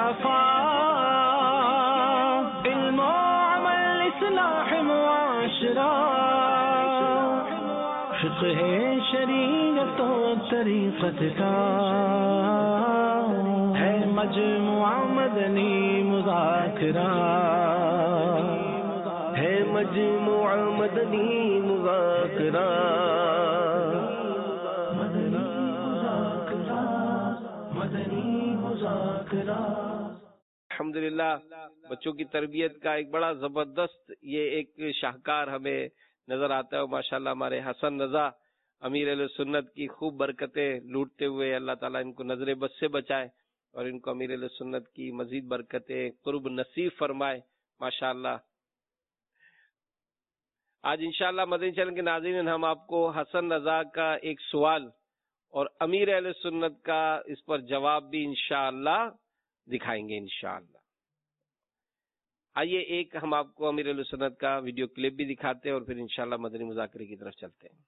عفاف، علم و عمل اصلاح معاشرہ، فقہ شریعت و طریقت کا ہے مجموعہ مدنی مذاکرہ، ہے مجموعہ مدنی مذاکرہ، الحمدللہ بچوں کی تربیت کا ایک بڑا زبردست یہ ایک شاہکار ہمیں نظر آتا ہے. ماشاءاللہ ہمارے حسن رضا امیر اہل سنت کی خوب برکتیں لوٹتے ہوئے اللہ تعالیٰ ان کو نظر بد سے بچائے اور ان کو امیر اہل سنت کی مزید برکتیں قرب نصیب فرمائے. ماشاءاللہ آج انشاءاللہ مدنی چینل کے ناظرین ہم آپ کو حسن رضا کا ایک سوال اور امیر اہل سنت کا اس پر جواب بھی انشاءاللہ دکھائیں گے انشاءاللہ. آئیے ایک ہم آپ کو امیر اہل سنت کا ویڈیو کلپ بھی دکھاتے ہیں اور پھر انشاءاللہ مدنی مذاکرے کی طرف چلتے ہیں.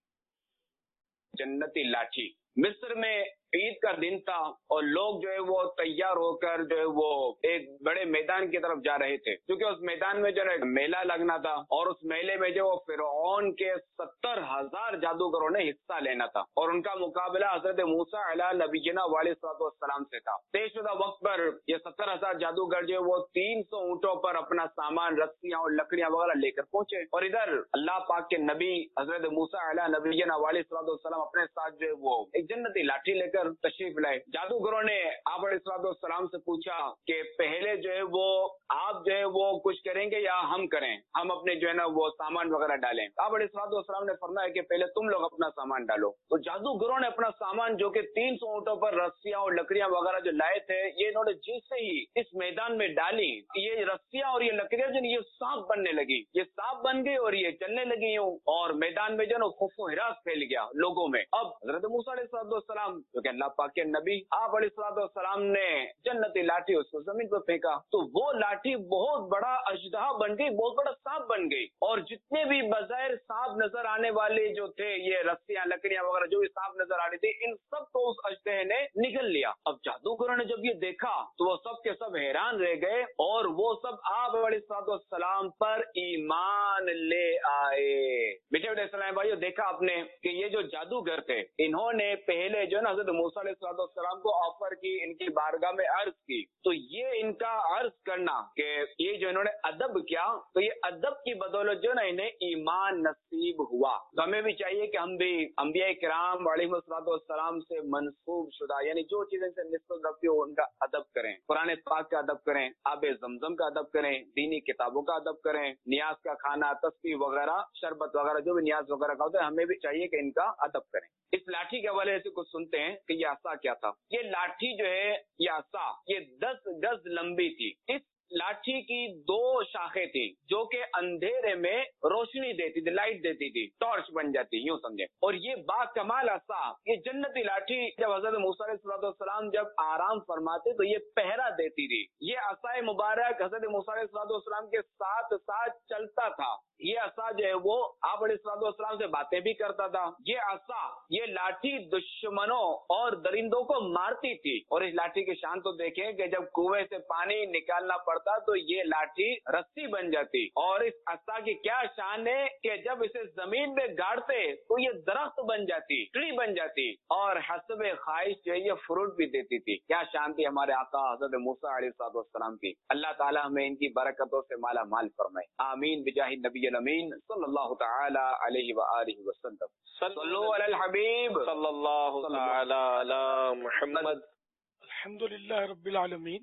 جنتی لاٹھی. مصر میں عید کا دن تھا اور لوگ جو ہے وہ تیار ہو کر جو ہے وہ ایک بڑے میدان کی طرف جا رہے تھے، کیونکہ اس میدان میں جو ہے میلہ لگنا تھا اور اس میلے میں جو فرعون کے 70,000 جادوگروں نے حصہ لینا تھا اور ان کا مقابلہ حضرت موسیٰ علیہ نبینا علیہ السلام سے تھا. طے شدہ وقت پر یہ 70,000 جادوگر جو ہے وہ 300 اونٹوں پر اپنا سامان، رسیاں اور لکڑیاں وغیرہ لے کر پہنچے اور ادھر اللہ پاک کے نبی حضرت موسیٰ علیہ نبینا علیہ السلام اپنے ساتھ جو ہے وہ ایک جنتی لاٹھی لے کر تشریف لائے. جادوگروں نے آپ علیہ السلام سے پوچھا کہ پہلے جو ہے وہ آپ جو ہے وہ کچھ کریں گے یا ہم کریں، ہم اپنے جو ہے نا وہ سامان وغیرہ ڈالیں. آپ علیہ السلام نے فرمایا کہ پہلے تم لوگ اپنا سامان ڈالو. تو جادوگروں نے اپنا سامان جو کہ 300 اونٹوں پر رسیاں اور لکڑیاں وغیرہ جو لائے تھے یہ انہوں نے جیسے ہی اس میدان میں ڈالی، یہ رسیاں اور یہ لکڑیاں جو یہ سانپ بننے لگی، یہ سانپ بن گئی اور یہ چلنے لگی ہوں اور میدان میں جو ہے نا خوف و ہراس پھیل گیا لوگوں میں. اب حضرت موسیٰ علیہ السلام جو کہ اللہ پاک کے نبی، آپ علیہ السلام نے جنتی لاٹھی اس کو زمین پر پھینکا تو وہ لاٹھی بہت بڑا اژدہا بن گئی، بہت بڑا سانپ بن گئی اور جتنے بھی بظاہر سانپ نظر آنے والے جو تھے، یہ رسیاں لکڑیاں وغیرہ جو بھی سانپ نظر آ رہی تھی، ان سب کو اس اژدہے نے نگل لیا. اب جادوگروں نے جب یہ دیکھا تو وہ سب کے سب حیران رہ گئے اور وہ سب آپ علیہ السلام پر ایمان لے آئے. بیٹے السلام بھائیو، دیکھا آپ نے کہ یہ جو جادوگر تھے انہوں نے پہلے جو ہے نا حضرت موسیٰ علیہ السلام کو آفر کی، ان کی بارگاہ میں عرض کی، تو یہ ان کا عرض کرنا کہ یہ جو انہوں نے ادب کیا تو یہ ادب کی بدولت جو نا انہیں ایمان نصیب ہوا. تو ہمیں بھی چاہیے کہ ہم بھی انبیاء کرام علیہ السلام سے منسوب شدہ یعنی جو چیزیں سے نسبت رکھتی ہو ان کا ادب کریں، قرآن پاک کا ادب کریں، آب زمزم کا ادب کریں، دینی کتابوں کا ادب کریں، نیاز کا کھانا، تسبیح وغیرہ، شربت وغیرہ جو بھی نیاز وغیرہ کا ہوتا ہے ہمیں بھی چاہیے کہ ان کا ادب کریں. اس لاٹھی کے حوالے سے کچھ سنتے ہیں کہ یہ عصا کیا تھا. یہ لاٹھی جو ہے یہ عصا یہ 10 گز لمبی تھی. اس لاٹھی کی 2 شاخیں تھی جو کہ اندھیرے میں روشنی دیتی تھی، لائٹ دیتی تھی، ٹارچ بن جاتی، یوں سمجھے. اور یہ با کمال عصا، یہ جنتی لاٹھی جب حضرت موسیٰ علیہ السلام جب آرام فرماتے تو یہ پہرا دیتی تھی. یہ عصا مبارک حضرت موسیٰ علیہ السلام کے ساتھ ساتھ چلتا تھا. یہ عصا جو ہے وہ آپ علیہ السلام سے باتیں بھی کرتا تھا. یہ عصا یہ لاٹھی دشمنوں اور درندوں کو مارتی تھی. اور اس لاٹھی کی شان تو دیکھیں کہ جب کنویں سے پانی نکالنا پڑتا تو یہ لاٹھی رسی بن جاتی. اور اس عصا کی کیا شان ہے کہ جب اسے زمین میں گاڑتے تو یہ درخت بن جاتی، ٹری بن جاتی اور حسب خواہش جو ہے یہ فروٹ بھی دیتی تھی. کیا شان تھی ہمارے آقا حضرت موسیٰ علیہ السلام کی. اللہ تعالی ہمیں ان کی برکتوں سے مالا مال فرمائے. آمین بجاہ نبی الامین صلی اللہ تعالی علیہ وآلہ وسلم. صلو علی الحبیب صلی اللہ تعالی علی محمد. الحمدللہ رب العالمین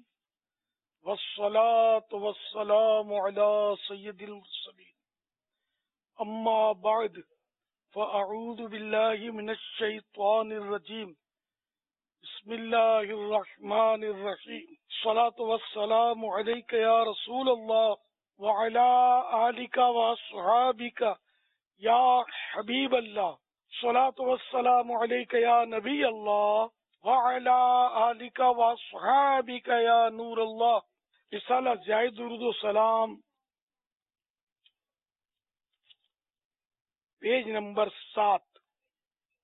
والصلاة والسلام علی سید المرسلین. اما بعد فاعوذ باللہ من الشیطان الرجیم. بسم اللہ الرحمن الرحیم. الصلاة والسلام علیک یا رسول اللہ وعلی آلک واصحابک یا حبیب اللہ. الصلاة والسلام علیک یا نبی اللہ وعلی آلک واصحابک یا نور اللہ. رسالہ زائد درود و سلام پیج نمبر 7.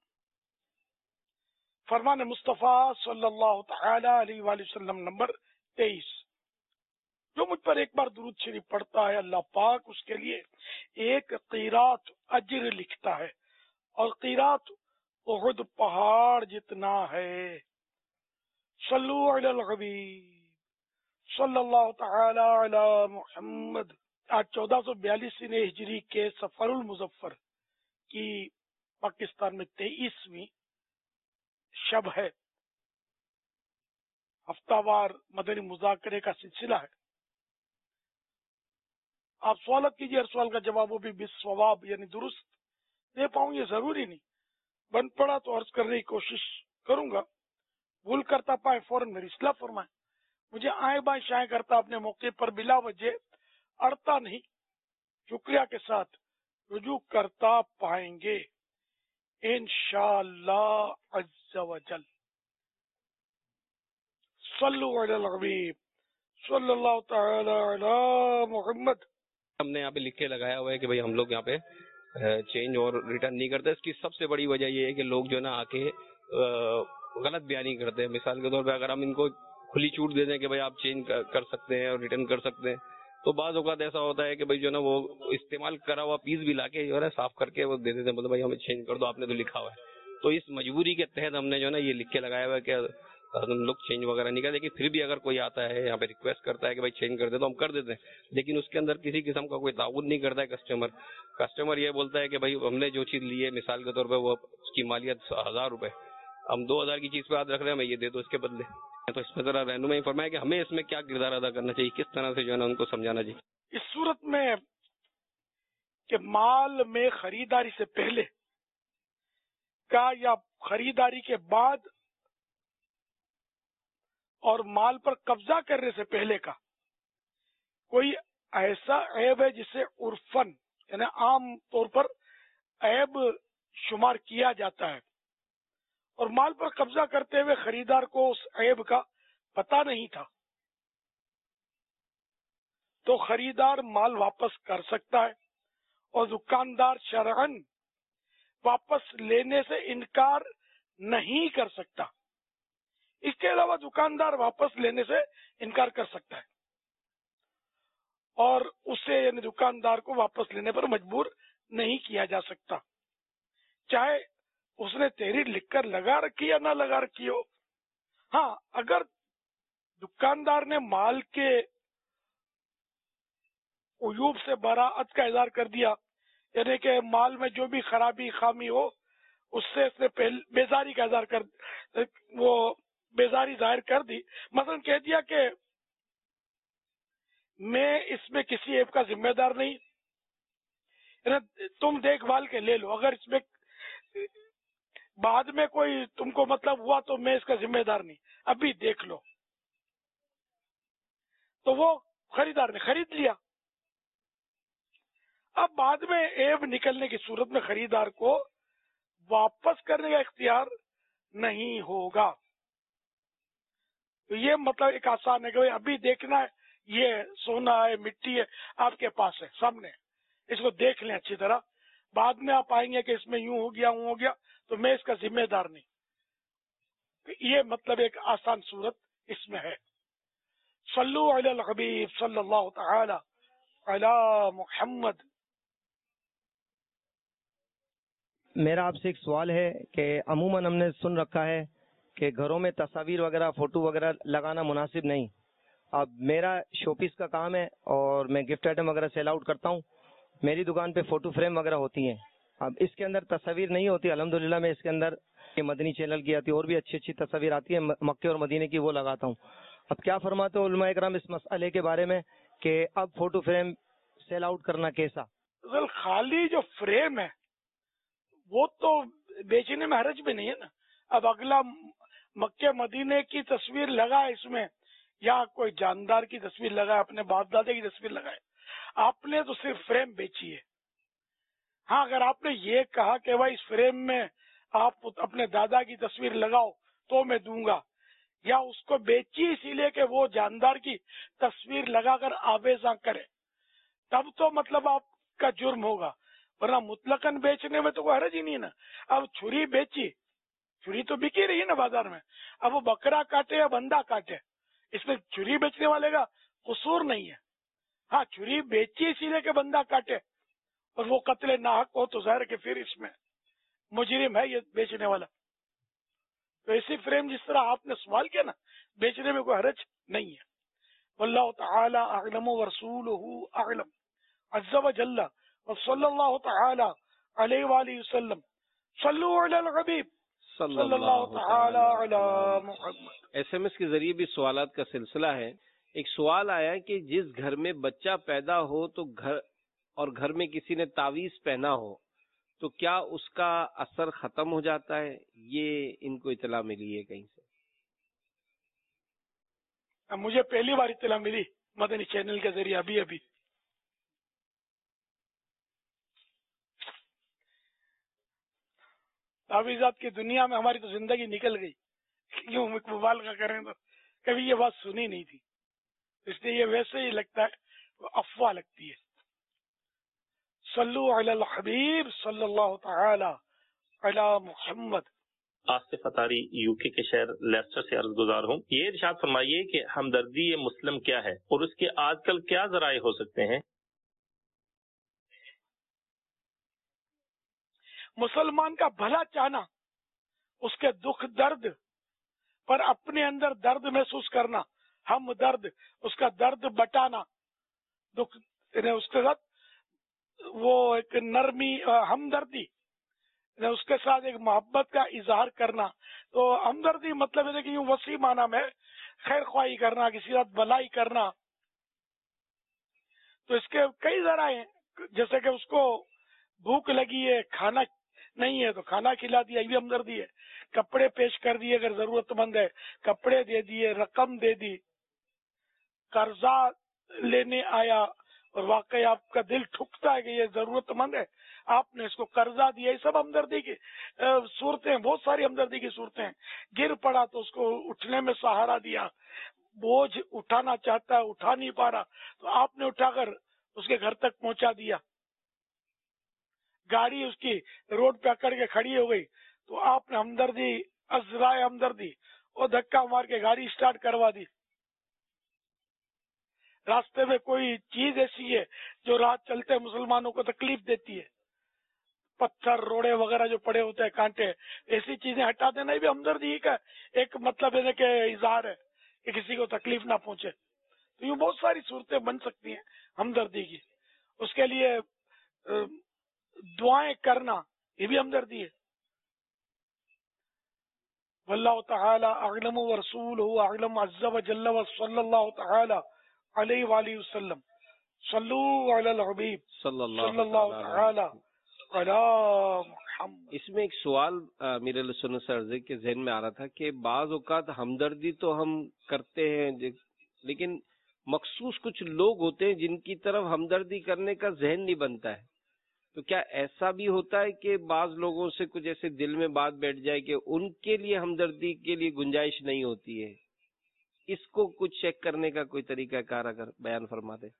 فرمان مصطفیٰ صلی اللہ تعالی علیہ وآلہ وسلم نمبر 23. جو مجھ پر ایک بار درود شریف پڑھتا ہے اللہ پاک اس کے لیے ایک قیرات اجر لکھتا ہے، اور قیرات احد پہاڑ جتنا ہے۔ صلو علی الحبیب صلی اللہ تعالی علی محمد۔ آج 1442 ہجری کے سفر المظفر کی پاکستان میں 23ویں شب ہے۔ ہفتہ وار مدنی مذاکرے کا سلسلہ ہے۔ آپ سوالت کیجیے، ہر سوال کا جواب وہ بھی بالصواب یعنی درست دے پاؤں یہ ضروری نہیں، بن پڑا تو عرض کرنے کی کوشش کروں گا، بھول کرتا پائے فوراً میری اصلاح فرمائیں، مجھے آئیں بائیں شائیں کرتا اپنے موقع پر بلا وجہ اڑتا نہیں، شکریہ کے ساتھ رجوع کرتا پائیں گے انشاءاللہ عز و جل۔ صلو علی الحبیب صلی اللہ تعالی علی محمد۔ ہم نے یہاں پہ لکھ کے لگایا ہوا ہے کہ بھائی ہم لوگ یہاں پہ چینج اور ریٹرن نہیں کرتے۔ اس کی سب سے بڑی وجہ یہ ہے کہ لوگ جو ہے نا آ کے غلط بیانی کرتے ہیں۔ مثال کے طور پہ اگر ہم ان کو کھلی چھوٹ دے دیں کہ بھائی آپ چینج کر سکتے ہیں اور ریٹرن کر سکتے ہیں، تو بعض اوقات ایسا ہوتا ہے کہ بھائی جو ہے نا وہ استعمال کرا ہوا پیس بھی لا کے جو ہے نا صاف کر کے وہ دے دیتے ہیں، مطلب بھائی ہمیں چینج کر دو، آپ نے تو لکھا ہوا ہے۔ تو اس مجبوری کے تحت ہم نے جو ہے نا یہ لکھ کے لگایا ہوا ہے کہ ہم لوگ چینج وغیرہ نہیں کرتے، لیکن پھر بھی اگر کوئی آتا ہے یہاں پہ ریکویسٹ کرتا ہے کہ بھائی چینج کر دے تو ہم کر دیتے ہیں، لیکن اس کے اندر کسی قسم کا کوئی تعاون نہیں کرتا ہے کسٹمر یہ بولتا ہے کہ بھائی ہم نے جو چیز لی ہے مثال کے طور پہ وہ اس کی مالیت 1000 روپے، ہم 2000 کی چیز پہ ہاتھ رکھ رہے ہیں، ہمیں یہ دے دو اس کے بدلے۔ تو اس میں ذرا رہنمائی فرمائے کہ ہمیں اس میں کیا کردار ادا کرنا چاہیے، کس طرح سے جو ہے نا ان کو سمجھانا چاہیے۔ اس صورت میں کہ مال میں خریداری سے پہلے کا یا خریداری کے بعد اور مال پر قبضہ کرنے سے پہلے کا کوئی ایسا عیب ہے جسے عرفن یعنی عام طور پر عیب شمار کیا جاتا ہے، اور مال پر قبضہ کرتے ہوئے خریدار کو اس عیب کا پتہ نہیں تھا، تو خریدار مال واپس کر سکتا ہے، اور دکاندار شرعاً واپس لینے سے انکار نہیں کر سکتا۔ اس کے علاوہ دکاندار واپس لینے سے انکار کر سکتا ہے اور اسے یعنی دکاندار کو واپس لینے پر مجبور نہیں کیا جا سکتا، چاہے اس نے تحریر لکھ کر لگا رکھی یا نہ لگا رکھی ہو۔ ہاں، اگر دکاندار نے مال کے عیوب سے براعت کا اظہار کر دیا، یعنی کہ مال میں جو بھی خرابی خامی ہو اس سے اس نے بیزاری کا اظہار کر وہ بیزاری ظاہر کر دی، مثلا کہہ دیا کہ میں اس میں کسی عیب کا ذمہ دار نہیں، تم دیکھ بھال کے لے لو، اگر اس میں بعد میں کوئی تم کو مطلب ہوا تو میں اس کا ذمہ دار نہیں، ابھی دیکھ لو، تو وہ خریدار نے خرید لیا۔ اب بعد میں عیب نکلنے کی صورت میں خریدار کو واپس کرنے کا اختیار نہیں ہوگا۔ تو یہ مطلب ایک آسان ہے کہ ابھی دیکھنا ہے، یہ سونا ہے مٹی ہے آپ کے پاس ہے سامنے، اس کو دیکھ لیں اچھی طرح، بعد میں آپ آئیں گے کہ اس میں یوں ہو گیا ہوں ہو گیا تو میں اس کا ذمہ دار نہیں۔ یہ مطلب ایک آسان صورت اس میں ہے۔ صلو علی الحبیب صلی اللہ تعالی علی محمد۔ میرا آپ سے ایک سوال ہے کہ عموماً ہم نے سن رکھا ہے کہ گھروں میں تصاویر وغیرہ فوٹو وغیرہ لگانا مناسب نہیں۔ اب میرا شو پیس کا کام ہے اور میں گفٹ آئٹم وغیرہ سیل آؤٹ کرتا ہوں، میری دکان پہ فوٹو فریم وغیرہ ہوتی ہیں، اب اس کے اندر تصاویر نہیں ہوتی، الحمدللہ میں اس کے اندر مدنی چینل کی آتی ہے اور بھی اچھی اچھی تصاویر آتی ہے مکے اور مدینے کی، وہ لگاتا ہوں۔ اب کیا فرماتے ہو علماء اکرام اس مسئلے کے بارے میں کہ اب فوٹو فریم سیل آؤٹ کرنا کیسا؟ خالی جو فریم ہے وہ تو بیچنے میں حرج بھی نہیں ہے نا، اب اگلا مکے مدینے کی تصویر لگا اس میں یا کوئی جاندار کی تصویر لگائے، اپنے باپ دادے کی تصویر لگائے، آپ نے تو صرف فریم بیچی ہے۔ ہاں، اگر آپ نے یہ کہا کہ بھائی اس فریم میں آپ اپنے دادا کی تصویر لگاؤ تو میں دوں گا، یا اس کو بیچی اسی لیے کہ وہ جاندار کی تصویر لگا کر آویزاں کرے، تب تو مطلب آپ کا جرم ہوگا، ورنہ مطلقاً بیچنے میں تو کوئی حرج ہی نہیں نا۔ اب چھری بیچی، چھری تو بکی رہی ہے نا بازار میں، اب وہ بکرا کاٹے یا بندہ کاٹے اس میں چھری بیچنے والے کا قصور نہیں ہے. ہاں چھری بیچی اسی لیے کہ بندہ کاٹے اور وہ قتل ناحق ہو تو ظاہر کہ پھر اس میں مجرم ہے یہ بیچنے والا. تو ایسی فریم جس طرح آپ نے سوال کیا نا بیچنے میں کوئی حرج نہیں ہے. واللہ تعالی اعلم ورسولہ اعلم عز وجل وصلی اللہ تعالی علیہ وآلہ وسلم. صلو علی الحبیب صلی اللہ تعالی علی محمد. ایس ایم ایس کے ذریعے بھی سوالات کا سلسلہ ہے. ایک سوال آیا کہ جس گھر میں بچہ پیدا ہو تو گھر میں کسی نے تعویذ پہنا ہو تو کیا اس کا اثر ختم ہو جاتا ہے؟ یہ ان کو اطلاع ملی ہے کہیں سے. مجھے پہلی بار اطلاع ملی مدنی چینل کے ذریعے ابھی. تعویذات کی دنیا میں ہماری تو زندگی نکل گئی. کیوں مبالغہ کریں تو کبھی یہ بات سنی نہیں تھی، اس لیے یہ ویسے ہی لگتا ہے افواہ لگتی ہے. صلو علی الحبیب صلی اللہ تعالی علی محمد. آصف اطاری یو کے شہر لیسٹر سے عرض گزار ہوں. یہ ارشاد فرمائیے کہ ہمدردی مسلم کیا ہے اور اس کے آج کل کیا ذرائع ہو سکتے ہیں؟ مسلمان کا بھلا چاہنا، اس کے دکھ درد پر اپنے اندر درد محسوس کرنا، ہم درد اس کا درد بٹانا، دکھ اس کے ساتھ وہ ایک نرمی ہمدردی اس کے ساتھ ایک محبت کا اظہار کرنا. تو ہمدردی مطلب ہے کہ یوں وسیع معنی میں خیر خواہی کرنا، کسی ساتھ بلائی کرنا. تو اس کے کئی ذرائع ہیں، جیسے کہ اس کو بھوک لگی ہے کھانا نہیں ہے تو کھانا کھلا دیا، یہ بھی ہمدردی ہے. کپڑے پیش کر دیے اگر ضرورت مند ہے، کپڑے دے دیے، رقم دے دی. قرضہ لینے آیا اور واقعی آپ کا دل ٹھکتا ہے کہ یہ ضرورت مند ہے، آپ نے اس کو قرضہ دیا، یہ سب ہمدردی کی صورتیں، بہت ساری ہمدردی کی صورتیں ہیں. گر پڑا تو اس کو اٹھنے میں سہارا دیا، بوجھ اٹھانا چاہتا ہے اٹھا نہیں پا رہا تو آپ نے اٹھا کر اس کے گھر تک پہنچا دیا. گاڑی اس کی روڈ پہ اکڑ کے کھڑی ہو گئی تو آپ نے ہمدردی ازرائے ہمدردی اور دھکا مار کے گاڑی اسٹارٹ کروا دی. راستے میں کوئی چیز ایسی ہے جو راہ چلتے مسلمانوں کو تکلیف دیتی ہے، پتھر روڑے وغیرہ جو پڑے ہوتے ہیں کانٹے، ایسی چیزیں ہٹا دینا بھی ہمدردی کا ایک مطلب ہے کہ اظہار ہے کہ کسی کو تکلیف نہ پہنچے. تو یہ بہت ساری صورتیں بن سکتی ہیں ہمدردی کی. اس کے لیے دعائیں کرنا یہ بھی ہمدردی ہے. واللہ تعالی اعلم ورسولہ اعلم عز وجل وصلی اللہ تعالی علیہ وآلہ وسلم. صلو علی الحبیب صلی اللہ تعالی علی محمد. اس میں ایک سوال میرے لسن سرزے کے ذہن میں آ رہا تھا کہ بعض اوقات ہمدردی تو ہم کرتے ہیں لیکن مخصوص کچھ لوگ ہوتے ہیں جن کی طرف ہمدردی کرنے کا ذہن نہیں بنتا ہے. تو کیا ایسا بھی ہوتا ہے کہ بعض لوگوں سے کچھ ایسے دل میں بات بیٹھ جائے کہ ان کے لیے ہمدردی کے لیے گنجائش نہیں ہوتی ہے؟ اس کو کچھ چیک کرنے کا کوئی طریقہ کار اگر بیان فرما دے.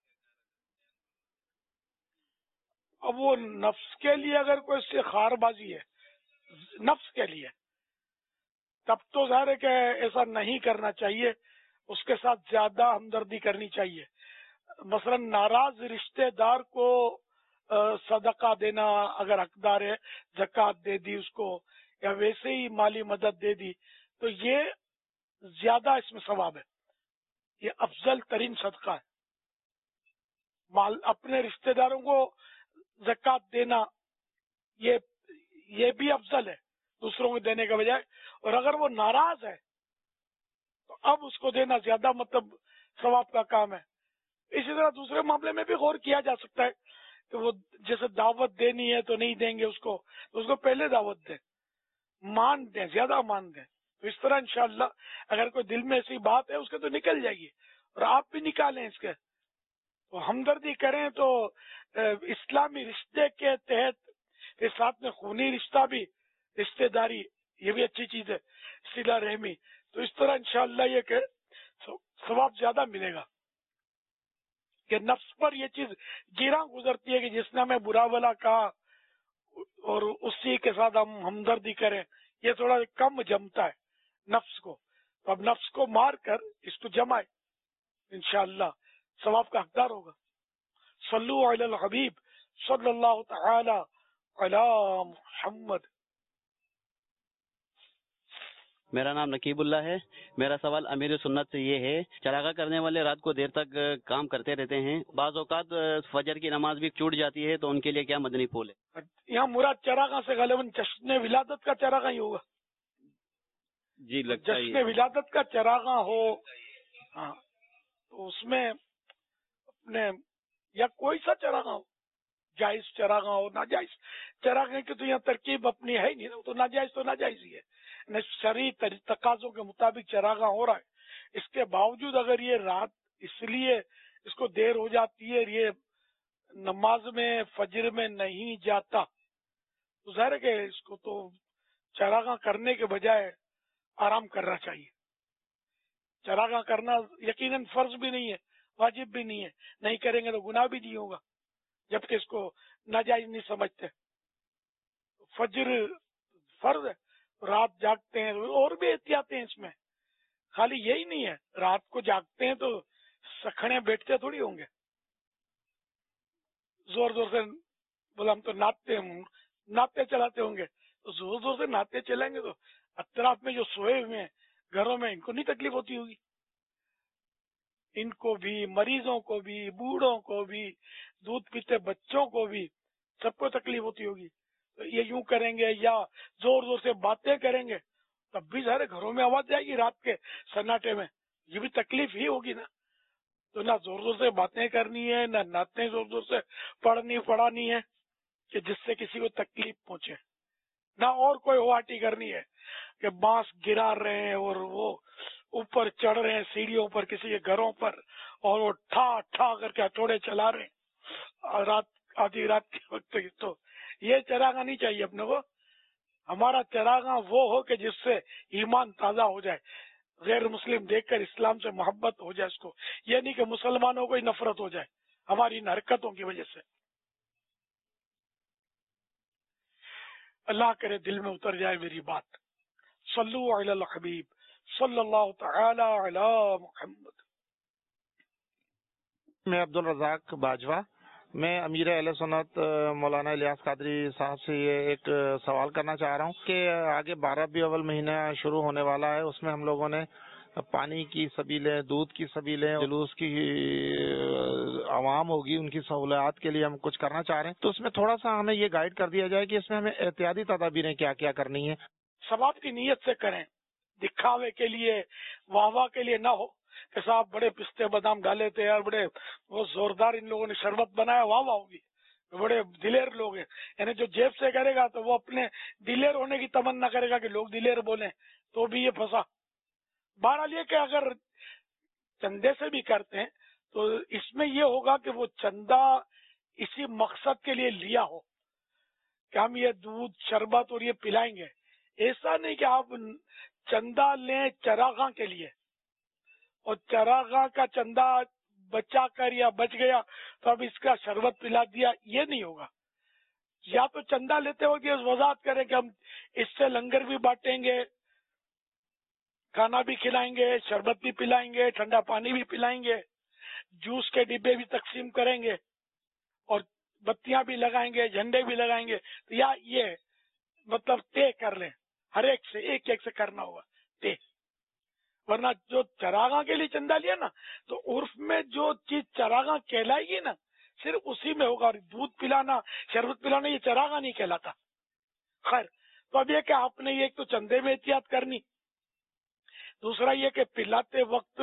اب وہ نفس کے لیے اگر کوئی استخار بازی ہے نفس کے لیے تب تو ظاہر ہے کہ ایسا نہیں کرنا چاہیے، اس کے ساتھ زیادہ ہمدردی کرنی چاہیے. مثلا ناراض رشتہ دار کو صدقہ دینا اگر حقدار ہے، زکوٰۃ دے دی اس کو یا ویسے ہی مالی مدد دے دی تو یہ زیادہ اس میں ثواب ہے، یہ افضل ترین صدقہ ہے. اپنے رشتہ داروں کو زکوٰۃ دینا یہ بھی افضل ہے دوسروں کو دینے کے بجائے. اور اگر وہ ناراض ہے تو اب اس کو دینا زیادہ مطلب ثواب کا کام ہے. اسی طرح دوسرے معاملے میں بھی غور کیا جا سکتا ہے کہ وہ جیسے دعوت دینی ہے تو نہیں دیں گے اس کو پہلے دعوت دیں، مان دیں، زیادہ مان دیں. تو اس طرح انشاءاللہ اگر کوئی دل میں ایسی بات ہے اس کے تو نکل جائے گی اور آپ بھی نکالیں اس کے. تو ہمدردی کریں تو اسلامی رشتے کے تحت اس ساتھ میں خونی رشتہ بھی، رشتہ داری یہ بھی اچھی چیز ہے، صلہ رحمی. تو اس طرح انشاءاللہ یہ کہ ثواب زیادہ ملے گا. کہ نفس پر یہ چیز گراں گزرتی ہے کہ جس نے ہمیں برا بلا کہا اور اسی کے ساتھ ہم ہمدردی کریں، یہ تھوڑا کم جمتا ہے نفس کو. تو اب نفس کو مار کر اس کو جمائے، انشاءاللہ ثواب کا حقدار ہوگا. صلو علی الحبیب صلی اللہ تعالی علی محمد. میرا نام نقیب اللہ ہے. میرا سوال امیر سنت سے یہ ہے، چراغاں کرنے والے رات کو دیر تک کام کرتے رہتے ہیں، بعض اوقات فجر کی نماز بھی چھوٹ جاتی ہے، تو ان کے لیے کیا مدنی پھول ہے؟ یہاں مراد چراغاں سے غالباً جشن ولادت کا چراغاں ہی ہوگا. جی لگتا ہے جشن ولادت کا چراغاں ہو، ہاں، تو اس میں اپنے یا کوئی سا چراغاں ہو، جائز چراغاں ہو ناجائز چراغاں کی تو یہاں ترکیب اپنی ہے ہی نہیں، تو ناجائز ہی ہے. شرعی تقاضوں کے مطابق چراغاں ہو رہا ہے، اس کے باوجود اگر یہ رات اس لیے اس کو دیر ہو جاتی ہے، یہ نماز میں فجر میں نہیں جاتا، تو ظاہر ہے کہ اس کو تو چراغاں کرنے کے بجائے آرام کرنا چاہیے. چراغاں کرنا یقیناً فرض بھی نہیں ہے، واجب بھی نہیں ہے، نہیں کریں گے تو گناہ بھی نہیں ہوگا، جبکہ اس کو ناجائز نہیں سمجھتے. فجر فرض ہے، رات جاگتے ہیں اور بھی احتیاط ہیں اس میں، خالی یہی نہیں ہے رات کو جاگتے ہیں تو سکھڑے بیٹھتے تھوڑی ہوں گے، زور زور سے بولا ہم تو ناطے چلاتے ہوں گے، تو زور زور سے ناطے چلائیں گے تو اطراف میں جو سوئے ہوئے ہیں گھروں میں ان کو نہیں تکلیف ہوتی ہوگی، ان کو بھی، مریضوں کو بھی، بوڑھوں کو بھی، دودھ پیتے بچوں کو بھی، سب کو تکلیف ہوتی ہوگی. یہ یوں کریں گے یا زور زور سے باتیں کریں گے تب بھی سارے گھروں میں آواز جائے گی رات کے سناٹے میں، یہ بھی تکلیف ہی ہوگی نا. تو نہ زور زور سے باتیں کرنی ہے، نہ نعتیں زور زور سے پڑھانی ہے کہ جس سے کسی کو تکلیف پہنچے، نہ اور کوئی ہوآٹی کرنی ہے کہ بانس گرا رہے ہیں اور وہ اوپر چڑھ رہے ہیں سیڑھیوں پر کسی کے گھروں پر اور وہ ٹھا ٹھا کر کے ہتھوڑے چلا رہے ہیں رات آدھی رات کے وقت. تو یہ چراغاں نہیں چاہیے اپنے کو. ہمارا چراغاں وہ ہو کہ جس سے ایمان تازہ ہو جائے، غیر مسلم دیکھ کر اسلام سے محبت ہو جائے اس کو، یہ نہیں کہ مسلمانوں کو ہی نفرت ہو جائے ہماری ان حرکتوں کی وجہ سے. اللہ کرے دل میں اتر جائے میری بات. صلو علی الحبیب صلی اللہ تعالی علی محمد. میں عبد الرزاق باجوہ، میں امیر اہل سنت مولانا الیاس قادری صاحب سے یہ ایک سوال کرنا چاہ رہا ہوں کہ آگے 12 ربیع الاول مہینہ شروع ہونے والا ہے، اس میں ہم لوگوں نے پانی کی سبیلیں، دودھ کی سبیلیں، جلوس کی عوام ہوگی ان کی سہولیات کے لیے ہم کچھ کرنا چاہ رہے ہیں، تو اس میں تھوڑا سا ہمیں یہ گائیڈ کر دیا جائے کہ اس میں ہمیں احتیاطی تدابیریں کیا کیا کرنی ہیں. ثواب کی نیت سے کریں، دکھاوے کے لیے، واہ کے لیے نہ ہو کہ صاحب بڑے پستے بادام ڈالے تھے یار، بڑے وہ زوردار ان لوگوں نے شربت بنایا، واہ ہوگی، بڑے دلیر لوگ ہیں. یعنی جو جیب سے کرے گا تو وہ اپنے دلیر ہونے کی تمنا کرے گا کہ لوگ دلیر بولیں، تو بھی یہ پھنسا. بہرحال یہ کہ اگر چندے سے بھی کرتے ہیں تو اس میں یہ ہوگا کہ وہ چندہ اسی مقصد کے لیے لیا ہو کہ ہم یہ دودھ شربت اور یہ پلائیں گے. ایسا نہیں کہ آپ چندہ لیں چراغاں کے لیے اور چراغاں کا چندہ بچا کر یا بچ گیا تو اب اس کا شربت پلا دیا، یہ نہیں ہوگا. یا تو چندہ لیتے ہو کہ وضاحت کریں کہ ہم اس سے لنگر بھی بانٹیں گے، کھانا بھی کھلائیں گے، شربت بھی پلائیں گے، ٹھنڈا پانی بھی پلائیں گے، جوس کے ڈبے بھی تقسیم کریں گے اور بتیاں بھی لگائیں گے، جھنڈے بھی لگائیں گے. تو یا یہ مطلب طے کر لیں، ہر ایک سے ایک سے کرنا ہوگا طے. ورنہ جو چراغاں کے لیے چندہ لیا نا تو عرف میں جو چیز چراغاں کہلائے گی نا صرف اسی میں ہوگا. اور دودھ پلانا، شربت پلانا یہ چراغاں نہیں کہلاتا. خیر، تو اب یہ کہ آپ نے ایک تو چندے میں احتیاط کرنی، دوسرا یہ کہ پلاتے وقت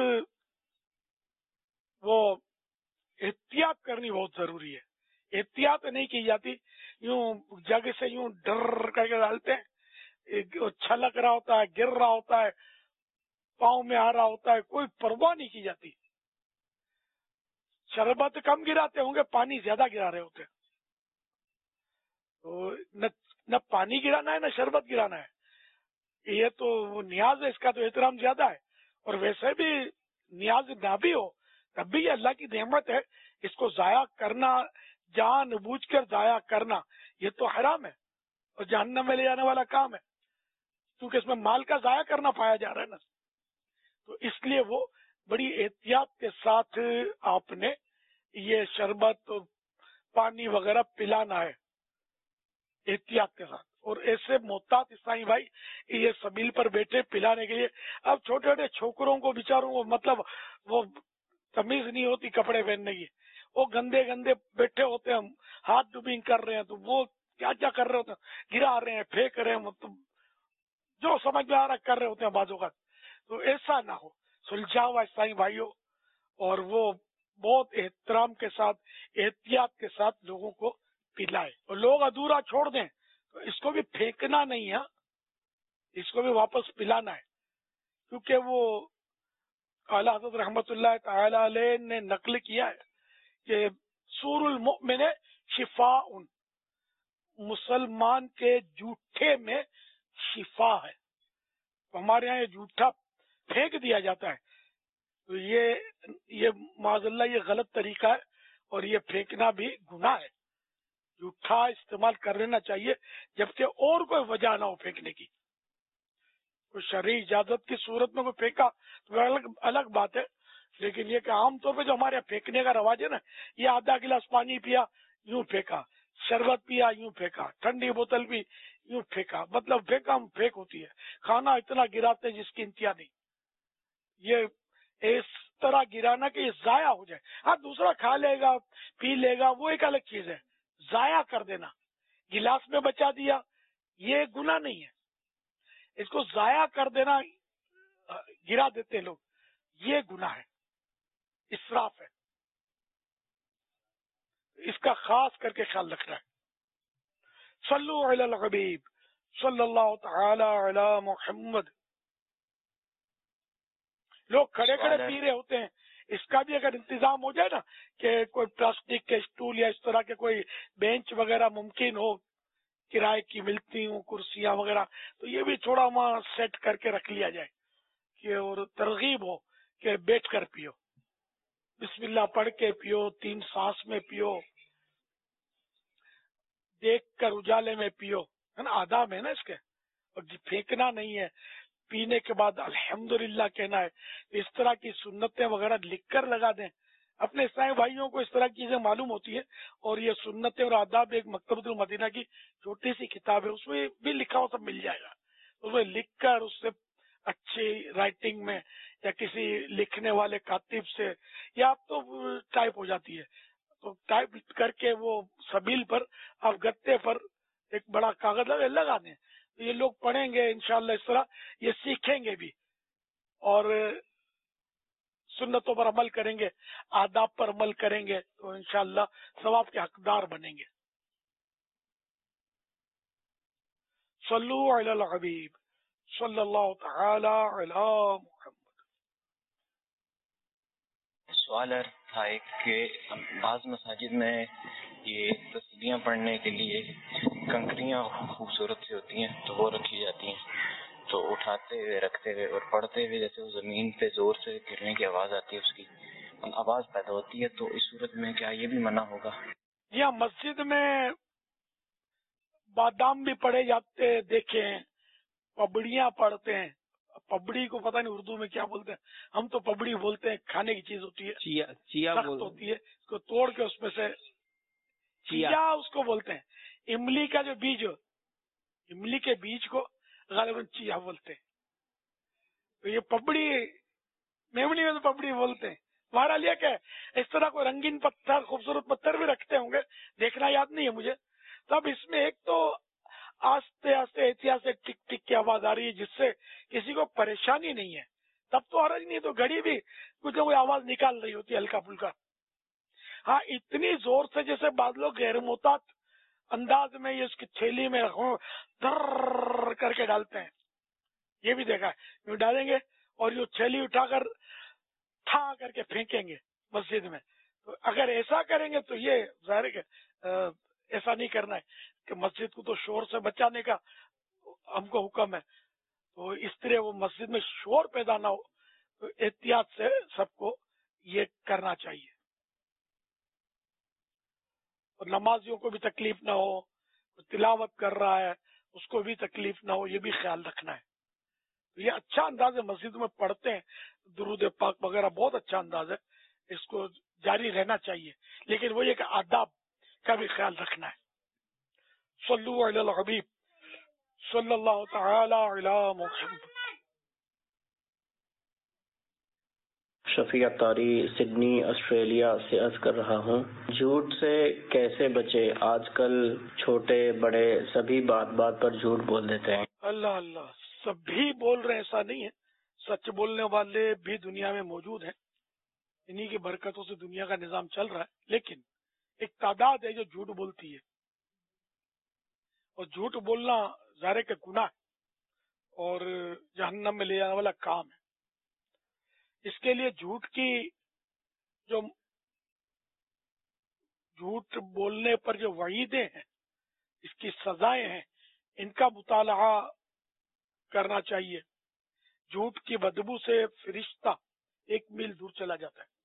وہ احتیاط کرنی بہت ضروری ہے. احتیاط نہیں کی جاتی، یوں جگ سے یوں ڈر کر کے ڈالتے ہیں، چھلک رہا ہوتا ہے، گر رہا ہوتا ہے، پاؤں میں آ رہا ہوتا ہے، کوئی پرواہ نہیں کی جاتی. شربت کم گراتے ہوں گے، پانی زیادہ گرا رہے ہوتے ہیں. تو نہ پانی گرانا ہے نہ شربت گرانا ہے، یہ تو وہ نیاز ہے، اس کا تو احترام زیادہ ہے. اور ویسے بھی نیاز نہ بھی ہو تب بھی یہ اللہ کی نعمت ہے، اس کو ضائع کرنا، جان بوجھ کر ضائع کرنا یہ تو حرام ہے اور جہنم میں لے جانے والا کام ہے، کیونکہ اس میں مال کا ضائع کرنا پایا جا رہا ہے نا. تو اس لیے وہ بڑی احتیاط کے ساتھ آپ نے یہ شربت پانی وغیرہ پلانا ہے، احتیاط کے ساتھ. اور ایسے محتاط عیسائی بھائی یہ سبیل پر بیٹھے پلانے کے لیے. اب چھوٹے چھوٹے چھوکروں کو بیچاروں کو مطلب وہ تمیز نہیں ہوتی کپڑے پہننے کی، وہ گندے گندے بیٹھے ہوتے ہیں، ہاتھ ڈوبنگ کر رہے ہیں، تو وہ کیا کیا کر رہے ہوتے ہیں، گرا رہے ہیں، پھینک رہے ہیں، مطلب جو سمجھ میں آ رہا کر رہے ہوتے ہیں بازوں کا. تو ایسا نہ ہو، سلجھا ہوا عیسائی بھائیوں، اور وہ بہت احترام کے ساتھ احتیاط کے ساتھ لوگوں کو پلائے. اور لوگ ادھورا چھوڑ دیں تو اس کو بھی پھینکنا نہیں ہے، اس کو بھی واپس پلانا ہے. کیونکہ وہ اعلیٰ حضرت رحمت اللہ تعالی علیہ نے نقل کیا ہے کہ سور المؤمن شفاء، مسلمان کے جھوٹے میں شفا ہے. ہمارے یہاں یہ جھوٹا پھینک دیا جاتا ہے، تو یہ معاذ اللہ یہ غلط طریقہ ہے، اور یہ پھینکنا بھی گناہ ہے. جھوٹا استعمال کر لینا چاہیے جبکہ اور کوئی وجہ نہ ہو پھینکنے کی. کوئی شرعی اجازت کی صورت میں کوئی پھینکا تو الگ بات ہے، لیکن یہ کہ عام طور پہ جو ہمارے یہاں پھینکنے کا رواج ہے نا، یہ آدھا گلاس پانی پیا یوں پھینکا، شربت پیا یوں پھینکا، ٹھنڈی بوتل پی یوں پھینکا، مطلب پھینکا پھینک ہوتی ہے. کھانا اتنا گراتے جس کی انتہا نہیں. یہ اس طرح گرانا کہ یہ ضائع ہو جائے. ہاں دوسرا کھا لے گا پی لے گا وہ ایک الگ چیز ہے، ضائع کر دینا، گلاس میں بچا دیا یہ گناہ نہیں ہے. اس کو ضائع کر دینا، گرا دیتے لوگ، یہ گناہ ہے، اسراف ہے. اس کا خاص کر کے خیال رکھنا ہے. صلو علی الحبیب صلی اللہ تعالی علی محمد. لوگ کھڑے کھڑے پی رہے ہوتے ہیں، اس کا بھی اگر انتظام ہو جائے نا کہ کوئی پلاسٹک کے اسٹول یا اس طرح کے کوئی بینچ وغیرہ ممکن ہو، کرائے کی ملتی ہوں کرسیاں وغیرہ، تو یہ بھی تھوڑا وہاں سیٹ کر کے رکھ لیا جائے کہ اور ترغیب ہو کہ بیٹھ کر پیو، بسم اللہ پڑھ کے پیو، 3 سانس میں پیو، دیکھ کر اجالے میں پیو، ہے نا، آداب ہے نا اس کے. اور پھینکنا نہیں ہے، پینے کے بعد الحمدللہ کہنا ہے. اس طرح کی سنتیں وغیرہ لکھ کر لگا دیں. اپنے عیسائی بھائیوں کو اس طرح کی چیزیں معلوم ہوتی ہے، اور یہ سنتیں اور آداب ایک مکتبۃ المدینہ کی چھوٹی سی کتاب ہے، اس میں بھی لکھا ہوا سب مل جائے گا. اس میں لکھ کر اس سے اچھی رائٹنگ میں یا کسی لکھنے والے کاتب سے، یا اب تو ٹائپ ہو جاتی ہے، تو ٹائپ کر کے وہ سبیل پر آپ گتے پر ایک بڑا کاغذ لگا دیں. یہ لوگ پڑھیں گے انشاءاللہ، اس طرح یہ سیکھیں گے بھی اور سنتوں پر عمل کریں گے، آداب پر عمل کریں گے، تو انشاءاللہ ثواب کے حقدار بنیں گے. صلو علی الحبیب صلی اللہ تعالی علی محمد. سوال تھا ایک کہ بعض مساجد میں یہ تسبیحاں پڑھنے کے لیے کنکریاں خوبصورت سی ہوتی ہیں تو وہ رکھی جاتی ہیں، تو اٹھاتے ہوئے رکھتے ہوئے اور پڑھتے ہوئے جیسے وہ زمین پہ زور سے گرنے کی آواز آتی ہے، اس کی آواز پیدا ہوتی ہے، تو اس صورت میں کیا یہ بھی منع ہوگا؟ یا مسجد میں بادام بھی پڑھے جاتے دیکھے ہیں، پبڑیاں پڑھتے ہیں. پبڑی کو پتہ نہیں اردو میں کیا بولتے ہیں، ہم تو پبڑی بولتے ہیں، کھانے کی چیز ہوتی ہے، سخت ہوتی ہے، اس کو توڑ کے اس میں سے چیا اس کو بولتے ہیں. املی کا جو بیج، املی کے بیج کو غالباً چیا بولتے ہیں. تو یہ پبڑی، میمنی میں تو پبڑی بولتے ہیں. ہمارا لیا کہ اس طرح کوئی رنگین پتھر، خوبصورت پتھر بھی رکھتے ہوں گے، دیکھنا یاد نہیں ہے مجھے. تب اس میں ایک تو آستے آستے احتیاط سے ٹک ٹک کی آواز آ رہی ہے جس سے کسی کو پریشانی نہیں ہے، تب تو حرج نہیں. تو گھڑی بھی کچھ نہ کوئی آواز نکال رہی ہوتی ہے ہلکا پھلکا. ہاں اتنی زور سے جیسے بعض لوگ غیر محتاط انداز میں یہ اس کی تھیلی میں در کر کے ڈالتے ہیں، یہ بھی دیکھا ہے. یوں ڈالیں گے اور یہ تھیلی اٹھا کر ٹھا کر کے پھینکیں گے مسجد میں. تو اگر ایسا کریں گے تو یہ ظاہر ہے کہ ایسا نہیں کرنا ہے، کہ مسجد کو تو شور سے بچانے کا ہم کو حکم ہے. تو اس طرح وہ مسجد میں شور پیدا نہ ہو، تو احتیاط سے سب کو یہ کرنا چاہیے، اور نمازیوں کو بھی تکلیف نہ ہو، تلاوت کر رہا ہے اس کو بھی تکلیف نہ ہو، یہ بھی خیال رکھنا ہے. یہ اچھا انداز ہے، مسجد میں پڑھتے ہیں درود پاک وغیرہ، بہت اچھا انداز ہے، اس کو جاری رہنا چاہیے، لیکن وہ یہ کہ آداب کا بھی خیال رکھنا ہے۔ صلو علی الحبیب صلی اللہ تعالی علی محمد۔ شفیع طاری سڈنی آسٹریلیا سے عرض کر رہا ہوں، جھوٹ سے کیسے بچے؟ آج کل چھوٹے بڑے سبھی بات بات پر جھوٹ بول دیتے ہیں۔ اللہ اللہ، سبھی بول رہے ہیں ایسا نہیں ہے، سچ بولنے والے بھی دنیا میں موجود ہیں، انہی کی برکتوں سے دنیا کا نظام چل رہا ہے، لیکن ایک تعداد ہے جو جھوٹ بولتی ہے، اور جھوٹ بولنا ظاہر کے گناہ ہے اور جہنم میں لے جانے والا کام ہے۔ اس کے لیے جو جھوٹ بولنے پر جو وعیدیں ہیں، اس کی سزائیں ہیں، ان کا مطالعہ کرنا چاہیے۔ جھوٹ کی بدبو سے فرشتہ 1 میل دور چلا جاتا ہے،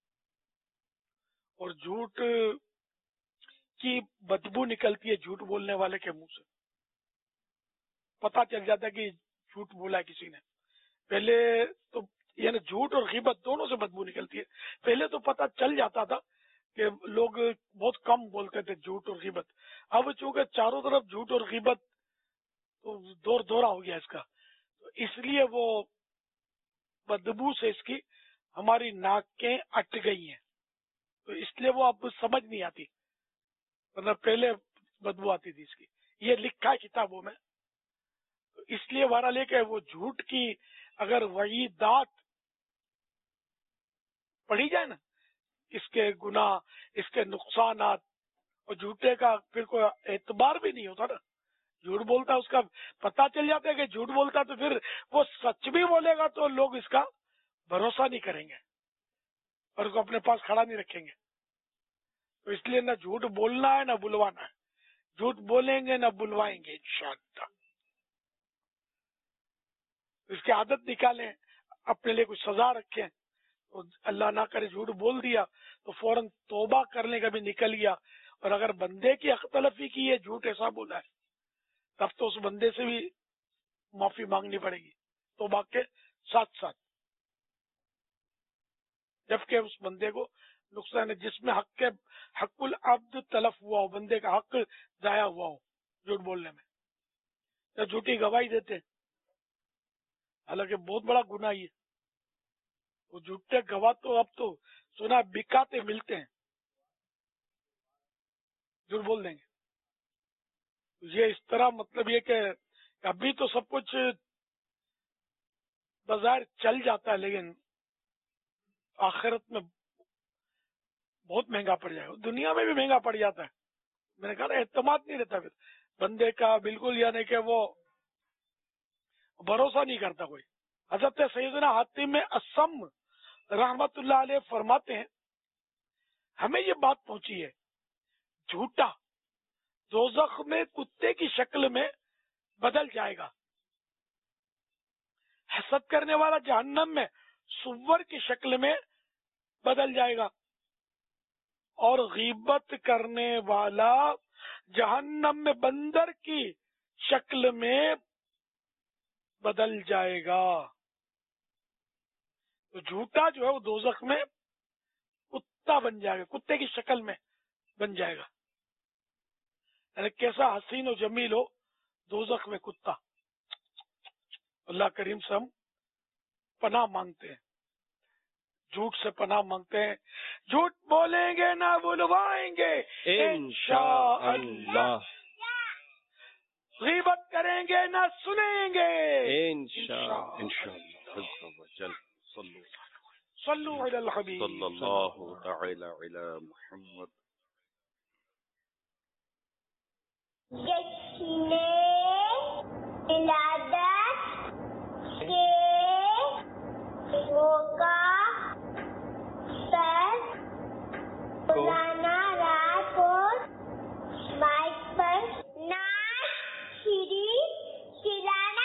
اور جھوٹ کی بدبو نکلتی ہے جھوٹ بولنے والے کے منہ سے، پتہ چل جاتا ہے کہ جھوٹ بولا ہے کسی نے۔ پہلے تو یعنی جھوٹ اور غیبت دونوں سے بدبو نکلتی ہے، پہلے تو پتہ چل جاتا تھا کہ لوگ بہت کم بولتے تھے جھوٹ اور غیبت، اب چونکہ چاروں طرف جھوٹ اور غیبت دور دورہ ہو گیا اس کا، تو اس لیے وہ بدبو سے اس کی ہماری ناکیں اٹ گئی ہیں، تو اس لیے وہ اب سمجھ نہیں آتی، ورنہ پہلے بدبو آتی تھی اس کی۔ یہ لکھا ہے کتابوں میں، تو اس لیے بہرحال یہ کہ وہ جھوٹ کی اگر وعیدات پڑھی جائے نا، اس کے گناہ، اس کے نقصانات، اور جھوٹے کا پھر کوئی اعتبار بھی نہیں ہوتا نا، جھوٹ بولتا اس کا پتہ چل جاتا ہے کہ جھوٹ بولتا، تو پھر وہ سچ بھی بولے گا تو لوگ اس کا بھروسہ نہیں کریں گے اور اس کو اپنے پاس کھڑا نہیں رکھیں گے۔ تو اس لیے نہ جھوٹ بولنا ہے نہ بلوانا ہے، جھوٹ بولیں گے نہ بلوائیں گے انشاءاللہ۔ اس کی عادت نکالیں، اپنے لیے کچھ سزا رکھیں، تو اللہ نہ کرے جھوٹ بول دیا تو فوراً توبہ کرنے کا بھی نکل گیا، اور اگر بندے کی حق تلفی کی ہے، جھوٹ ایسا بولا ہے، تب تو اس بندے سے بھی معافی مانگنی پڑے گی توبہ کے ساتھ ساتھ، جبکہ اس بندے کو نقصان ہے جس میں حق العبد تلف ہوا ہو، بندے کا حق ضائع ہوا ہو جھوٹ بولنے میں، یا جھوٹی گواہی دیتے، حالانکہ بہت بڑا گناہ ہے۔ وہ جھوٹے گواہ تو اب تو سنا بکاتے ملتے ہیں، جھوٹ بول دیں گے۔ یہ اس طرح مطلب یہ کہ ابھی تو سب کچھ بظاہر چل جاتا ہے، لیکن آخرت میں بہت مہنگا پڑ جائے گا، دنیا میں بھی مہنگا پڑ جاتا ہے۔ میں نے کہا نا اعتماد نہیں رہتا پھر بندے کا بالکل، یعنی کہ وہ بھروسہ نہیں کرتا کوئی۔ حضرت سیدنا حاتم اصم رحمت اللہ علیہ فرماتے ہیں، ہمیں یہ بات پہنچی ہے، جھوٹا دوزخ میں کتے کی شکل میں بدل جائے گا، حسد کرنے والا جہنم میں سور کی شکل میں بدل جائے گا، اور غیبت کرنے والا جہنم میں بندر کی شکل میں بدل جائے گا۔ تو جھوٹا جو ہے وہ دوزخ میں کتا بن جائے گا، کتے کی شکل میں بن جائے گا، یعنی کیسا حسین و جمیل ہو دوزخ میں کتا۔ اللہ کریم سے ہم پناہ مانگتے ہیں، جھوٹ سے پناہ مانگتے ہیں، جھوٹ بولیں گے نہ بلوائیں گے انشاءاللہ، غیبت کریں گے نہ سنیں گے انشاءاللہ۔ صلو علی الحبیب صلی اللہ تعالی علی محمد۔ جشن ولادت کے موقع پر مولانا رات کو مائک پر نعت شریف چلانا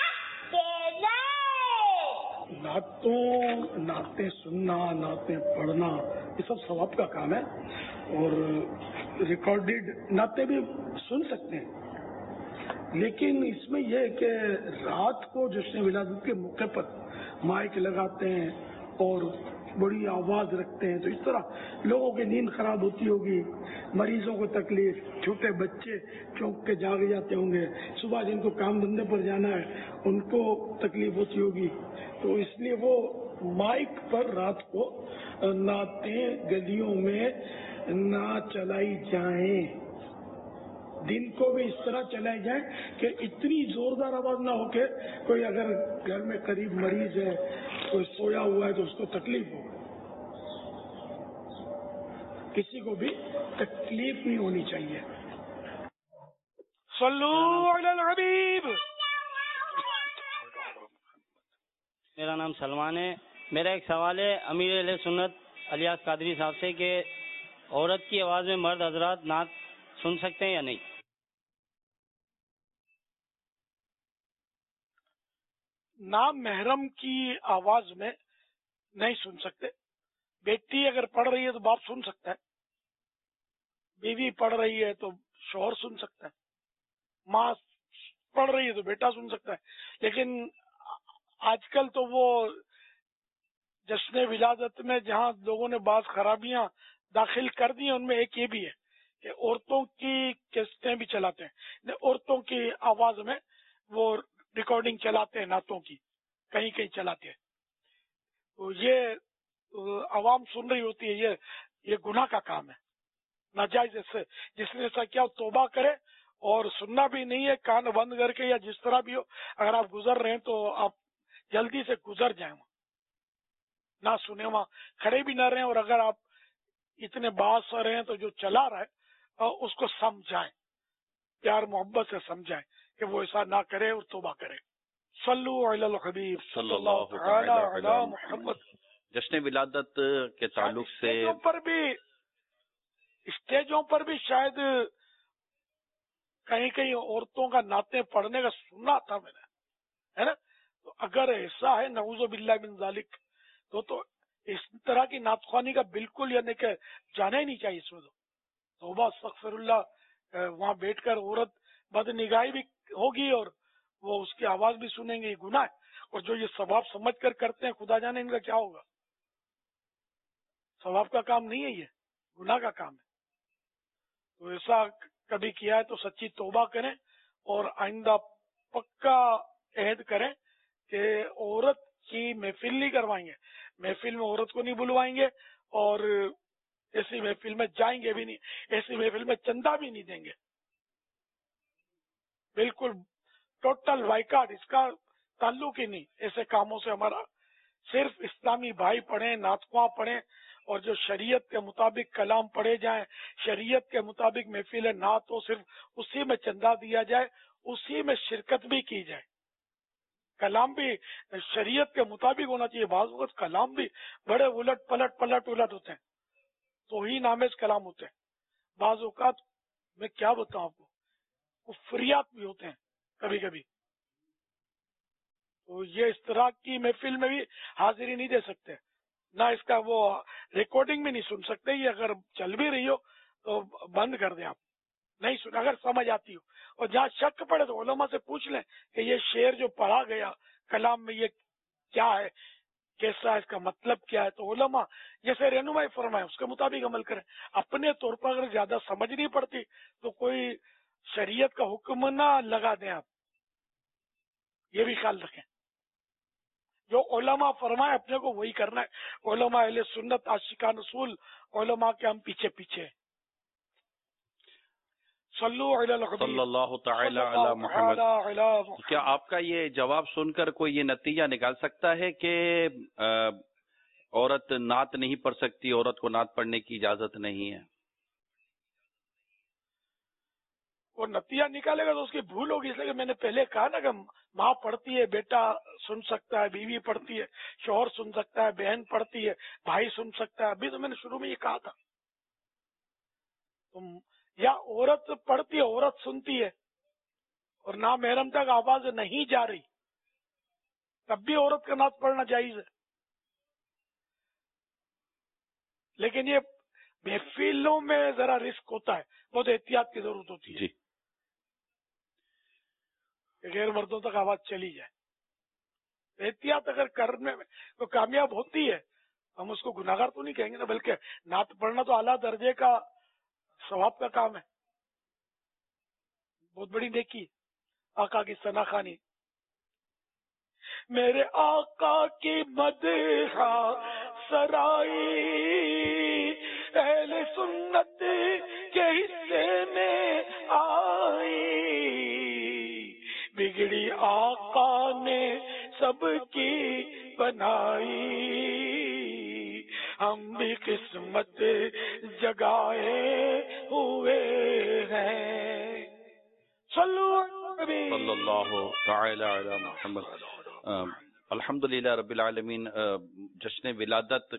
نعتیں سننا، نعتیں پڑھنا، یہ سب ثواب کا کام ہے، اور ریکارڈڈ نعتیں بھی سن سکتے ہیں، لیکن اس میں یہ ہے کہ رات کو جشن ولادت کے موقع پر مائک لگاتے ہیں اور بڑی آواز رکھتے ہیں، تو اس طرح لوگوں کی نیند خراب ہوتی ہوگی، مریضوں کو تکلیف، چھوٹے بچے چونک کے جاگ جاتے ہوں گے، صبح جن کو کام دھندے پر جانا ہے ان کو تکلیف ہوتی ہوگی، تو اس لیے وہ مائک پر رات کو نعتیں گلیوں میں نہ چلائی جائیں، دن کو بھی اس طرح چلائے جائیں کہ اتنی زوردار آواز نہ ہو کہ کوئی اگر گھر میں قریب مریض ہے، کوئی سویا ہوا ہے تو اس کو تکلیف ہو، کسی کو بھی تکلیف نہیں ہونی چاہیے۔ صلو علی الحبیب۔ میرا نام سلمان ہے۔ میرا ایک سوال ہے امیر اہل سنت الیاس قادری صاحب سے کہ عورت کی آواز میں مرد حضرات نعت سن سکتے ہیں یا نہیں؟ نام محرم کی آواز میں نہیں سن سکتے۔ بیٹی اگر پڑھ رہی ہے تو باپ سن سکتا ہے، بیوی پڑھ رہی ہے تو شوہر سن سکتا ہے، ماں پڑھ رہی ہے تو بیٹا سن سکتا ہے۔ لیکن آج کل تو وہ جشن ولادت میں جہاں لوگوں نے بعض خرابیاں داخل کر دی ہیں، ان میں ایک یہ بھی ہے کہ عورتوں کی کیسٹیں بھی چلاتے ہیں، عورتوں کی آواز میں وہ ریکارڈنگ چلاتے ہیں، نعتوں کی کہیں کہیں چلاتے ہیں، تو یہ عوام سن رہی ہوتی ہے، یہ گناہ کا کام ہے، ناجائز سے جس نے ایسا کیا توبہ کرے، اور سننا بھی نہیں ہے، کان بند کر کے یا جس طرح بھی ہو، اگر آپ گزر رہے ہیں تو آپ جلدی سے گزر جائیں، نہ سنیں، وہاں کھڑے بھی نہ رہیں، اور اگر آپ اتنے باس رہے ہیں تو جو چلا رہا ہے اس کو سمجھائیں، پیار محبت سے سمجھائیں کہ وہ ایسا نہ کرے اور توبہ کرے۔ صلو علی الحبیب صلی اللہ تعالی علی محمد۔ جشن ولادت کے تعلق سے اسٹیجوں پر بھی شاید کہیں کہیں عورتوں کا نعتیں پڑھنے کا سنا تھا میں نے، ہے نا، تو اگر ایسا ہے نعوذ باللہ من ذالک تو اس طرح کی نعت خوانی کا بالکل یعنی کہ جانا ہی نہیں چاہیے اس میں، تو توبہ استغفر اللہ، وہاں بیٹھ کر عورت بد نگاہی بھی ہوگی اور وہ اس کی آواز بھی سنیں گے، یہ گناہ ہے، اور جو یہ ثواب سمجھ کر کرتے ہیں خدا جانے ان کا کیا ہوگا، ثواب کا کام نہیں ہے، یہ گناہ کا کام ہے۔ تو ایسا کبھی کیا ہے تو سچی توبہ کریں اور آئندہ پکا عہد کریں کہ عورت کی محفل نہیں کروائیں گے، محفل میں عورت کو نہیں بلوائیں گے، اور ایسی محفل میں جائیں گے بھی نہیں، ایسی محفل میں چندہ بھی نہیں دیں گے، بالکل ٹوٹل وائکاٹ، اس کا تعلق ہی نہیں ایسے کاموں سے ہمارا۔ صرف اسلامی بھائی پڑھیں، نعتخواں پڑھیں، اور جو شریعت کے مطابق کلام پڑھے جائیں، شریعت کے مطابق محفل نعت ہو، صرف اسی میں چندہ دیا جائے، اسی میں شرکت بھی کی جائے، کلام بھی شریعت کے مطابق ہونا چاہیے۔ بعض وقت کلام بھی بڑے الٹ پلٹ ہوتے ہیں، توہین آمیز کلام ہوتے ہیں، بعض اوقات میں کیا بتاؤں آپ کو کفریات بھی ہوتے ہیں کبھی کبھی، تو یہ اس طرح کی محفل میں بھی حاضری نہیں دے سکتے، نہ اس کا وہ ریکارڈنگ بھی نہیں سن سکتے، یہ اگر چل بھی رہی ہو تو بند کر دیں، آپ نہیں سن اگر سمجھ آتی ہو، اور جہاں شک پڑے تو علماء سے پوچھ لیں کہ یہ شعر جو پڑھا گیا کلام میں یہ کیا ہے، کیسا ہے، اس کا مطلب کیا ہے، تو علماء جیسے رہنمائی فرمائے اس کے مطابق عمل کریں۔ اپنے طور پر اگر زیادہ سمجھ نہیں پڑتی تو کوئی شریعت کا حکم نہ لگا دیں، آپ یہ بھی خیال رکھیں، جو علماء فرمائے اپنے کو وہی کرنا ہے۔ علماء اہل سنت عاشقان رسول، علماء کے ہم پیچھے پیچھے ہیں۔ صلو علی الحبیب صلی اللہ تعالی علی محمد۔ کیا آپ کا یہ جواب سن کر کوئی یہ نتیجہ نکال سکتا ہے کہ عورت نعت نہیں پڑھ سکتی، عورت کو نعت پڑھنے کی اجازت نہیں ہے؟ وہ نتیجہ نکالے گا تو اس کی بھول ہوگی، اس لیے کہ میں نے پہلے کہا نا کہ ماں پڑھتی ہے، بیٹا سن سکتا ہے، بیوی پڑھتی ہے، شوہر سن سکتا ہے، بہن پڑھتی ہے، بھائی سن سکتا ہے، ابھی تو میں نے شروع میں یہ کہا تھا۔ یا عورت پڑھتی ہے، عورت سنتی ہے، اور نہ محرم تک آواز نہیں جا رہی، تب بھی عورت کا نعت پڑھنا جائز ہے، لیکن یہ محفلوں میں ذرا رسک ہوتا ہے، بہت احتیاط کی ضرورت ہوتی ہے۔ جی کہ غیر مردوں تک آواز چلی جائے. احتیاط اگر کرنے میں تو کامیاب ہوتی ہے، ہم اس کو گناہگار تو نہیں کہیں گے نا، بلکہ نعت پڑھنا تو اعلیٰ درجے کا ثواب کا کام ہے، بہت بڑی نیکی. آقا کی ثنا خوانی. میرے آقا کی مدح سرائی اہل سنت کے حصے میں آئی، بگڑی آقا نے سب کی بنائی، ہم بھی قسمت جگائے ہوئے ہیں. صلی اللہ تعالی علی محمد. الحمدللہ رب العالمین. جشن ولادت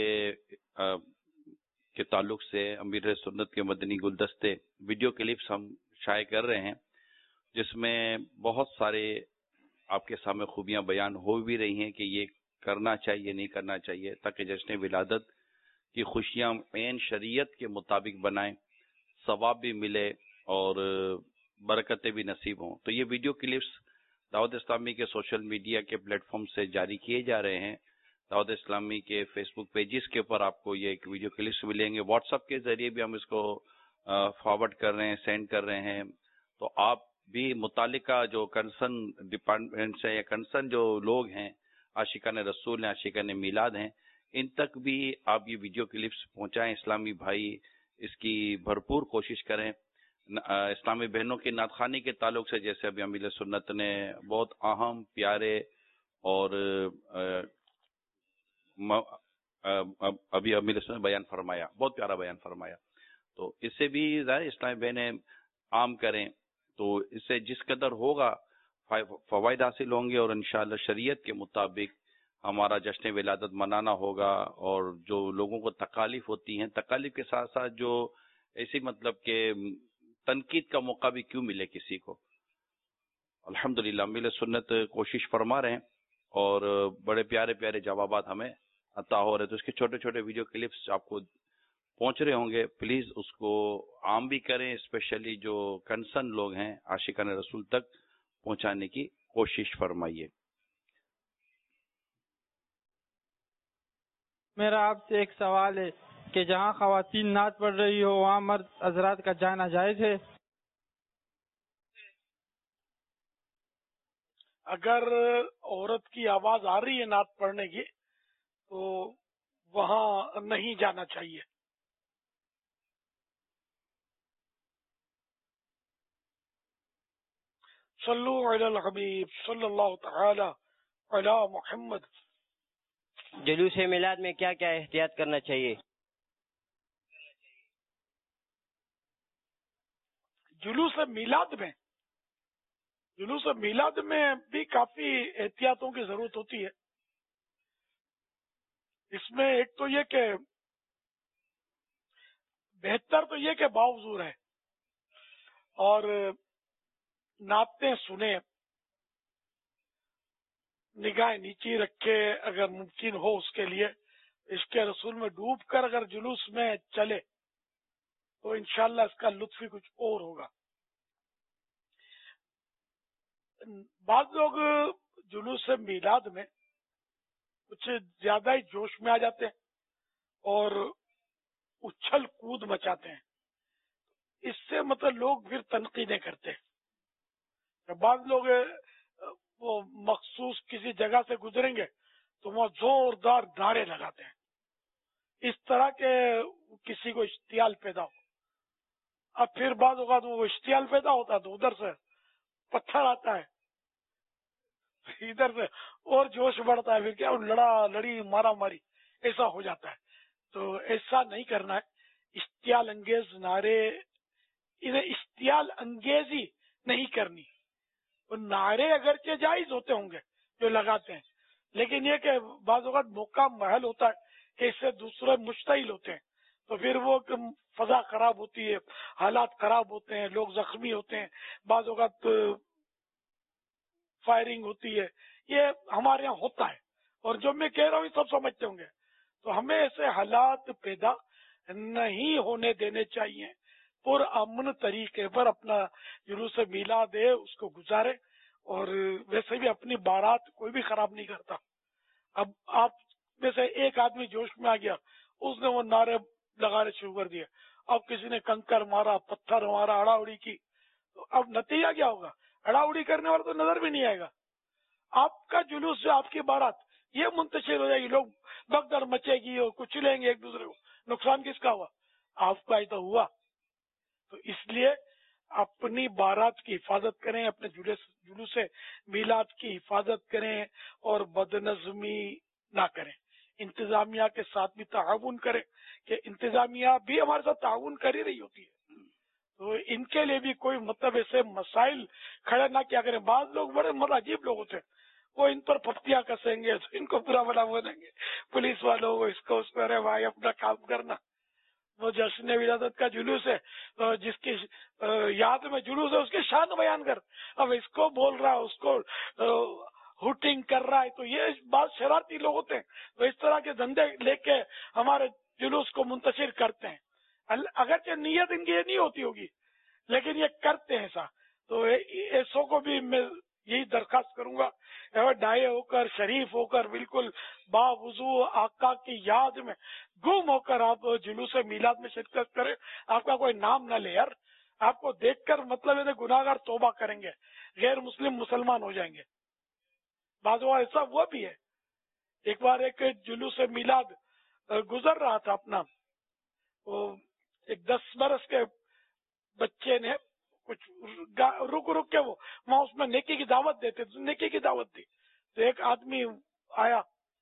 کے تعلق سے امیر سنت کے مدنی گلدستے ویڈیو کلپس ہم شائع کر رہے ہیں، جس میں بہت سارے آپ کے سامنے خوبیاں بیان ہو بھی رہی ہیں کہ یہ کرنا چاہیے نہیں کرنا چاہیے، تاکہ جشن ولادت کی خوشیاں عین شریعت کے مطابق بنائیں، ثواب بھی ملے اور برکتیں بھی نصیب ہوں. تو یہ ویڈیو کلپس دعوت اسلامی کے سوشل میڈیا کے پلیٹ فارم سے جاری کیے جا رہے ہیں. دعوت اسلامی کے فیس بک پیجز کے اوپر آپ کو یہ ایک ویڈیو کلپس ملیں گے. واٹس ایپ کے ذریعے بھی ہم اس کو فارورڈ کر رہے ہیں، سینڈ کر رہے ہیں. تو آپ بھی متعلقہ جو کنسرن ڈپارٹمنٹس ہیں یا کنسرن جو لوگ ہیں، عاشقان رسول ہیں، عاشقان میلاد ہیں، ان تک بھی آپ یہ ویڈیو کلپس پہنچائیں. اسلامی بھائی اس کی بھرپور کوشش کریں. اسلامی بہنوں کی نعت خوانی کے تعلق سے جیسے ابھی امیر سنت نے بہت اہم، پیارے اور ابھی امیر سنت بیان فرمایا، بہت پیارا بیان فرمایا. تو اس سے بھی ظاہر اسلامی بہنیں عام کریں تو اس سے جس قدر ہوگا فوائد حاصل ہوں گے، اور انشاءاللہ شریعت کے مطابق ہمارا جشن ولادت منانا ہوگا. اور جو لوگوں کو تکالیف ہوتی ہیں، تکالیف کے ساتھ ساتھ جو ایسی مطلب کہ تنقید کا موقع بھی کیوں ملے کسی کو. الحمدللہ امیر سنت کوشش فرما رہے ہیں اور بڑے پیارے پیارے جوابات ہمیں عطا ہو رہے. تو اس کے چھوٹے چھوٹے ویڈیو کلپس آپ کو پہنچ رہے ہوں گے. پلیز اس کو عام بھی کریں، اسپیشلی جو کنسرن لوگ ہیں عاشقان رسول تک پہنچانے کی کوشش فرمائیے. میرا آپ سے ایک سوال ہے کہ جہاں خواتین نعت پڑھ رہی ہو وہاں مرد حضرات کا جانا جائز ہے؟ اگر عورت کی آواز آ رہی ہے نعت پڑھنے کی تو وہاں نہیں جانا چاہیے. صلو علی الحبیب صلی اللہ تعالی علی محمد. جلوس میلاد میں کیا کیا احتیاط کرنا چاہیے؟ جلوس میلاد میں بھی کافی احتیاطوں کی ضرورت ہوتی ہے. اس میں ایک تو یہ کہ بہتر تو یہ کہ باوضو ہے اور نعتیں سنیں، نگاہیں نیچی رکھے اگر ممکن ہو اس کے لیے عشق رسول میں ڈوب کر اگر جلوس میں چلے تو انشاءاللہ اس کا لطف ہی کچھ اور ہوگا. بعض لوگ جلوس میلاد میں کچھ زیادہ ہی جوش میں آ جاتے ہیں اور اچھل کود مچاتے ہیں. اس سے مطلب لوگ پھر تنقیدیں کرتے ہیں. بعض لوگ وہ مخصوص کسی جگہ سے گزریں گے تو وہ زوردار نعرے لگاتے ہیں، اس طرح کے کسی کو اشتعال پیدا ہو. اب پھر بعض اوقات وہ اشتعال پیدا ہوتا ہے تو ادھر سے پتھر آتا ہے، ادھر سے اور جوش بڑھتا ہے، پھر کیا لڑا لڑی مارا ماری ایسا ہو جاتا ہے. تو ایسا نہیں کرنا ہے. اشتعال انگیز نعرے، انہیں اشتعال انگیزی نہیں کرنی. وہ نعرے اگرچہ جائز ہوتے ہوں گے جو لگاتے ہیں، لیکن یہ کہ بعض اوقات موقع محل ہوتا ہے کہ اس سے دوسرے مشتعل ہوتے ہیں تو پھر وہ فضا خراب ہوتی ہے، حالات خراب ہوتے ہیں، لوگ زخمی ہوتے ہیں، بعض اوقات فائرنگ ہوتی ہے. یہ ہمارے یہاں ہوتا ہے اور جو میں کہہ رہا ہوں یہ سب سمجھتے ہوں گے. تو ہمیں ایسے حالات پیدا نہیں ہونے دینے چاہیے. پر امن طریقے پر اپنا جلوس میلاد ہے اس کو گزارے اور ویسے بھی اپنی بارات کوئی بھی خراب نہیں کرتا. اب آپ میں سے ایک آدمی جوش میں آ گیا, اس نے وہ نعرے لگانے شروع کر دیے, اب کسی نے کنکر مارا, پتھر مارا, اڑا اڑی کی, تو اب نتیجہ کیا ہوگا؟ اڑا اڑی کرنے والا تو نظر بھی نہیں آئے گا. آپ کا جلوس سے آپ کی بارات یہ منتشر ہو جائے گی, لوگ بگدڑ مچے گی اور کچھ لیں گے ایک دوسرے کو. نقصان کس کا ہوا؟ آپ کا ہی تو ہوا. تو اس لیے اپنی بارات کی حفاظت کریں, اپنے جلوس میلاد کی حفاظت کریں اور بدنظمی نہ کریں. انتظامیہ کے ساتھ بھی تعاون کریں کہ انتظامیہ بھی ہمارے ساتھ تعاون کر ہی رہی ہوتی ہے, تو ان کے لیے بھی کوئی مطلب ایسے مسائل کھڑے نہ کیا کریں. بعض لوگ بڑے عجیب لوگ ہوتے ہیں, وہ ان پر پھپتیاں کسیں گے, ان کو برا بلا بولیں گے, پولیس والوں کو, اس کو اس کو. ارے بھائی اپنا کام کرنا. وہ جشن ولادت کا جلوس ہے, جس کی یاد میں جلوس ہے, اس کی شان بیان کر. اب اس کو بول رہا ہے, اس کو ہوٹنگ کر رہا ہے, تو یہ بعض شرارتی لوگ ہوتے ہیں, تو اس طرح کے دھندے لے کے ہمارے جلوس کو منتشر کرتے ہیں. اگرچہ نیت ان کی یہ نہیں ہوتی ہوگی, لیکن یہ کرتے ہیں ایسا. تو ایسوں کو بھی میں یہی درخواست کروں گا, ڈائے ہو کر, شریف ہو کر, بالکل باوضو آقا کی یاد میں گم ہو کر آپ جلوس میلاد میں شرکت کریں. آپ کا کوئی نام نہ لے یار, آپ کو دیکھ کر مطلب گناہگار توبہ کریں گے, غیر مسلم مسلمان ہو جائیں گے. بعض بار ایسا ہوا بھی ہے. ایک بار ایک جلوس میلاد گزر رہا تھا اپنا, وہ ایک 10 برس کے بچے نے کچھ رک کے وہ وہاں اس میں نیکی کی دعوت دیتے, نیکی کی دعوت دی. تو ایک آدمی آیا,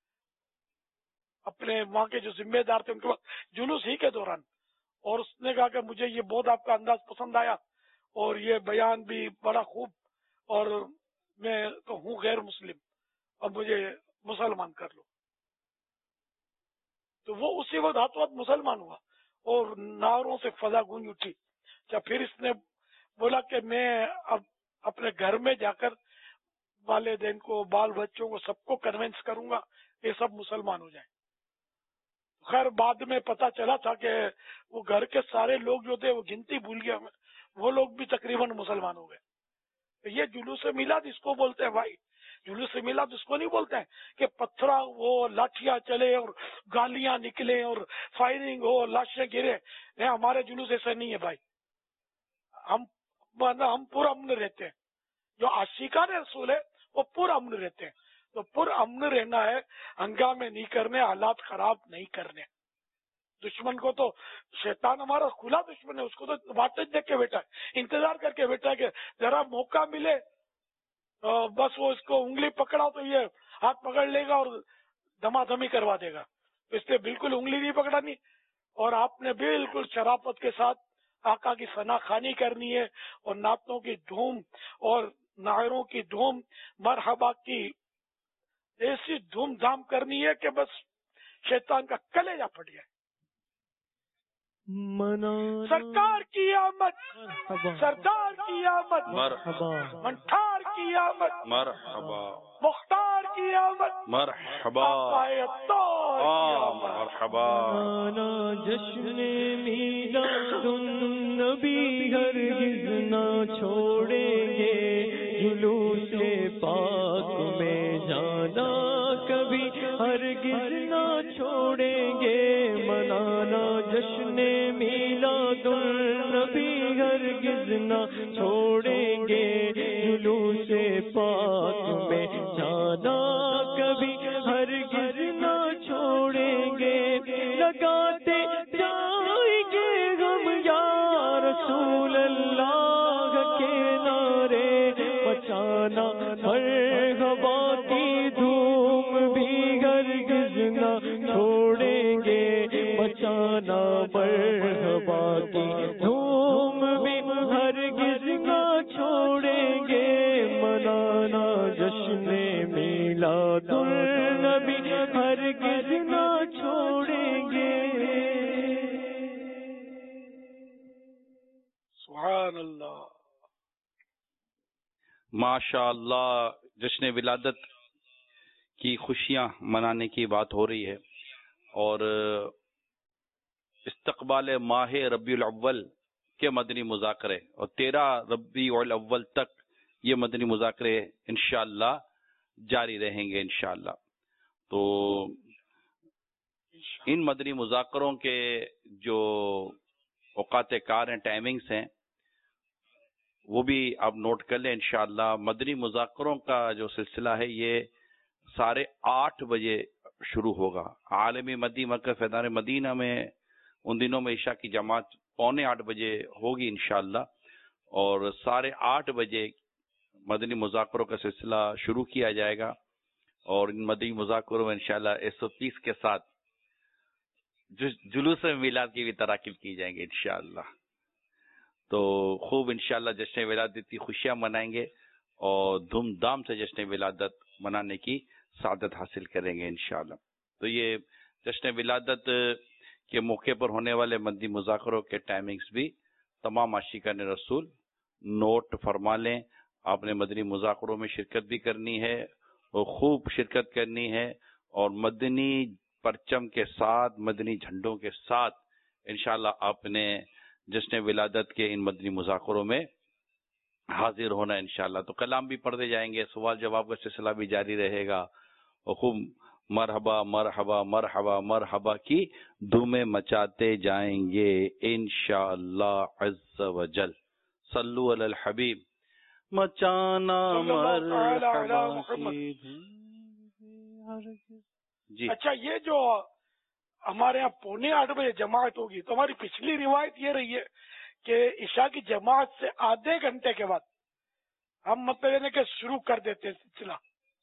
اپنے وہاں کے جو ذمہ دار تھے ان کے پاس جلوس ہی کے دوران, اور اس نے کہا کہ مجھے یہ بہت آپ کا انداز پسند آیا, اور یہ بیان بھی بڑا خوب, اور میں تو ہوں غیر مسلم, اور مجھے مسلمان کر لو. تو وہ اسی وقت ہاتھ ہاتھ مسلمان ہوا اور نعروں سے فضا گونج اٹھی. پھر اس نے بولا کہ میں اب اپنے گھر میں جا کر والدین کو, بال بچوں کو, سب کو کنونس کروں گا یہ سب مسلمان ہو جائیں. خیر بعد میں پتا چلا تھا کہ وہ گھر کے سارے لوگ جو تھے وہ گنتی بھول گیا, وہ لوگ بھی تقریباً مسلمان ہو گئے. یہ جلوس میلاد اس کو بولتے ہیں بھائی. جلوس میلاد اس کو نہیں بولتے ہیں کہ پتھرا وہ لاٹھیاں چلے اور گالیاں نکلے اور فائرنگ ہو, لاشیں گرے. ہمارے جلوس ایسا نہیں ہے بھائی. ہم پورا امن رہتے ہیں. جو عاشقان رسول ہے وہ پورا امن رہتے ہیں. تو پر امن رہنا ہے, ہنگامے نہیں کرنے, حالات خراب نہیں کرنے. دشمن کو تو شیطان ہمارا کھلا دشمن ہے, اس کو تو واٹج دیکھ کے بیٹھا ہے, انتظار کر کے بیٹھا ہے کہ ذرا موقع ملے بس وہ اس کو انگلی پکڑا تو یہ ہاتھ پکڑ لے گا اور دما دمی کروا دے گا. اس نے بالکل انگلی نہیں پکڑانی, اور آپ نے بالکل شرافت کے ساتھ آقا کی ثنا خوانی کرنی ہے, اور نعتوں کی دھوم اور نعروں کی دھوم, مرحبا کی ایسی دھوم دھام کرنی ہے کہ بس شیطان کا کلیجہ پھٹ جائے. سرکار کی آمد, سردار کی آمد, منٹھار کی آمد, مختار کی آمد, مرحبا مرحبا. جشن میلاد النبی ہرگز نہ چھوڑیں گے, جلوس پاک میں جانا کبھی ہرگز نہ چھوڑیں گے. منانا جشن میلاد النبی ہرگز نہ چھوڑیں گے, جلوس پاک میں جانا کبھی ہرگز نہ چھوڑیں گے. لگاتے جائیں گے ہم یا رسول اللہ کے نعرے, بچانا مرحبا کی دھوم بھی ہرگز نہ چھوڑیں گے, بچانا مرحبا کی دھوم بھی ہرگز نہ چھوڑیں گے. منانا جشن میلاد النبی ہرگز نہ چھوڑیں گے. سبحان اللہ. ماشاء اللہ. جشن ولادت کی خوشیاں منانے کی بات ہو رہی ہے, اور استقبال ماہ ربیع الاول کے مدنی مذاکرے, اور 13 ربیع الاول تک یہ مدنی مذاکرے انشاءاللہ جاری رہیں گے انشاءاللہ. تو ان مدنی مذاکروں کے جو اوقات کار ہیں، ٹائمنگز ہیں، وہ بھی آپ نوٹ کر لیں انشاءاللہ. مدنی مذاکروں کا جو سلسلہ ہے یہ 8:30 بجے شروع ہوگا. عالمی مدی مرکز فیضان مدینہ میں ان دنوں میں عشاء کی جماعت 7:45 بجے ہوگی انشاءاللہ، اور 8:30 بجے مدنی مذاکروں کا سلسلہ شروع کیا جائے گا. اور ان مدنی مذاکروں میں انشاءاللہ 130 کے ساتھ جلوس میلاد کی بھی تراکیب کی جائیں گے انشاءاللہ. تو خوب انشاءاللہ جشن ولادت کی خوشیاں منائیں گے اور دھوم دھام سے جشن ولادت منانے کی سعادت حاصل کریں گے انشاءاللہ. تو یہ جشن ولادت کے موقع پر ہونے والے مدنی مذاکروں کے ٹائمنگز بھی تمام عاشقان رسول نوٹ فرما لیں. آپ نے مدنی مذاکروں میں شرکت بھی کرنی ہے اور خوب شرکت کرنی ہے، اور مدنی پرچم کے ساتھ، مدنی جھنڈوں کے ساتھ انشاءاللہ آپ نے جشن ولادت کے ان مدنی مذاکروں میں حاضر ہونا انشاءاللہ. تو کلام بھی پڑھتے جائیں گے، سوال جواب کا سلسلہ بھی جاری رہے گا، اور خوب مرحبا مرحبا مرحبا مرحبا کی دھومیں مچاتے جائیں گے انشاءاللہ عز وجل. صلو علی الحبیب. مچانا مرحبا. جی اچھا، یہ جو ہمارے یہاں 7:45 بجے جماعت ہوگی، تو ہماری پچھلی روایت یہ رہی ہے کہ عشاء کی جماعت سے آدھے گھنٹے کے بعد ہم مطلب یعنی کہ شروع کر دیتے ہیں سلسلہ.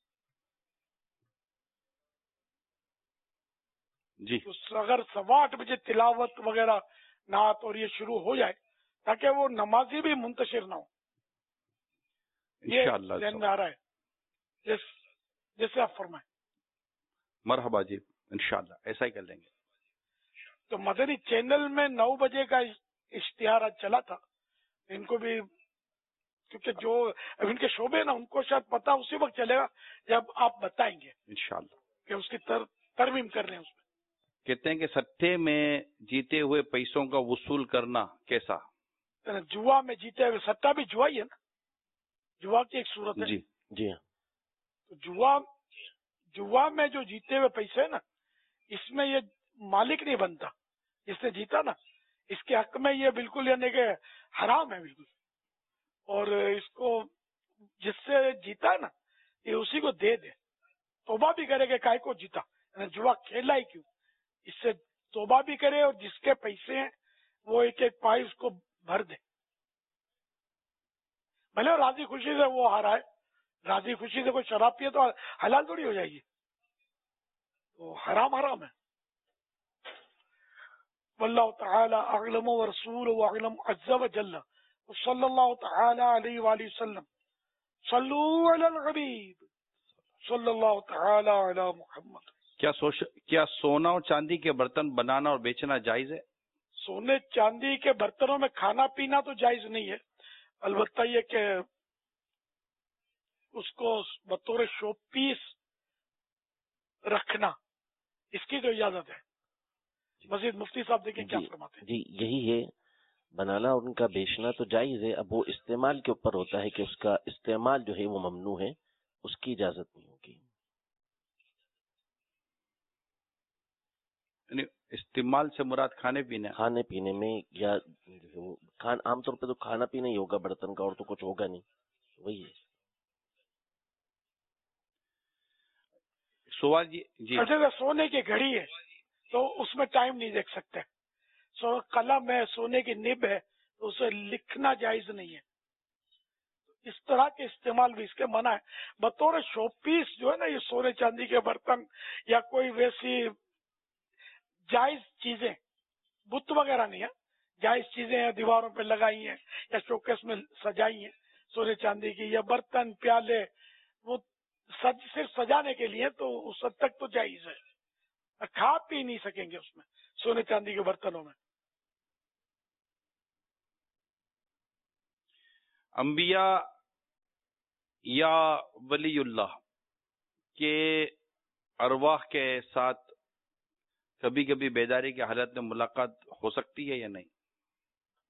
جی اگر 8:15 بجے تلاوت وغیرہ نعت اور یہ شروع ہو جائے تاکہ وہ نمازی بھی منتشر نہ ہو. انشاءاللہ ذہن میں آ رہا ہے جیسے آپ فرمائیں. مرحبا جی، انشاءاللہ ایسا ہی کر لیں گے. تو مدنی چینل میں 9 بجے کا اشتہار چلا تھا، ان کو بھی کیونکہ جو ان کے شعبے نا ان کو شاید پتا اسی وقت چلے گا جب آپ بتائیں گے انشاءاللہ کہ اس کی ترمیم کر رہے ہیں. اس میں کہتے ہیں کہ سٹے میں جیتے ہوئے پیسوں کا وصول کرنا کیسا؟ جوا میں جیتے ہوئے، سٹا بھی جوا ہی ہے نا، جوا کی ایک صورت ہے. جی ہاں. تو جوا میں جو جیتے ہوئے پیسے نا، اس میں یہ مالک نہیں بنتا جس نے جیتا نا، اس کے حق میں یہ بالکل یعنی کہ حرام ہے بالکل. اور اس کو جس سے جیتا نا یہ اسی کو دے دے، توبہ بھی کرے کہ کائے کو جیتا، یعنی جوا کھیلا ہی کیوں، اس سے توبہ بھی کرے، اور جس کے پیسے ہیں وہ ایک ایک پائی اس کو بھر دے. بھلے راضی خوشی سے وہ ہارا ہے، راضی خوشی سے کوئی شراب پیے تو حلال تھوڑی ہو جائے گی، تو حرام حرام ہے. واللہ تعالی اعلم ورسولہ اعلم عز وجل، صلی اللہ تعالی علیہ وآلہ وسلم. صلو علی الحبیب صلی اللہ تعالی علی محمد. کیا سونا اور چاندی کے برتن بنانا اور بیچنا جائز ہے؟ سونے چاندی کے برتنوں میں کھانا پینا تو جائز نہیں ہے، البتہ یہ کہ اس کو بطور شو پیس رکھنا اس کی تو اجازت ہے. مزید مفتی صاحب دیکھیں کیا فرماتے ہیں. جی یہی ہے، بنانا اور ان کا بیچنا تو جائز ہے. اب وہ استعمال کے اوپر ہوتا ہے کہ اس کا استعمال جو ہے وہ ممنوع ہے، اس کی اجازت نہیں ہوگی. یعنی استعمال سے مراد کھانے پینے میں، یا عام طور پہ تو کھانا پینا ہی ہوگا برتن کا، اور تو کچھ ہوگا نہیں. وہی ہے سوال. جی اگر سونے کی گھڑی ہے تو اس میں ٹائم نہیں دیکھ سکتے. قلم ہے، سونے کی نب ہے، تو اسے لکھنا جائز نہیں ہے. اس طرح کے استعمال بھی اس کے منع ہے. بطور شو پیس جو ہے نا یہ سونے چاندی کے برتن یا کوئی ویسی جائز چیزیں، بت وغیرہ نہیں ہے، جائز چیزیں ہیں دیواروں پہ لگائی ہیں یا شوکیس میں سجائی ہیں سونے چاندی کی، یا برتن پیالے وہ صرف سجانے کے لیے، تو اس حد تک تو جائز ہے. کھا پی نہیں سکیں گے اس میں سونے چاندی کے برتنوں میں. انبیاء یا ولی اللہ کے ارواح کے ساتھ کبھی کبھی بیداری کی حالت میں ملاقات ہو سکتی ہے یا نہیں؟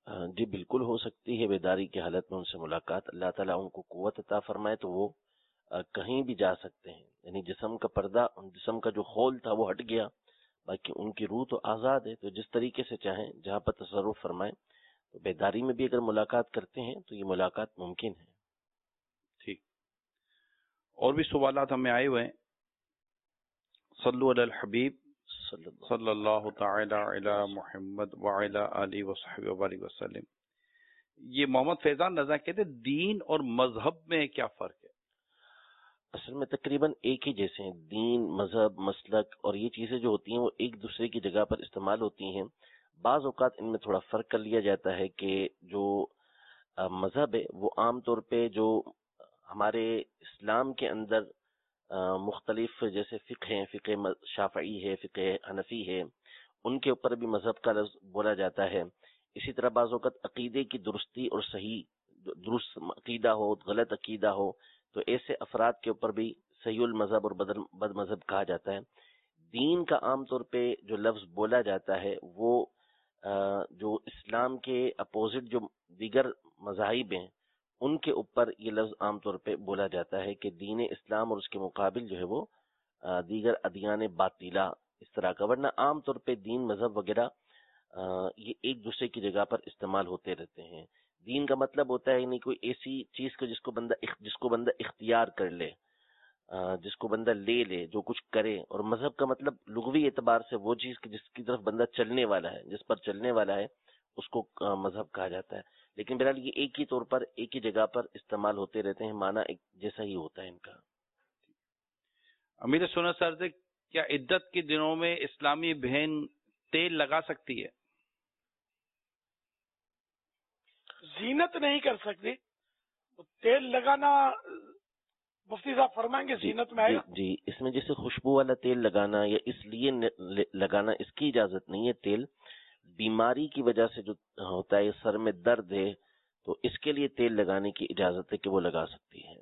جی بالکل ہو سکتی ہے بیداری کی حالت میں ان سے ملاقات. اللہ تعالیٰ ان کو قوت عطا فرمائے تو وہ کہیں بھی جا سکتے ہیں. یعنی جسم کا پردہ، جسم کا جو خول تھا وہ ہٹ گیا، باقی ان کی روح تو آزاد ہے. تو جس طریقے سے چاہیں جہاں پر تصرف فرمائیں. تو بیداری میں بھی اگر ملاقات کرتے ہیں تو یہ ملاقات ممکن ہے. ٹھیک. اور بھی سوالات ہمیں آئے ہوئے ہیں. صلو علی الحبیب صلی اللہ تعالی علی محمد وعلی آلہ وصحبہ وبارک وسلم. یہ محمد فیضان رضا کہتے ہیں دین اور مذہب میں کیا فرق ہے؟ اصل میں تقریباً ایک ہی جیسے ہیں. دین، مذہب، مسلک اور یہ چیزیں جو ہوتی ہیں وہ ایک دوسرے کی جگہ پر استعمال ہوتی ہیں. بعض اوقات ان میں تھوڑا فرق کر لیا جاتا ہے کہ جو مذہب ہے وہ عام طور پہ جو ہمارے اسلام کے اندر مختلف جیسے فقہ ہیں، فقہ شافعی ہے، فقہ حنفی ہے، ان کے اوپر بھی مذہب کا لفظ بولا جاتا ہے. اسی طرح بعض اوقات عقیدے کی درستی اور صحیح درست عقیدہ ہو، غلط عقیدہ ہو تو ایسے افراد کے اوپر بھی صحیح المذہب اور بد مذہب کہا جاتا ہے. دین کا عام طور پہ جو لفظ بولا جاتا ہے وہ جو اسلام کے اپوزٹ جو دیگر مذاہب ہیں ان کے اوپر یہ لفظ عام طور پہ بولا جاتا ہے کہ دین اسلام اور اس کے مقابل جو ہے وہ دیگر ادیان باطلہ اس طرح کا. ورنہ عام طور پہ دین، مذہب وغیرہ یہ ایک دوسرے کی جگہ پر استعمال ہوتے رہتے ہیں. دین کا مطلب ہوتا ہے نہیں کوئی ایسی چیز کو جس کو بندہ اختیار کر لے، جس کو بندہ لے لے، جو کچھ کرے. اور مذہب کا مطلب لغوی اعتبار سے وہ چیز جس کی طرف بندہ چلنے والا ہے، جس پر چلنے والا ہے اس کو مذہب کہا جاتا ہے. لیکن بہرحال یہ ایک ہی طور پر ایک ہی جگہ پر استعمال ہوتے رہتے ہیں، معنی ایک جیسا ہی ہوتا ہے ان کا. امیر سنت سر سے کیا عدت کے دنوں میں اسلامی بہن تیل لگا سکتی ہے؟ زینت نہیں کر سکتی، تیل لگانا مفتی صاحب فرمائیں گے زینت میں آئے گا. جی اس میں جیسے خوشبو والا تیل لگانا یا اس لیے لگانا اس کی اجازت نہیں ہے. تیل بیماری کی وجہ سے جو ہوتا ہے، سر میں درد ہے تو اس کے لیے تیل لگانے کی اجازت ہے کہ وہ لگا سکتی ہے.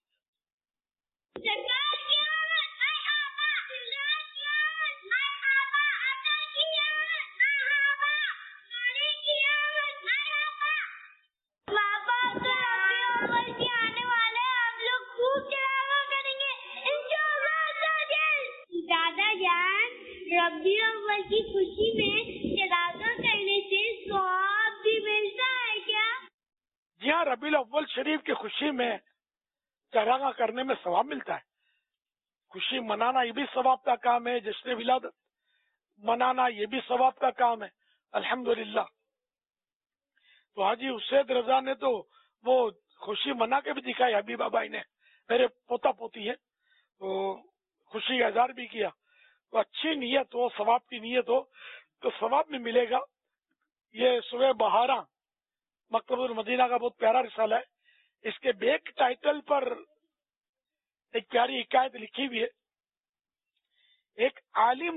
ربیع الاول کی خوشی میں چراغاں کرنے سے ثواب بھی ملتا ہے کیا؟ جی ہاں، ربیع الاول شریف کی خوشی میں چراغاں کرنے میں ثواب ملتا ہے. خوشی منانا یہ بھی ثواب کا کام ہے، جشن ولادت منانا یہ بھی ثواب کا کام ہے الحمدللہ. تو حاجی اسید رضا نے تو وہ خوشی منا کے بھی دکھائی. حبیبہ بھائی نے، میرے پوتا پوتی ہے، تو خوشی کا اظہار بھی کیا. تو اچھی نیت ہو، ثواب کی نیت ہو تو ثواب بھی ملے گا. یہ سورہ بہارا مکتبۃ المدینہ کا بہت پیارا رسالہ ہے. اس کے بیک ٹائٹل پر ایک پیاری حکایت لکھی ہوئی ہے. ایک عالم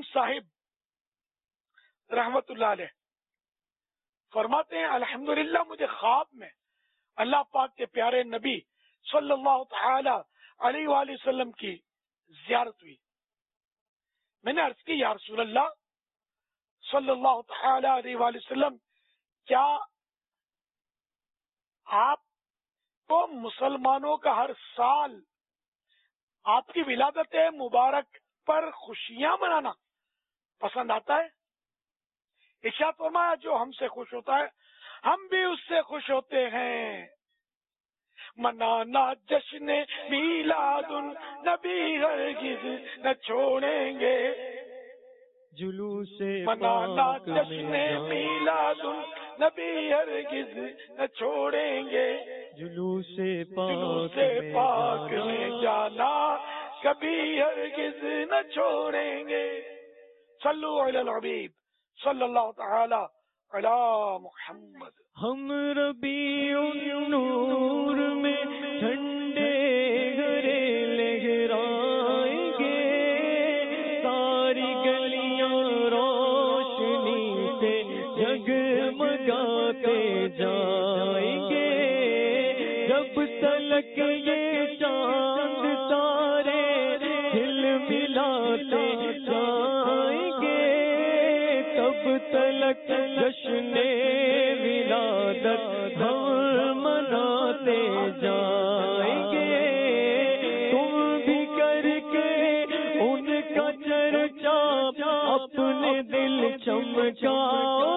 صاحب رحمت اللہ علیہ فرماتے ہیں الحمدللہ مجھے خواب میں اللہ پاک کے پیارے نبی صلی اللہ تعالی علیہ وآلہ وسلم کی زیارت ہوئی. میں نے عرض کی یا رسول اللہ صلی اللہ تعالی علیہ وآلہ وسلم، کیا آپ کو مسلمانوں کا ہر سال آپ کی ولادت مبارک پر خوشیاں منانا پسند آتا ہے؟ ارشاد فرمایا جو ہم سے خوش ہوتا ہے ہم بھی اس سے خوش ہوتے ہیں. منانا جشن میلاد النبی ہرگز نہ چھوڑیں گے. جلوس منانا جشن میلاد النبی ہرگز نہ چھوڑیں گے. جلوس پاک میں جانا کبھی ہرگز نہ چھوڑیں گے. صلو علی الحبیب صلی اللہ تعالی علی محمد. ہم ربیع النور میں جھنڈے گھرے لہرائیں گے. ساری گلیاں روشنی سے جگمگاتے جائیں گے. جب تلک یہ چاند تارے دل ملاتے جائیں گے، تب تلک جشن ولادت دل چمکاؤ،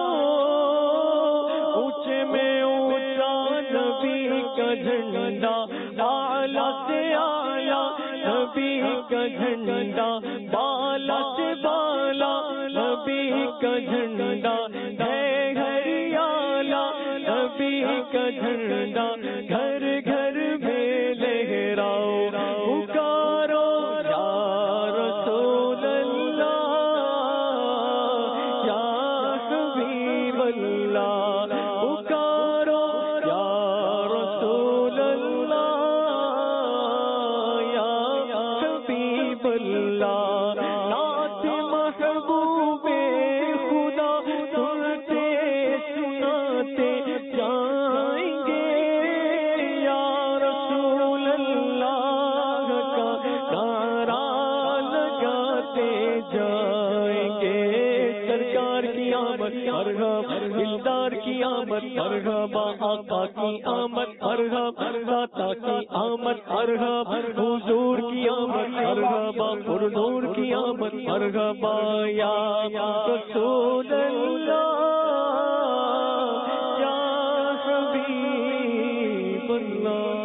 اونچے میں اونچا نبی کا جھنڈا، اعلیٰ سے اعلیٰ نبی کا جھنڈا، بالا سے بالا نبی کا جھنڈا ہے، ہریالا نبی کا جھنڈا، گھر گھر میں لہراؤ، پکارو یا رسول اللہ یا حبیب اللہ، پکارو یا رسول اللہ یا حبیب اللہ، نعت محبوب خدا سنتے سناتے جائیں گے، یا رسول اللہ کا نعرہ لگاتے جائیں گے، سرکار کی آمد مرحبا، دلدار کی آمد مرحبا، آقا کی آمد مرحبا، داتا کی آمد مرحبا، حضور کی آمد مرحبا، پرنور کی آمد مرحبا، یا رسول اللہ یا حبیب اللہ۔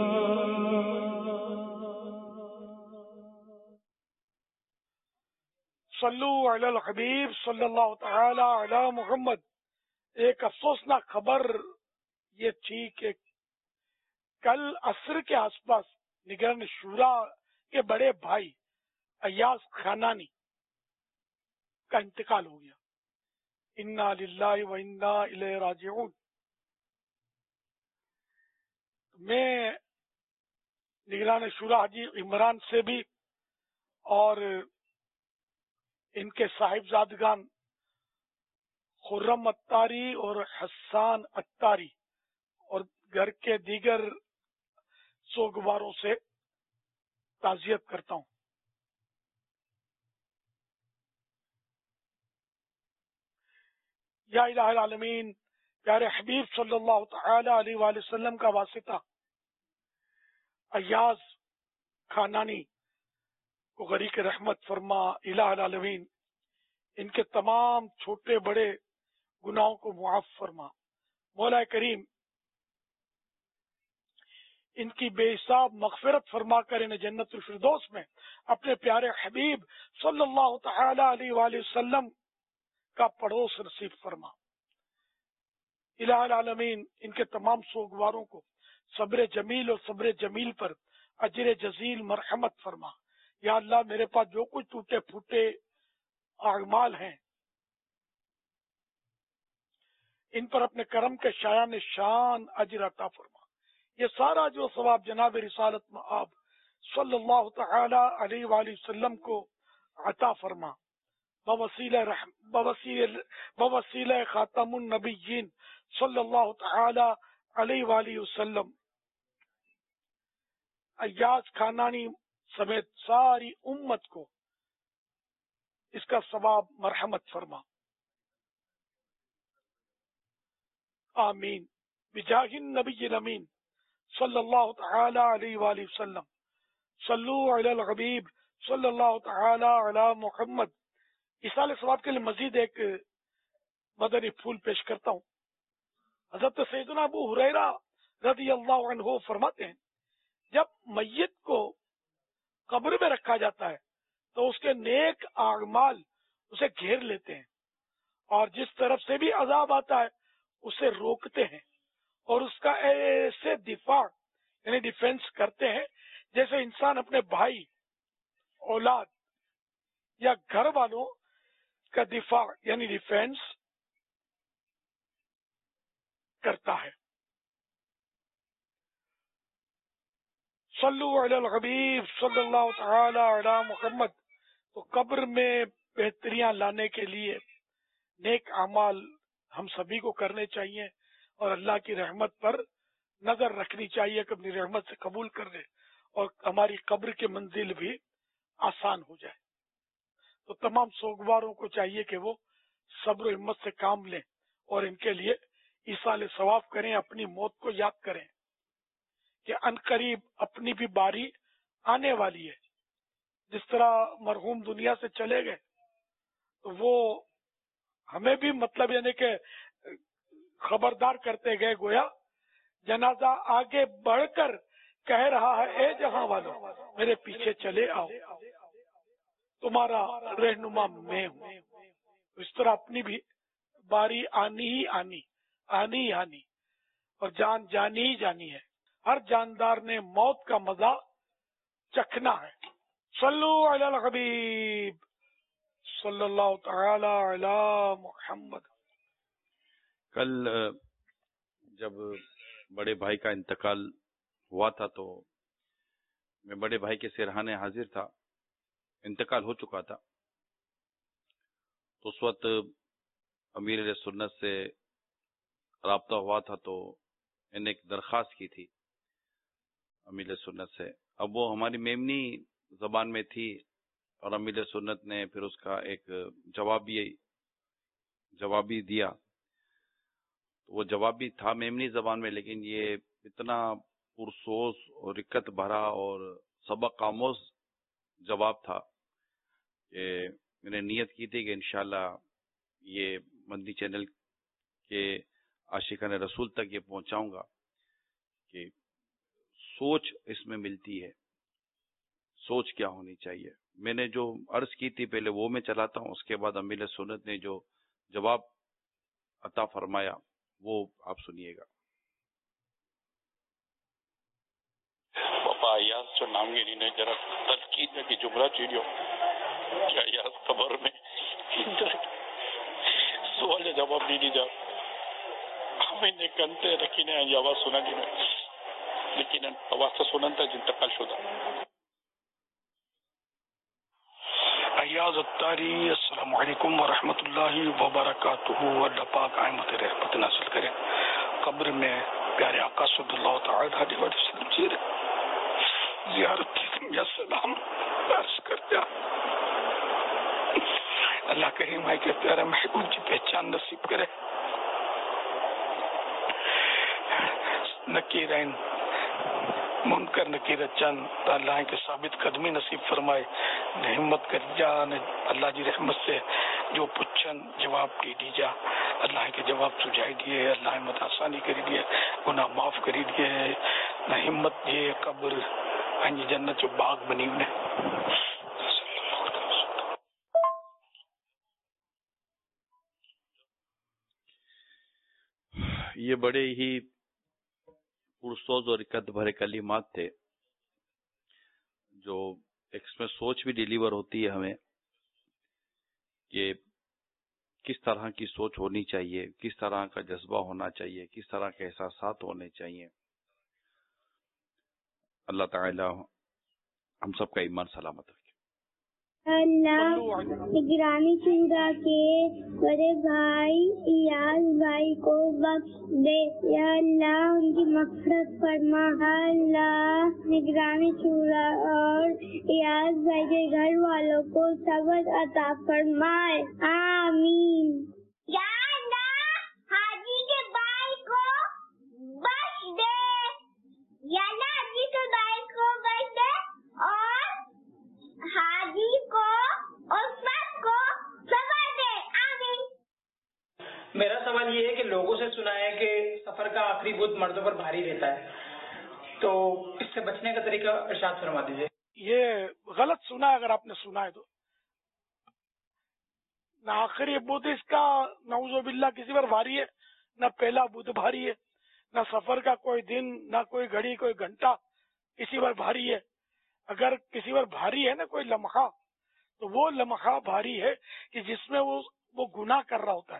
صلو علی الحبیب صلی اللہ تعالی علی محمد۔ ایک افسوسناک خبر یہ تھی کہ کل عصر کے آس پاس نگران شورا کے بڑے بھائی ایاز خانانی کا انتقال ہو گیا۔ انا للہ و انا الیہ راجعون۔ میں نگران شورا حاجی عمران سے بھی اور ان کے صاحبزادگان خرم اتاری اور حسان اتاری اور گھر کے دیگر سوگواروں سے تعزیت کرتا ہوں۔ یا الہ العالمین، پیارے حبیب صلی اللہ تعالی علیہ وآلہ وسلم کا واسطہ ایاز خانانی کو غریق رحمت فرما۔ الہ العالمین ان کے تمام چھوٹے بڑے گناہوں کو معاف فرما۔ مولا کریم ان کی بے حساب مغفرت فرما کر انہیں جنت الفردوس میں اپنے پیارے حبیب صلی اللہ تعالی علیہ وآلہ وسلم کا پڑوس نصیب فرما۔ الہ العالمین ان کے تمام سوگواروں کو صبر جمیل اور صبر جمیل پر اجر جزیل مرحمت فرما۔ یا اللہ میرے پاس جو کچھ ٹوٹے پھوٹے اعمال ہیں ان پر اپنے کرم کے شایان شان اجر عطا فرما۔ یہ سارا جو ثواب جناب رسالت مآب صلی اللہ تعالی علیہ وآلہ وسلم کو عطا فرما، بوسیلہ خاتم النبیین صلی اللہ تعالی علیہ وآلہ وسلم۔ ایاز خانانی سمیت ساری امت کو اس کا ثواب مرحمت فرما، آمین بجاہ النبی الامین صلی اللہ تعالی علیہ وآلہ وسلم۔ صلو علی الحبیب صلی اللہ تعالی علی محمد۔ اصال ثواب کے لیے مزید ایک مدنی پھول پیش کرتا ہوں۔ حضرت سیدنا ابو ہریرہ رضی اللہ عنہ فرماتے ہیں جب میت کو قبر میں رکھا جاتا ہے تو اس کے نیک اعمال اسے گھیر لیتے ہیں اور جس طرف سے بھی عذاب آتا ہے اسے روکتے ہیں اور اس کا ایسے دفاع یعنی ڈیفینس کرتے ہیں جیسے انسان اپنے بھائی، اولاد یا گھر والوں کا دفاع یعنی ڈیفینس کرتا ہے۔ صلو علی الحبیب صلی اللہ تعالی علی محمد۔ تو قبر میں بہتریاں لانے کے لیے نیک اعمال ہم سبھی کو کرنے چاہیے اور اللہ کی رحمت پر نظر رکھنی چاہیے کہ اپنی رحمت سے قبول کر لے اور ہماری قبر کی منزل بھی آسان ہو جائے۔ تو تمام سوگواروں کو چاہیے کہ وہ صبر و ہمت سے کام لیں اور ان کے لیے ایصال ثواب کریں، اپنی موت کو یاد کریں کہ ان قریب اپنی بھی باری آنے والی ہے۔ جس طرح مرحوم دنیا سے چلے گئے تو وہ हमें भी मतलब यानी कि खबरदार करते गए, गोया जनाजा आगे बढ़कर कह रहा है, ए जहां वालों मेरे पीछे चले आओ, तुम्हारा रहनुमा मैं हूँ। इस तरह अपनी भी बारी आनी ही आनी और जान जानी ही जानी है। हर जानदार ने मौत का मजा चखना है। सल्लु अलल हबीब सल्लल्लाहु तआला अला मुहम्मद। कल जब बड़े भाई का इंतकाल हुआ था तो मैं बड़े भाई के सिरहाने हाजिर था, इंतकाल हो चुका था। तो उस वक्त अमीर सुन्नत से राब्ता हुआ था तो मैंने एक दरख्वास्त की थी अमीर सुन्नत से। अब वो हमारी मेमनी जबान में थी और अमीर सुन्नत ने फिर उसका एक जवाब भी दिया। तो वो जवाब भी था मेमनी जबान में, लेकिन ये इतना पुरसोस और रिक्कत भरा और सबक आमोज जवाब था कि मैंने नियत की थी कि इंशाल्लाह ये मदनी चैनल के आशिकान रसूल तक ये पहुंचाऊंगा कि सोच इसमें मिलती है, सोच क्या होनी चाहिए। मैंने जो अर्ज की थी पहले वो मैं चलाता हूँ, उसके बाद अमीर सुन्नत ने जो जवाब अता फरमाया वो आप सुनिएगा। पापा याद जो नामगिरी ने जरा तलकीद की जुमला चीड़ियो क्या याद खबर में सवाल जवाब नहीं दीजा हमें कंते रखी ने आवाज सुना दी में, लेकिन आवाज सुनन था इंतकाल शुदा। अयाज अत्तारी अस्सलामु अलैकुम व रहमतुल्लाहि व बरकातुहू। अल्लाह पाक आमत रहमत नासिल करे, कब्र में प्यारे आका सल्लल्लाहु अलैहि वसल्लम की ज़ियारत या सलाम अर्ज कर दिया। अल्लाह करीम है कि प्यारे महबूब की पहचान नसीब करे। नकीरैन मुनकर नकीर चंद अल्लाह के साबित कदमी नसीब फरमाए। हिम्मत कर जा अल्लाह की रहमत से जो पुछन जवाब दी जा, अल्लाह के जवाब सुझाई दिए, अल्लाह मत आसानी करी दिए, गुनाह माफ करी दिए। न हिम्मत ये कब्र अंज जन्नत जो बाग बनी उन्हें। ये बड़े ही पुरसोज और इकत भरे कलिमात थे जो इसमें सोच भी डिलीवर होती है हमें कि किस तरह की सोच होनी चाहिए, किस तरह का जज्बा होना चाहिए, किस तरह के एहसासात होने चाहिए। अल्लाह ताला हम सबका ईमान सलामत रखे। अल्लाह निगरानी शुरा के बड़े भाई इयाज भाई को बख्श दे, या अल्लाह उनकी मग़फ़िरत फरमा। अल्लाह निगरानी शुरा और इयाज भाई के घर वालों को सब्र अता फरमाए, आमीन। या अल्लाह हाजी के भाई को बख्श दे, या अल्लाह हाजी के भाई को बख्श दे और हाजी को और सबको सबर दे, आमीन। मेरा सवाल ये है कि लोगों से सुना है कि सफर का आखिरी बुध मर्दों पर भारी रहता है, तो इससे बचने का तरीका इरशाद फरमा दीजिए। ये गलत सुना है, अगर आपने सुना है तो। ना आखिरी बुध इसका नऊज़ुबिल्लाह किसी पर भारी है, न पहला बुध भारी है, न सफर का कोई दिन, न कोई घड़ी, कोई घंटा किसी पर भारी है। अगर किसी पर भारी है ना कोई लम्हा, तो वो लम्हा भारी है कि जिसमें वो गुनाह कर रहा होता है।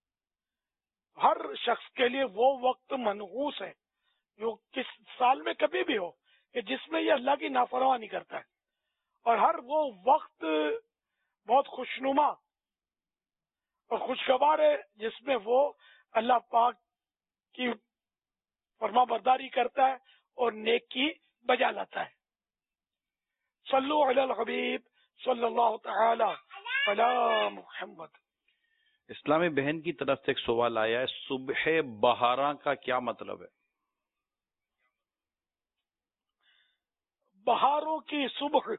हर शख्स के लिए वो वक्त मनहूस है जो किस साल में कभी भी हो कि जिसमें ये अल्लाह की नाफरमानी करता है, और हर वो वक्त बहुत खुशनुमा और खुशगवार है जिसमें वो अल्लाह पाक की फरमाबरदारी करता है और नेकी बजा लाता है। सल्लु अलल हबीब सल्लल्लाहु तआला अला मुहम्मद। इस्लामी बहन की तरफ से एक सवाल आया है, सुबह बहारा का क्या मतलब है? बहारों की सुबह,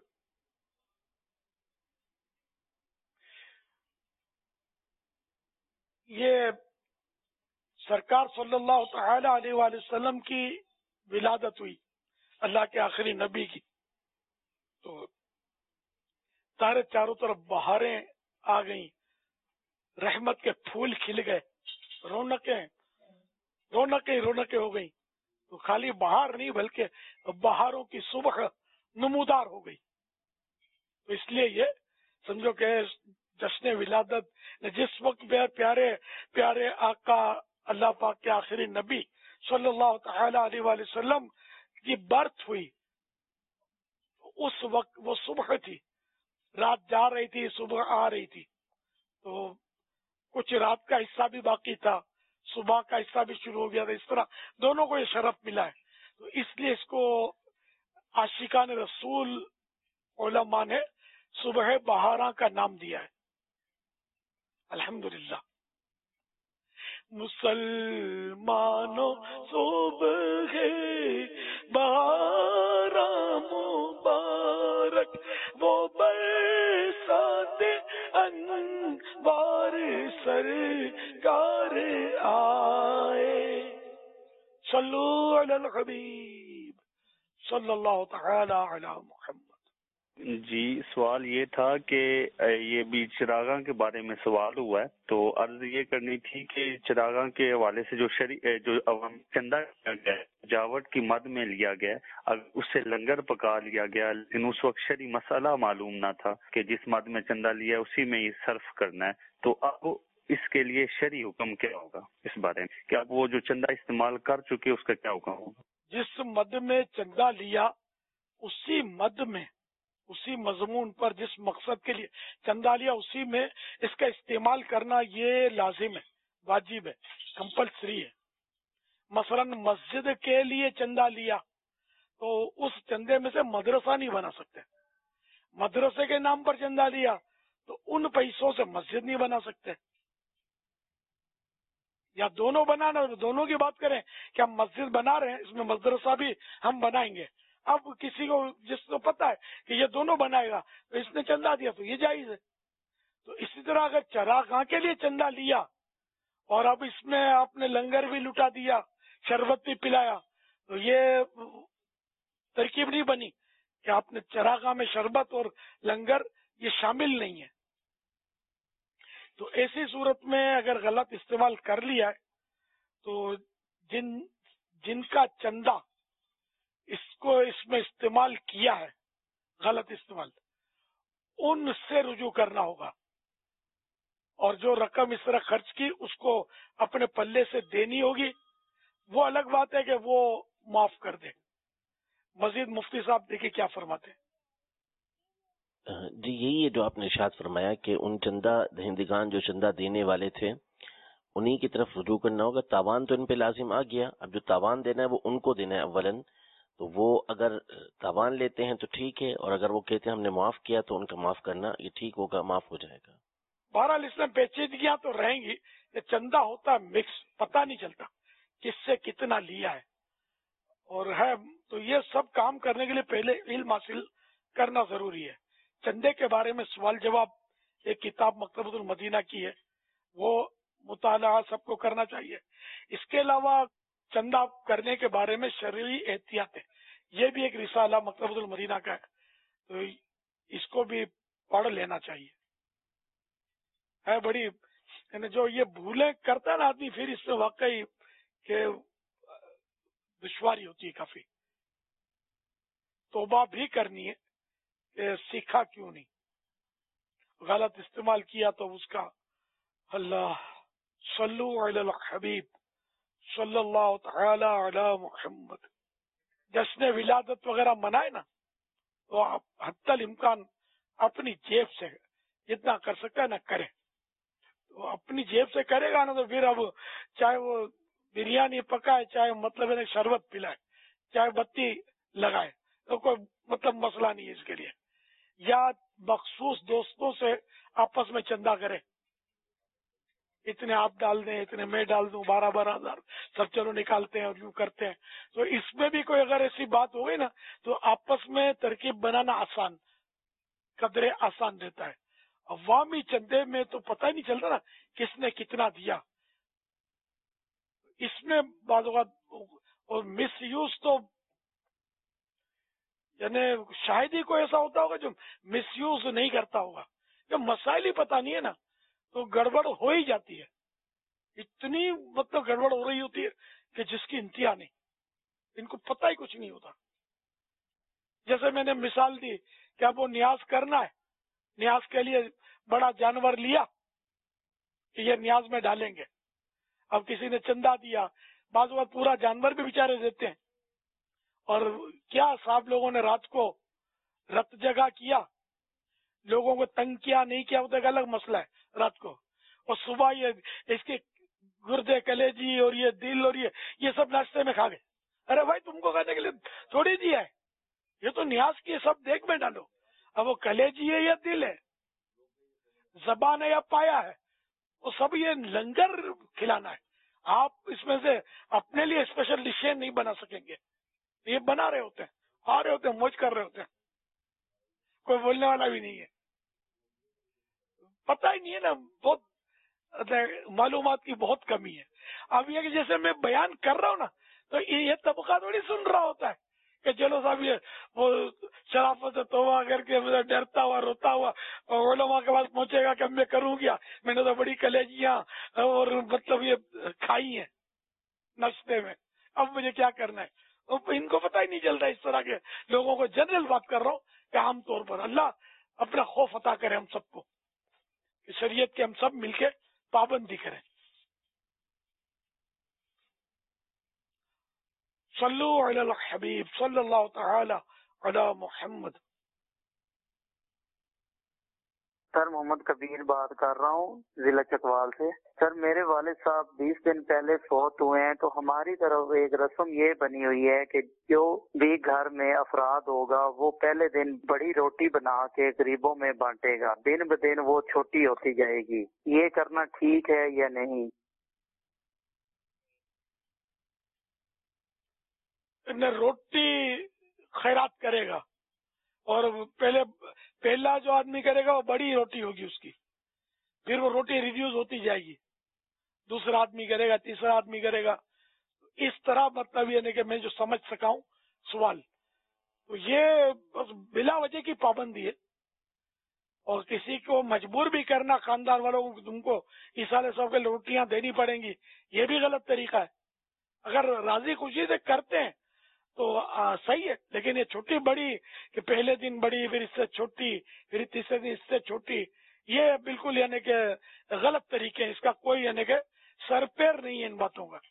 یہ سرکار صلی اللہ تعالی علیہ وآلہ وسلم کی ولادت ہوئی، اللہ کے آخری نبی کی، تو سارے چاروں طرف بہاریں آ گئیں، رحمت کے پھول کھل گئے، رونقیں ہو گئیں. تو خالی بہار نہیں بلکہ بہاروں کی صبح نمودار ہو گئی. تو اس لیے یہ سمجھو کہ جشن ولادت جس وقت پیارے پیارے آقا اللہ پاک کے آخری نبی صلی اللہ تعالی علیہ وآلہ وسلم کی برتھ ہوئی، اس وقت وہ صبح تھی، رات جا رہی تھی، صبح آ رہی تھی. تو کچھ رات کا حصہ بھی باقی تھا، صبح کا حصہ بھی شروع ہو گیا تھا. اس طرح دونوں کو یہ شرف ملا ہے. تو اس لیے اس کو عاشقان رسول علماء نے صبح بہاراں کا نام دیا ہے. الحمدللہ. مسلمانوں صبح بہاراں مبارک وہ برسات انوار سرکار آئے. صلو علی الحبیب صلی اللہ تعالی علی محمد. جی سوال یہ تھا کہ یہ بھی چراغاں کے بارے میں سوال ہوا ہے، تو عرض یہ کرنی تھی کہ چراغاں کے حوالے سے جو عوام چندہ لیا گیا ہے، جاوٹ کی مد میں لیا گیا ہے، اگر اس سے لنگر پکا لیا گیا، لیکن اس وقت شرعی مسئلہ معلوم نہ تھا کہ جس مد میں چندہ لیا ہے اسی میں ہی صرف کرنا ہے، تو اب اس کے لیے شرعی حکم کیا ہوگا اس بارے میں کہ اب وہ جو چندہ استعمال کر چکے اس کا کیا حکم ہوگا؟ جس مد میں چندہ لیا اسی مد میں، اسی مضمون پر جس مقصد کے لیے چندہ لیا اسی میں اس کا استعمال کرنا یہ لازم ہے، واجب ہے، کمپلسری ہے. مثلا مسجد کے لیے چندہ لیا تو اس چندے میں سے مدرسہ نہیں بنا سکتے. مدرسے کے نام پر چندہ لیا تو ان پیسوں سے مسجد نہیں بنا سکتے. یا دونوں بنانا، دونوں کی بات کریں کہ ہم مسجد بنا رہے ہیں، اس میں مدرسہ بھی ہم بنائیں گے. اب کسی کو جس کو پتا ہے کہ یہ دونوں بنائے گا تو اس نے چندہ دیا تو یہ جائز ہے. تو اسی طرح اگر چراغاں کے لیے چندہ لیا اور اب اس میں آپ نے لنگر بھی لٹا دیا، شربت بھی پلایا، تو یہ ترکیب نہیں بنی کہ آپ نے چراغاں میں شربت اور لنگر یہ شامل نہیں ہے. تو ایسی صورت میں اگر غلط استعمال کر لیا ہے تو جن کا چندہ اس میں استعمال کیا ہے، غلط استعمال، ان سے رجوع کرنا ہوگا. اور جو رقم اس طرح خرچ کی اس کو اپنے پلے سے دینی ہوگی. وہ الگ بات ہے کہ وہ معاف کر دے. مزید مفتی صاحب دیکھیں کیا فرماتے ہیں. جی یہی ہے جو آپ نے ارشاد فرمایا کہ ان چندہ دہندگان جو چندہ دینے والے تھے انہی کی طرف رجوع کرنا ہوگا. تاوان تو ان پہ لازم آ گیا، اب جو تاوان دینا ہے وہ ان کو دینا ہے اولن. تو وہ اگر تاوان لیتے ہیں تو ٹھیک ہے، اور اگر وہ کہتے ہیں ہم نے معاف کیا تو ان کا معاف کرنا یہ ٹھیک ہوگا، معاف ہو جائے گا. بہرحال اس میں پیچیدگیاں تو رہیں گی. یہ چندہ ہوتا ہے مکس، پتہ نہیں چلتا کس سے کتنا لیا ہے اور ہے. تو یہ سب کام کرنے کے لیے پہلے علم حاصل کرنا ضروری ہے. چندے کے بارے میں سوال جواب ایک کتاب مکتبۃ المدینہ کی ہے، وہ مطالعہ سب کو کرنا چاہیے. اس کے علاوہ چندہ کرنے کے بارے میں شرعی احتیاط ہے، یہ بھی ایک رسالہ مکتبۃ المدینہ کا ہے، تو اس کو بھی پڑھ لینا چاہیے. ہے بڑی یعنی جو یہ بھولیں کرتا ہے نا آدمی، پھر اس میں واقعی کہ دشواری ہوتی ہے کافی. توبہ بھی کرنی ہے کہ سیکھا کیوں نہیں، غلط استعمال کیا تو اس کا. اللہ صلو علی الحبیب صلی اللہ تعالی علی محمد. جشن ولادت وغیرہ منائے نا تو آپ حتی الامکان اپنی جیب سے جتنا کر سکتا ہے نہ کرے. تو اپنی جیب سے کرے گا نا تو پھر اب چاہے وہ بریانی پکائے، چاہے مطلب ہے شربت پلائے، چاہے بتی لگائے، تو کوئی مطلب مسئلہ نہیں ہے اس کے لیے. یا مخصوص دوستوں سے آپس میں چندہ کرے، اتنے آپ ڈال دیں، اتنے میں ڈال دوں، 12,000 سب چلو نکالتے ہیں اور یوں کرتے ہیں. تو اس میں بھی کوئی اگر ایسی بات ہو گئی نا تو آپس میں ترکیب بنانا آسان، قدرے آسان رہتا ہے. عوامی چندے میں تو پتہ ہی نہیں چلتا نا کس نے کتنا دیا. اس میں بعض اوقات اور مس یوز تو یعنی شاید ہی کوئی ایسا ہوتا ہوگا جو مس یوز نہیں کرتا ہوگا. جب مسائل ہی پتہ نہیں ہے نا تو گڑبڑ ہو ہی جاتی ہے. اتنی مطلب گڑبڑ ہو رہی ہوتی ہے کہ جس کی انتہا نہیں. ان کو پتہ ہی کچھ نہیں ہوتا. جیسے میں نے مثال دی کہ اب وہ نیاز کرنا ہے, نیاز کے لیے بڑا جانور لیا کہ یہ نیاز میں ڈالیں گے. اب کسی نے چندہ دیا, بعض وقت پورا جانور بھی بیچارے دیتے ہیں. اور کیا صاحب لوگوں نے رات کو رت جگہ کیا, لوگوں کو تنگ کیا نہیں کیا, وہ تو ایک الگ مسئلہ ہے رات کو. اور صبح یہ اس کے گردے کلیجی اور یہ دل اور یہ سب ناشتے میں کھا گئے. ارے بھائی تم کو کھانے کے لیے تھوڑی دیا ہے, یہ تو نیاز کی سب دیکھ میں ڈالو. اب وہ کلیجی ہے یا دل ہے, زبان ہے یا پایا ہے, وہ سب یہ لنگر کھلانا ہے. آپ اس میں سے اپنے لیے اسپیشل ڈشیں نہیں بنا سکیں گے. یہ بنا رہے ہوتے ہیں, آ رہے ہوتے ہیں, موج کر رہے ہوتے ہیں, کوئی بولنے والا بھی نہیں ہے. پتہ ہی نہیں ہے نا, بہت معلومات کی بہت کمی ہے. اب یہ کہ جیسے میں بیان کر رہا ہوں نا تو یہ طبقہ تھوڑی سن رہا ہوتا ہے کہ چلو صاحب یہ وہ شرافت سے توبہ کر کے ڈرتا ہوا روتا ہوا علماء کے پاس پہنچے گا کہ میں کروں کیا, میں نے تو بڑی کلیجیاں اور مطلب یہ کھائی ہیں ناشتے میں, اب مجھے کیا کرنا ہے. ان کو پتہ ہی نہیں چل رہا. اس طرح کے لوگوں کو جنرل بات کر رہا ہوں کہ عام طور پر اللہ اپنا خوف عطا کرے ہم سب کو کہ شریعت کے ہم سب مل کے پابندی کریں. صلو علی الحبیب صلی اللہ تعالی علی محمد. سر محمد کبیر بات کر رہا ہوں ضلع چکوال سے. سر میرے والد صاحب 20 دن پہلے فوت ہوئے ہیں, تو ہماری طرف ایک رسم یہ بنی ہوئی ہے کہ جو بھی گھر میں افراد ہوگا وہ پہلے دن بڑی روٹی بنا کے غریبوں میں بانٹے گا. دن بدن وہ چھوٹی ہوتی جائے گی. یہ کرنا ٹھیک ہے یا نہیں؟ روٹی خیرات کرے گا اور پہلا جو آدمی کرے گا وہ بڑی روٹی ہوگی اس کی, پھر وہ روٹی ریڈیوز ہوتی جائے گی. دوسرا آدمی کرے گا, تیسرا آدمی کرے گا. اس طرح مطلب یہ نہیں کہ میں جو سمجھ سکا ہوں سوال, تو یہ بس بلا وجہ کی پابندی ہے. اور کسی کو مجبور بھی کرنا خاندان والوں کو تم کو ایسالے صاحب کے روٹیاں دینی پڑیں گی, یہ بھی غلط طریقہ ہے. اگر راضی خوشی سے کرتے ہیں تو صحیح ہے, لیکن یہ چھوٹی بڑی کہ پہلے دن بڑی پھر اس سے چھوٹی پھر تیسرے دن اس سے چھوٹی, یہ بالکل یعنی کہ غلط طریقے ہیں. اس کا کوئی یعنی کہ سر پیر نہیں ہے ان باتوں کا.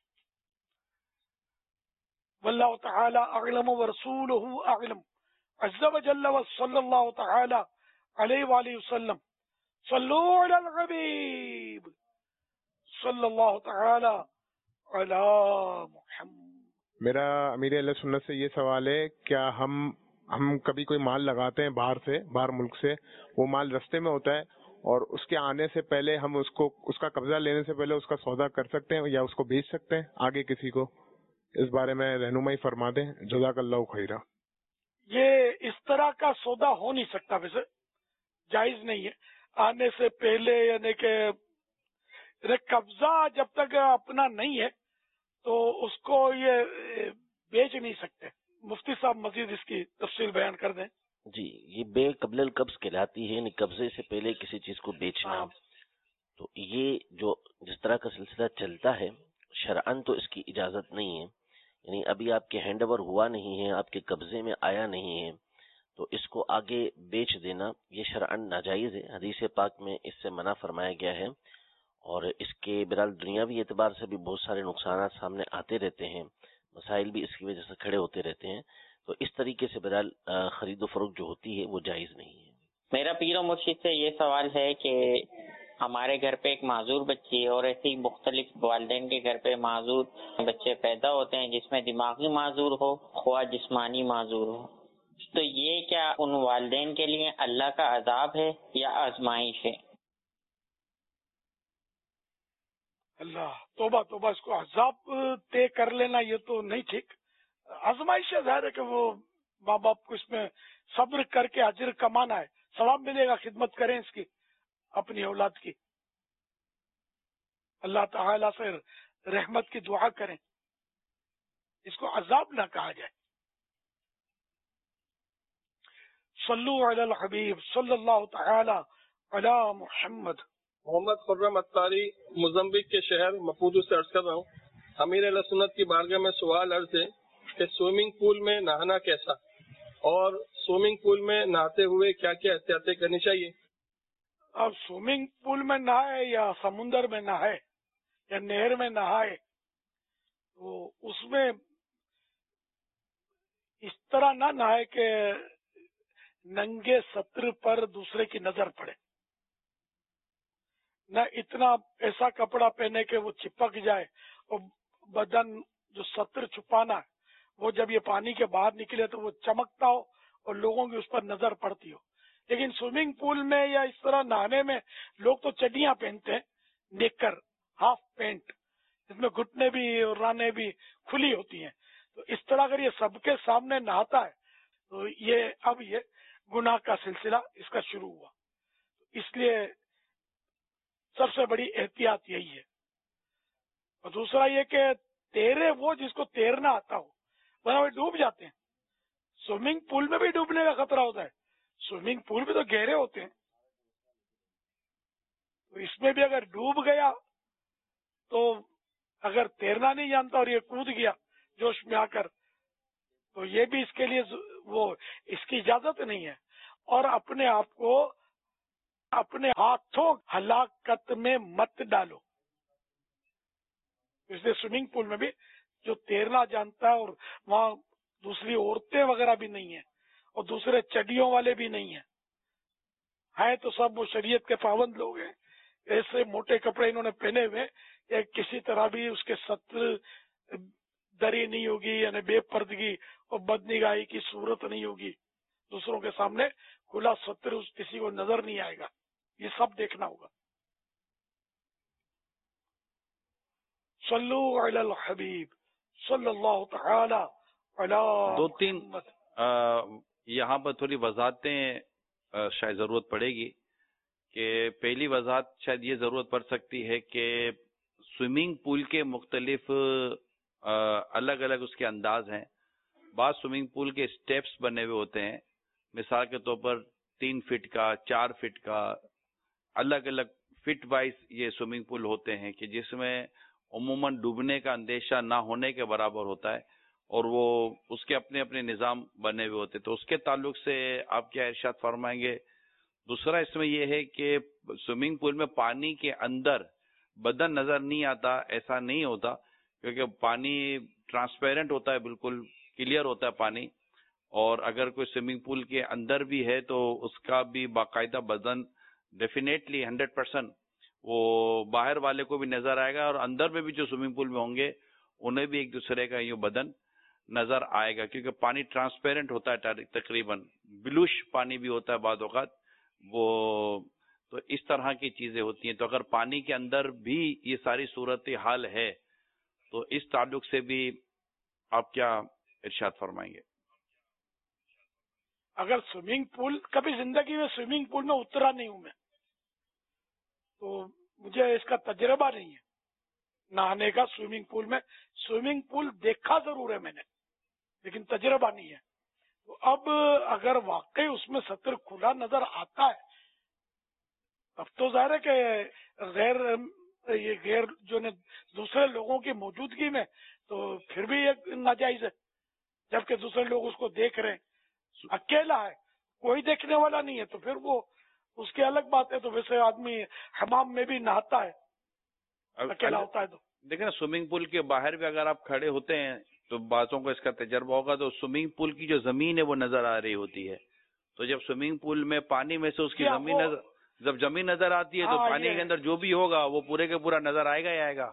واللہ تعالی اعلم ورسولہ اعلم عز وجل وصلی اللہ تعالی علیہ وآلہ وسلم. صلو علی الحبیب صلی اللہ تعالی علی محمد. میرا امیر اہل سنت سے یہ سوال ہے, کیا ہم کبھی کوئی مال لگاتے ہیں باہر ملک سے, وہ مال رستے میں ہوتا ہے اور اس کے آنے سے پہلے ہم اس کا قبضہ لینے سے پہلے اس کا سودا کر سکتے ہیں یا اس کو بیچ سکتے ہیں آگے کسی کو؟ اس بارے میں رہنمائی فرما دیں, جزاک اللہ خیرہ. یہ اس طرح کا سودا ہو نہیں سکتا, ویسے جائز نہیں ہے آنے سے پہلے, یعنی کہ قبضہ جب تک اپنا نہیں ہے تو اس کو یہ بیچ نہیں سکتے. مفتی صاحب مزید اس کی تفصیل بیان کر دیں. جی, یہ بے قبل القبض کہلاتی ہے, یعنی قبضے سے پہلے کسی چیز کو بیچنا. تو یہ جو جس طرح کا سلسلہ چلتا ہے شرعاً تو اس کی اجازت نہیں ہے. یعنی ابھی آپ کے ہینڈ اوور ہوا نہیں ہے, آپ کے قبضے میں آیا نہیں ہے, تو اس کو آگے بیچ دینا یہ شرعاً ناجائز ہے. حدیث پاک میں اس سے منع فرمایا گیا ہے. اور اس کے بہرحال دنیاوی اعتبار سے بھی بہت سارے نقصانات سامنے آتے رہتے ہیں, مسائل بھی اس کی وجہ سے کھڑے ہوتے رہتے ہیں. تو اس طریقے سے بہرحال خرید و فروخت جو ہوتی ہے وہ جائز نہیں ہے. میرا پیر و مرشد سے یہ سوال ہے کہ ہمارے گھر پہ ایک معذور بچی ہے اور ایسی مختلف والدین کے گھر پہ معذور بچے پیدا ہوتے ہیں جس میں دماغی معذور ہو خواہ جسمانی معذور ہو, تو یہ کیا ان والدین کے لیے اللہ کا عذاب ہے یا آزمائش ہے؟ اللہ توبہ توبہ, اس کو عذاب طے کر لینا یہ تو نہیں ٹھیک. آزمائش ہے, ظاہر ہے کہ وہ ماں باپ کو اس میں صبر کر کے اجر کمانا ہے, ثواب ملے گا, خدمت کریں اس کی اپنی اولاد کی. اللہ تعالیٰ سے رحمت کی دعا کریں، اس کو عذاب نہ کہا جائے. صلو علی الحبیب صلی اللہ تعالی علی محمد. محمد خرم اتاری موزمبیق کے شہر مپودو سے عرض کر رہا ہوں. امیر اہل سنت کی بارگاہ میں سوال عرض ہے کہ سوئمنگ پول میں نہانا کیسا، اور سوئمنگ پول میں نہاتے ہوئے کیا کیا احتیاطیں کرنی چاہیے؟ اب سوئمنگ پول میں نہائے یا سمندر میں نہائے یا نہر میں نہائے، تو اس میں اس طرح نہ نہائے کہ ننگے سطر پر دوسرے کی نظر پڑے، نہ اتنا ایسا کپڑا پہنے کہ وہ چپک جائے اور بدن جو سطر چھپانا ہے وہ جب یہ پانی کے باہر نکلے تو وہ چمکتا ہو اور لوگوں کی اس پر نظر پڑتی ہو. لیکن سوئمنگ پول میں یا اس طرح نہانے میں لوگ تو چڈیاں پہنتے ہیں، نیکر، ہاف پینٹ، جس میں گھٹنے بھی اور رانے بھی کھلی ہوتی ہیں. تو اس طرح اگر یہ سب کے سامنے نہاتا ہے تو یہ گناہ کا سلسلہ اس کا شروع ہوا. اس لیے سب سے بڑی احتیاط یہی ہے. اور دوسرا یہ کہ تیرے وہ جس کو تیرنا آتا ہو، ورنہ وہ ڈوب جاتے ہیں. سوئمنگ پول میں بھی ڈوبنے کا خطرہ ہوتا ہے، سوئمنگ پول بھی تو گہرے ہوتے ہیں. تو اس میں بھی اگر ڈوب گیا تو اگر تیرنا نہیں جانتا اور یہ کود گیا جوش میں آ کر، تو یہ بھی اس کے لیے اس کی اجازت نہیں ہے. اور اپنے آپ کو اپنے ہاتھوں ہلاکت میں مت ڈالو. اس لیے سوئمنگ پول میں بھی جو تیرنا جانتا ہے، اور وہاں دوسری عورتیں وغیرہ بھی نہیں ہیں اور دوسرے چڈیوں والے بھی نہیں ہیں تو سب وہ شریعت کے پابند لوگ ہیں. ایسے موٹے کپڑے انہوں نے پہنے ہوئے کہ کسی طرح بھی اس کے سطر دری نہیں ہوگی، یعنی بے پردگی اور بدنگاہی کی صورت نہیں ہوگی. دوسروں کے سامنے کھلا سطر کسی کو نظر نہیں آئے گا. یہ سب دیکھنا ہوگا. صلو علی الحبیب صلی اللہ تعالی علی دو تین یہاں پر تھوڑی وضاحتیں شاید ضرورت پڑے گی. کہ پہلی وضاحت شاید یہ ضرورت پڑ سکتی ہے کہ سوئمنگ پول کے مختلف الگ الگ اس کے انداز ہیں. بعض سوئمنگ پول کے سٹیپس بنے ہوئے ہوتے ہیں، مثال کے طور پر 3 فٹ کا، 4 فٹ کا، الگ الگ فٹ وائز یہ سوئمنگ پول ہوتے ہیں کہ جس میں عموماً ڈوبنے کا اندیشہ نہ ہونے کے برابر ہوتا ہے، اور وہ اس کے اپنے اپنے نظام بنے ہوئے ہوتے ہیں. تو اس کے تعلق سے آپ کیا ارشاد فرمائیں گے؟ دوسرا اس میں یہ ہے کہ سوئمنگ پول میں پانی کے اندر بدن نظر نہیں آتا، ایسا نہیں ہوتا، کیونکہ پانی ٹرانسپیرنٹ ہوتا ہے، بالکل کلیئر ہوتا ہے پانی. اور اگر کوئی سوئمنگ پول کے اندر بھی ہے تو اس کا بھی باقاعدہ بدن ڈیفینیٹلی 100% وہ باہر والے کو بھی نظر آئے گا، اور اندر میں بھی جو سوئمنگ پول میں ہوں گے انہیں بھی ایک دوسرے کا یہ بدن نظر آئے گا، کیونکہ پانی ٹرانسپیرنٹ ہوتا ہے، تقریباً بلوش پانی بھی ہوتا ہے بعض اوقات وہ. تو اس طرح کی چیزیں ہوتی ہیں. تو اگر پانی کے اندر بھی یہ ساری صورت حال ہے تو اس تعلق سے بھی آپ کیا ارشاد فرمائیں گے؟ اگر سوئمنگ پول، کبھی زندگی میں سوئمنگ پول میں اترا نہیں ہوں میں، تو مجھے اس کا تجربہ نہیں ہے نہانے کا. سوئمنگ پول میں سوئمنگ پول دیکھا ضرور ہے میں نے، لیکن تجربہ نہیں ہے. تو اب اگر واقعی اس میں سطر کھلا نظر آتا ہے اب تو ظاہر ہے کہ غیر جو دوسرے لوگوں کی موجودگی میں تو پھر بھی ایک ناجائز ہے، جبکہ دوسرے لوگ اس کو دیکھ رہے ہیں. اکیلا ہے، کوئی دیکھنے والا نہیں ہے تو پھر وہ اس کی الگ بات ہے. تو ویسے آدمی حمام میں بھی نہاتا ہے اکیلا ہوتا ہے. تو دیکھیں نا، سوئمنگ پول کے باہر بھی اگر آپ کھڑے ہوتے ہیں تو باتوں کو اس کا تجربہ ہوگا، تو سوئمنگ پول کی جو زمین ہے وہ نظر آ رہی ہوتی ہے. تو جب سوئمنگ پول میں پانی میں سے اس کی زمین نظر آتی ہے تو پانی کے اندر جو بھی ہوگا وہ پورے کے پورا نظر آئے گا ہی آئے گا.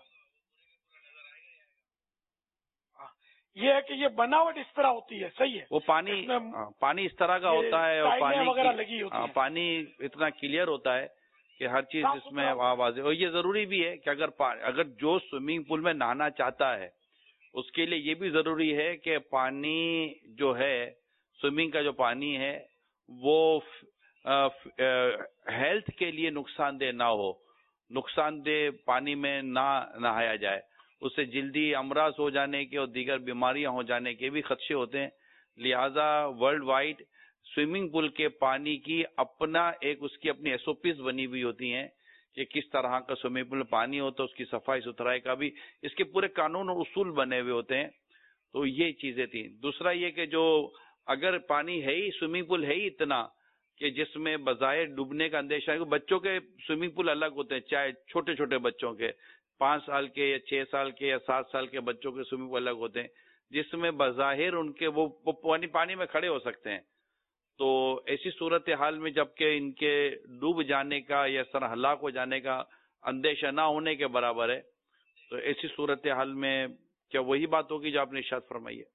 یہ ہے کہ یہ بناوٹ اس طرح ہوتی ہے. صحیح ہے، وہ پانی اس طرح کا ہوتا ہے، اور پانی اتنا کلیئر ہوتا ہے کہ ہر چیز اس میں واضح. اور یہ ضروری بھی ہے کہ اگر جو سوئمنگ پول میں نہانا چاہتا ہے اس کے لیے یہ بھی ضروری ہے کہ پانی جو ہے، سوئمنگ کا جو پانی ہے وہ ہیلتھ کے لیے نقصان دہ نہ ہو. नुकसान दह पानी में ना नहाया जाए, उससे जल्दी अमराज हो जाने के और दीगर बीमारियां हो जाने के भी खदशे होते हैं। लिहाजा वर्ल्ड वाइड स्विमिंग पूल के पानी की अपना एक उसकी अपनी SOPs बनी हुई होती हैं कि किस तरह का स्विमिंग पूल में पानी होता है, उसकी सफाई सुथराई का भी इसके पूरे कानून और उसूल बने हुए होते हैं। तो ये चीजें थी। दूसरा ये कि जो अगर पानी है ही, स्विमिंग पूल है ही इतना कि जिसमें बजाय डूबने का अंदेशा है, बच्चों के स्विमिंग पूल अलग होते हैं, चाहे छोटे छोटे बच्चों के 5 साल के या 6 साल के या 7 साल के बच्चों के स्विमिंग पूल अलग होते हैं, जिसमें बज़ाहिर उनके वो पानी में खड़े हो सकते हैं। तो ऐसी सूरत हाल में जबकि इनके डूब जाने का या सर हलाक हो जाने का अंदेशा ना होने के बराबर है, तो ऐसी सूरत हाल में क्या वही बात होगी जो आपने इरशाद फरमाई है?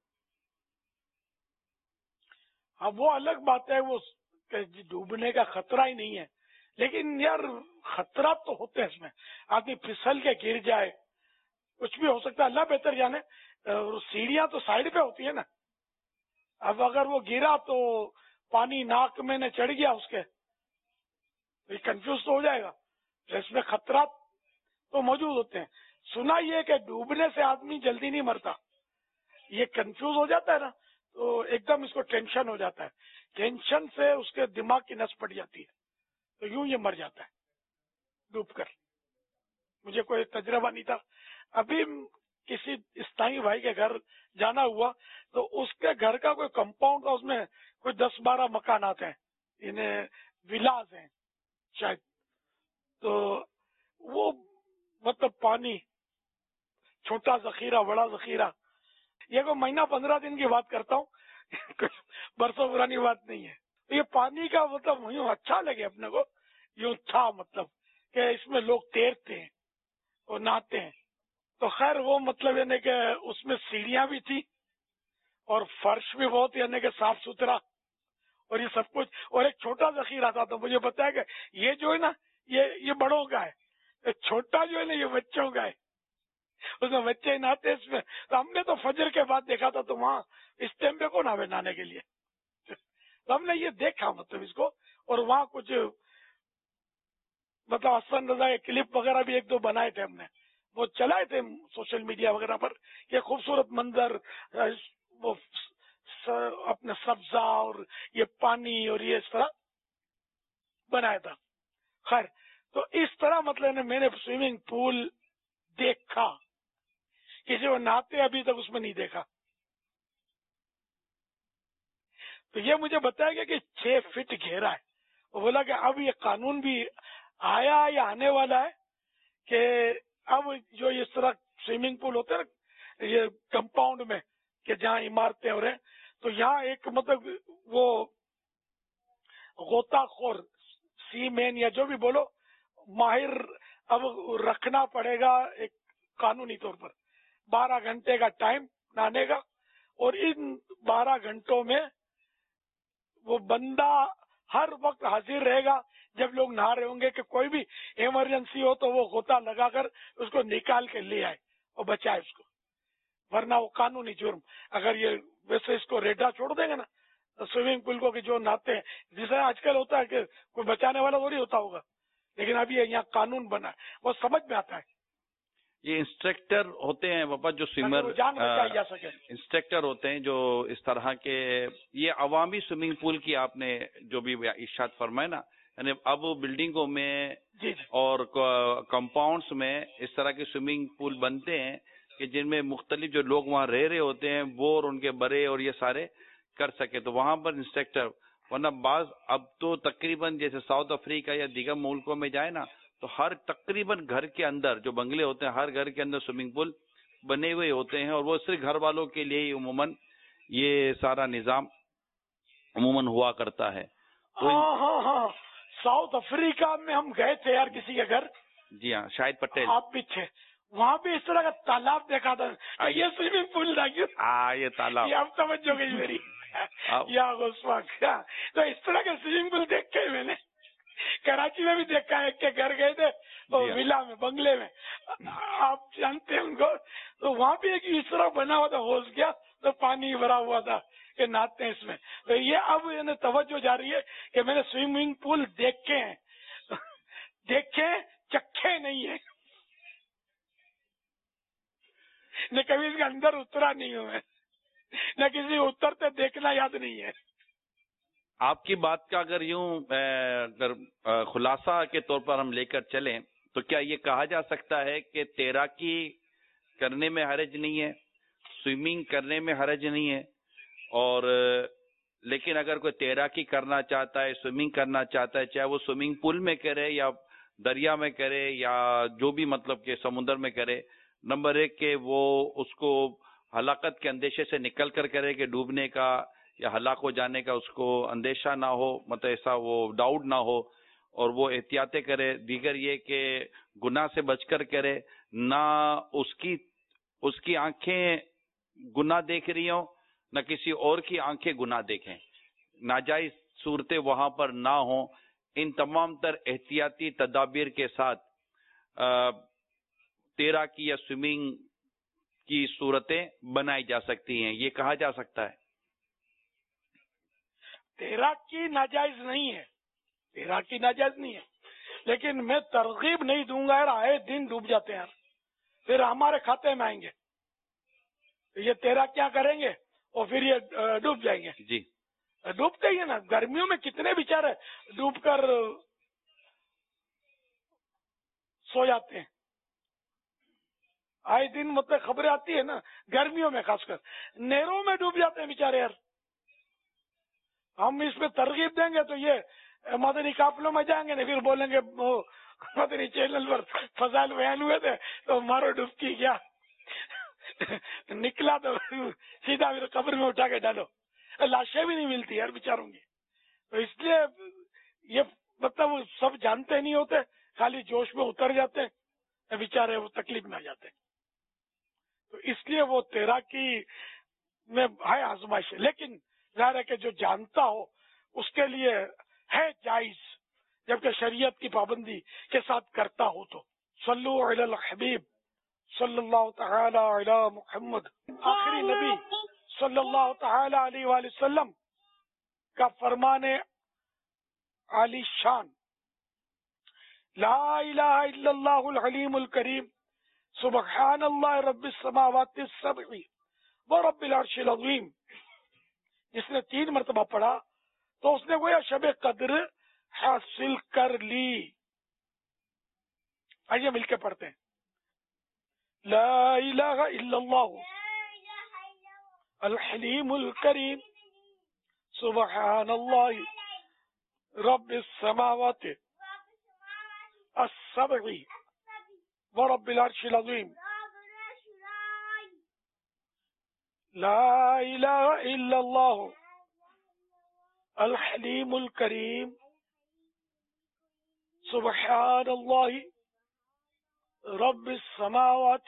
हाँ, वो अलग बात है, वो डूबने का खतरा ही नहीं है, लेकिन यार खतरा तो होते हैं इसमें। आदमी फिसल के गिर जाए, कुछ भी हो सकता है, अल्लाह बेहतर जाने। सीढ़ियां तो साइड पे होती है ना, अब अगर वो गिरा तो पानी नाक में न चढ़ गया उसके, तो कंफ्यूज तो हो जाएगा। तो इसमें खतरा तो मौजूद होते हैं। सुना ये कि डूबने से आदमी जल्दी नहीं मरता, ये कंफ्यूज हो जाता है ना, तो एकदम इसको टेंशन हो जाता है, टेंशन से उसके दिमाग की नस पड़ जाती है, तो यूं ये मर जाता है डूबकर। मुझे कोई तजर्बा नहीं था, अभी किसी स्थायी भाई के घर जाना हुआ, तो उसके घर का कोई कंपाउंड था, उसमें कोई 10-12 मकानात हैं, इन्हें विलास हैं शायद। तो वो मतलब पानी, छोटा जखीरा बड़ा जखीरा, ये कोई महीना 15 दिन की बात करता हूँ बरसों पुरानी बात नहीं है। ये पानी का मतलब यूं अच्छा लगे अपने को, यूं था मतलब कि इसमें लोग तैरते हैं और नहाते हैं। तो खैर वो मतलब यानी कि उसमें सीढ़ियां भी थी और फर्श भी बहुत यानी कि साफ सुथरा और ये सब कुछ, और एक छोटा जखीरा था। तो मुझे बताया कि ये जो है ना, ये बड़ों का है, छोटा जो है ना ये बच्चों का है, उसमें बच्चे नहाते इसमें। तो हमने तो फजर के बाद देखा था, तो वहाँ इस टाइम पे कौन आवे नहाने के लिए तो हमने ये देखा मतलब इसको, और वहाँ कुछ मतलब हसन रजा के क्लिप वगैरह भी 1-2 बनाए थे हमने, वो चलाए थे सोशल मीडिया वगैरह पर। ये खूबसूरत मंजर, वो अपने सब्जा और ये पानी और ये इस तरह बनाया था। खैर, तो इस तरह मतलब मैंने स्विमिंग पूल देखा, किसी को नहाते अभी तक उसमें नहीं देखा। तो ये मुझे बताया गया कि 6 फीट गहरा है। वो बोला कि अब ये कानून भी आया या आने वाला है कि अब जो इस तरह स्विमिंग पूल होते हैं ना ये कंपाउंड में, कि जहाँ इमारतें हो रहे हैं, तो यहाँ एक मतलब वो गोताखोर सीमैन या जो भी बोलो माहिर अब रखना पड़ेगा एक कानूनी तौर पर। 12 घंटे का टाइम नहाने का, और इन 12 घंटों में वो बंदा हर वक्त हाजिर रहेगा जब लोग नहा रहे होंगे, कि कोई भी इमरजेंसी हो तो वो गोता लगाकर उसको निकाल के ले आए और बचाए उसको, वरना वो कानूनी जुर्म। अगर ये वैसे इसको रेडा छोड़ देंगे ना तो स्विमिंग पूल को, कि जो नहाते हैं, जिसे आजकल होता है कि कोई बचाने वाला थोड़ी होता होगा, लेकिन अभी यहाँ कानून बना है, वो समझ में आता है। ये इंस्ट्रक्टर होते हैं बाबा, जो स्विमर इंस्ट्रक्टर होते हैं, जो इस तरह के ये अवामी स्विमिंग पूल की आपने जो भी इरशाद फरमाए ना, यानी अब बिल्डिंगों में और कंपाउंड्स में इस तरह के स्विमिंग पूल बनते हैं कि जिनमें मुख्तलिफ जो लोग वहाँ रह रहे होते हैं वो और उनके बड़े और ये सारे कर सके, तो वहां पर इंस्ट्रक्टर। वरना बाज अब तो तकरीबन जैसे साउथ अफ्रीका या दीगर मुल्कों में जाए ना, तो हर तकरीबन घर के अंदर जो बंगले होते हैं, हर घर के अंदर स्विमिंग पूल बने हुए होते हैं, और वो सिर्फ घर वालों के लिए ही उमूमन ये सारा निजाम उमूमन हुआ करता है। तो हाँ, साउथ अफ्रीका में हम गए थे यार किसी के घर। जी हाँ, शाहिद पटेल आप भी थे वहाँ भी, इस तरह का तालाब देखा था। ये स्विमिंग पूल था क्यों? ये तालाब, ये आप समझ गई मेरी या तो इस तरह का स्विमिंग पूल देख के मैंने कराची में भी देखा है, के घर गए थे तो विला में, बंगले में, आप जानते हैं उनको, तो वहाँ भी एक इस तरह बना हुआ था, होश गया तो पानी भरा हुआ था कि नहाते हैं इसमें। तो ये अब तवज्जो जा रही है कि मैंने स्विमिंग पूल देखे हैं چکھے نہیں ہیں، نہ کبھی اس کے اندر اترا نہیں ہوں، نہ کسی اترتے دیکھنا یاد نہیں ہے۔ آپ کی بات کا اگر یوں خلاصہ کے طور پر ہم لے کر چلیں تو کیا یہ کہا جا سکتا ہے کہ تیراکی کرنے میں حرج نہیں ہے، سوئمنگ کرنے میں حرج نہیں ہے، اور لیکن اگر کوئی تیراکی کرنا چاہتا ہے، سوئمنگ کرنا چاہتا ہے، چاہے وہ سوئمنگ پول میں کرے یا دریا میں کرے یا جو بھی مطلب کہ سمندر میں کرے، نمبر ایک کہ وہ اس کو ہلاکت کے اندیشے سے نکل کر کرے کہ ڈوبنے کا یا ہلاک ہو جانے کا اس کو اندیشہ نہ ہو، مطلب ایسا وہ ڈاؤٹ نہ ہو، اور وہ احتیاطیں کرے۔ دیگر یہ کہ گناہ سے بچ کر کرے، نہ اس کی آنکھیں گناہ دیکھ رہی ہوں، نہ کسی اور کی آنکھیں گناہ دیکھیں، ناجائز صورتیں وہاں پر نہ ہوں۔ ان تمام تر احتیاطی تدابیر کے ساتھ تیراکی یا سوئمنگ کی صورتیں بنائی جا سکتی ہیں، یہ کہا جا سکتا ہے۔ تیراکی ناجائز نہیں ہے، تیراکی ناجائز نہیں ہے، لیکن میں ترغیب نہیں دوں گا یار، آئے دن ڈوب جاتے ہیں، پھر ہمارے کھاتے میں آئیں گے، یہ تیراکیاں کریں گے اور پھر یہ ڈوب جائیں گے۔ جی ڈوبتے ہی ہیں نا، گرمیوں میں کتنے بیچارے ڈوب کر سو جاتے ہیں، آئے دن مطلب خبریں آتی ہے نا، گرمیوں میں خاص کر نہروں میں ڈوب جاتے ہیں بیچارے یار۔ ہم اس میں ترغیب دیں گے تو یہ مدنی قافلوں میں جائیں گے نا، پھر بولیں گے مدنی چینل پر فضائل بیان ہوئے تھے تو مارو ڈبکی کیا نکلا تو سیدھا پھر قبر میں اٹھا کے ڈالو، لاشیں بھی نہیں ملتی یار بیچاروں کی۔ تو اس لیے یہ مطلب وہ سب جانتے نہیں ہوتے، خالی جوش میں اتر جاتے ہیں بیچارے، وہ تکلیف میں آ جاتے ہیں۔ تو اس لیے وہ تیراکی میں ہے آزمائش ہے، لیکن ظاہر ہے کہ جو جانتا ہو اس کے لیے ہے جائز، جبکہ شریعت کی پابندی کے ساتھ کرتا ہو تو۔ صلو علی الحبیب صلی اللہ تعالی علی محمد۔ آخری نبی صلی اللہ تعالی علیہ وآلہ وسلم کا فرمان عالی شان، لا الہ الا اللہ العلیم الکریم سبحان اللہ رب السماوات السبع ورب العرش العظیم، جس نے 3 مرتبہ پڑھا تو اس نے گویا شب قدر حاصل کر لی۔ آئیے مل کے پڑھتے ہیں، لا الہ الا اللہ الحلیم الکریم سبحان اللہ رب السماوات السبع ورب العرش العظیم، لا الہ الا اللہ الحلیم الکریم سبحان اللہ رب السماوات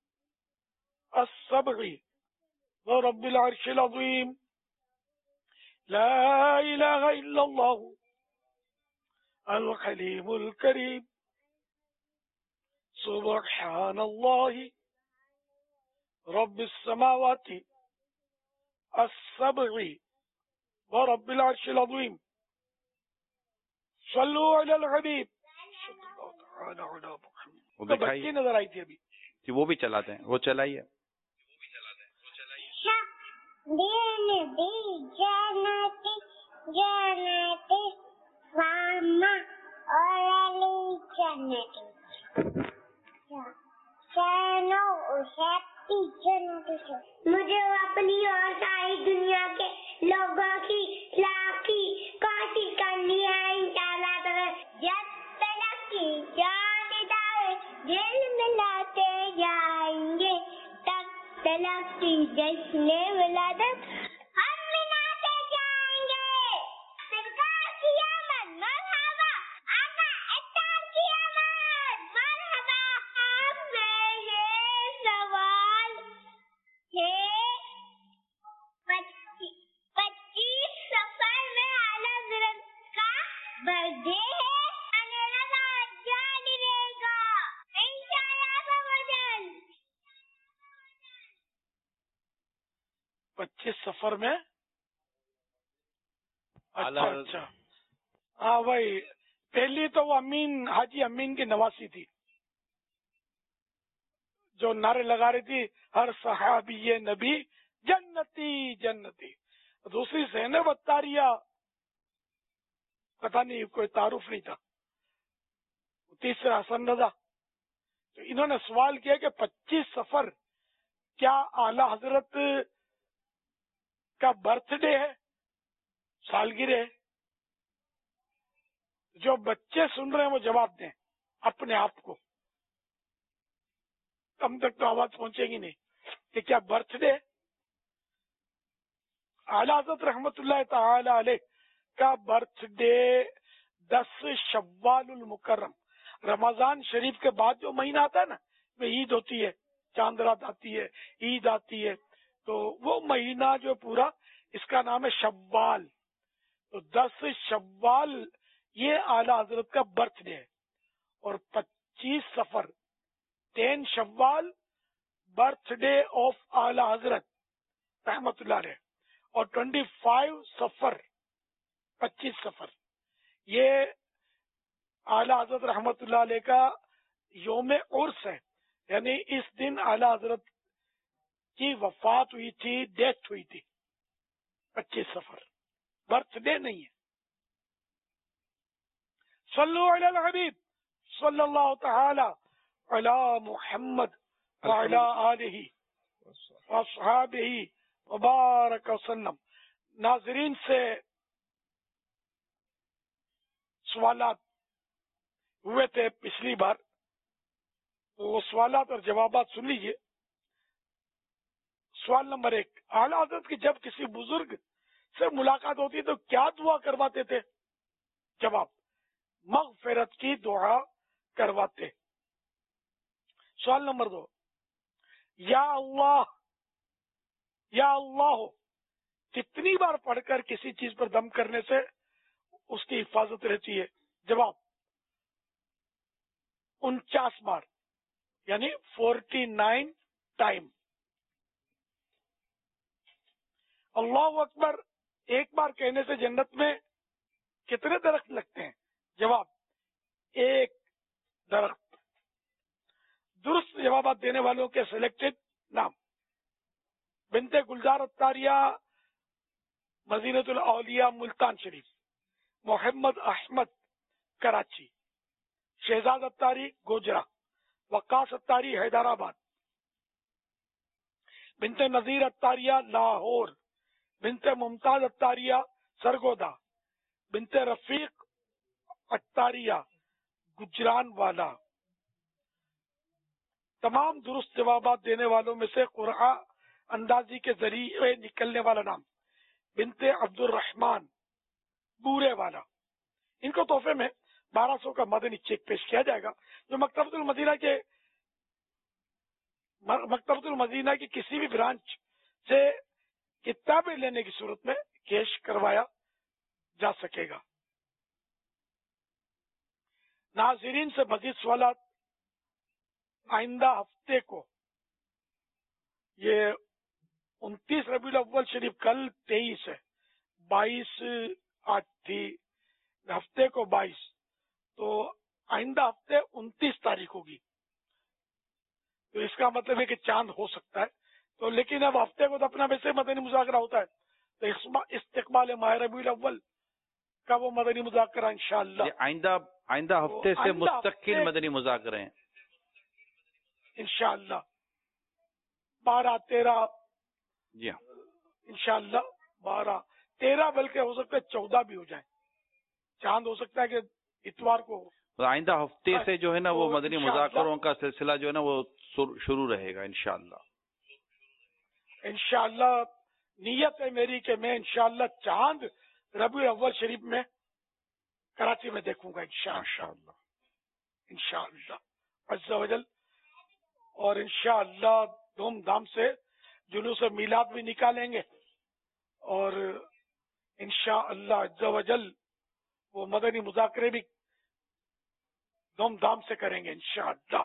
السبع ورب العرش العظیم، لا الہ الا اللہ الحلیم الکریم سبحان اللہ رب السماوات السبع ورب العرش العظیم، صلو علی الحبیب صلی اللہ تعالی علی محمد۔ تو بچی نظر آئی تھی ابھی، وہ بھی چلاتے ہیں، وہ چلائیے۔ جنتی جنتی ماما اور علی جنتی مجھے اپنی اور ساری دنیا کے لوگوں کی لاکھی کوشش کرنی ہے انشاءاللہ تعالی، جب تلک کی جان دار دل ملاتے جائیں گے، تب تلک کی جشن ولادت ہم مناتے جائیں گے۔ سرکار کی آمد مرحبا، آقا اطہار کی آمد مرحبا۔ اب میرے سوال ہے 25 سفر میں اعلیٰ حضرت کا برتھڈے ہے، انیرا جان رہے گا انشاءاللہ سمجھن۔ 25 سفر میں اچھا ہاں بھائی، पहली तो वो अमीन, हाजी अमीन की नवासी थी, जो नारे लगा रही थी हर सहाबी ये नबी जन्नती जन्नती। दूसरी ज़ैनब अत्तारिया, पता नहीं कोई तारुफ नहीं था। तीसरा हसन रजा। तो इन्होंने सवाल किया कि 25 सफर क्या आला हजरत का बर्थडे है, सालगिरह है? जो बच्चे सुन रहे हैं वो जवाब दें अपने आप को, कम तक तो आवाज पहुंचेगी नहीं कि क्या बर्थडे आला हज़रत रहमतुल्लाह ताला अलैह का बर्थडे 10 शव्वालुल मुकर्रम, रमजान शरीफ के बाद जो महीना आता है ना, में ईद होती है, चांद रात आती है, ईद आती है, तो वो महीना जो पूरा इसका नाम है शव्वाल। तो 10 शव्वाल ये आला हजरत का बर्थडे है, और 25 सफर 10 शव्वाल बर्थडे ऑफ आला हजरत रहमतुल्लाह अलैह, और 25 सफर 25 सफर ये आला हजरत रहमतुल्लाह अलैह का योम उर्स है, यानी इस दिन आला हजरत की वफात हुई थी, डेथ हुई थी। 25 सफर बर्थडे नहीं है। सल्लु अलल हबीब सल्लल्लाहु तआला अला मुहम्मद व अला आलिहि व अस्हाबिहि व बारक वसल्लम। नाजरीन से सवालात हुए थे पिछली बार, तो वो सवालात और जवाबात सुन लीजिए। सवाल नंबर 1, आला हज़रत की जब किसी बुजुर्ग से मुलाकात होती तो क्या दुआ करवाते थे? जवाब, मगफिरत की दुआ करवाते। सवाल नंबर 2, या अल्लाह कितनी बार पढ़कर किसी चीज पर दम करने से उसकी हिफाजत रहती है? जवाब, 49 बार, यानी 49 टाइम। अल्लाह अकबर एक बार कहने से जन्नत में कितने दरख्त लगते हैं? जवाब, 1 दरख्त। दुरुस्त जवाब देने वालों के सिलेक्टेड नाम: बिनते गुलजार अत्तारिया मदीनतुल औलिया मुल्तान शरीफ, मोहम्मद अहमद कराची, शहजाद अत्तारी गोजरा, वक्कास अत्तारी हैदराबाद, बिनते नजीर अत्तारिया लाहौर, बिनते मुमताज अत्तारिया सरगोदा, बिनते रफीक अत्तारिया गुजरानवाला। तमाम दुरुस्त जवाब देने वालों में से कुरआ अंदाजी के जरिए निकलने वाला नाम: बिनते अब्दुल रहमान बूरे वाला। इनको तोहफे में 1200 का मदनी चेक पेश किया जाएगा, जो मकतबतुल मदीना की किसी भी ब्रांच से किताबें लेने की सूरत में कैश करवाया जा सकेगा। नाज़रीन से मजीद सवालात आइंदा हफ्ते को, ये 29 रबीउल अव्वल शरीफ, कल 23 है, 22 आज थी, हफ्ते को 22, तो आइंदा हफ्ते 29 तारीख होगी। तो इसका मतलब है कि चांद हो सकता है। तो लेकिन अब हफ्ते को तो अपना वैसे मदनी मुज़ाकरा होता है, तो इस्तिक़बाल माह रबीउल अव्वल का वो मदनी मुज़ाकरा इंशाअल्लाह आइंदा हफ्ते से मुस्तकिल मदनी मुज़ाकरे हैं इंशाअल्लाह। 12-13 जी हाँ इंशाअल्लाह, 12-13 बल्कि हो सकता है 14 भी हो जाए। चांद हो सकता है कि इतवार को। आइंदा हफ्ते से जो है ना वो मदनी मुज़ाकरों का सिलसिला जो है ना वो शुरू रहेगा इंशाअल्लाह। इंशाअल्लाह नियत है मेरी कि मैं इंशाअल्लाह चांद रबीउल अव्वल शरीफ में कराची में देखूंगा इंशाअल्लाह अज़्ज़ा वजल। और इंशाअल्लाह धूमधाम से जुलूस मिलाद भी निकालेंगे, और इंशाअल्लाह अज़्ज़ा वजल वो मदनी मुज़ाकरे भी धूमधाम से करेंगे इंशाअल्लाह।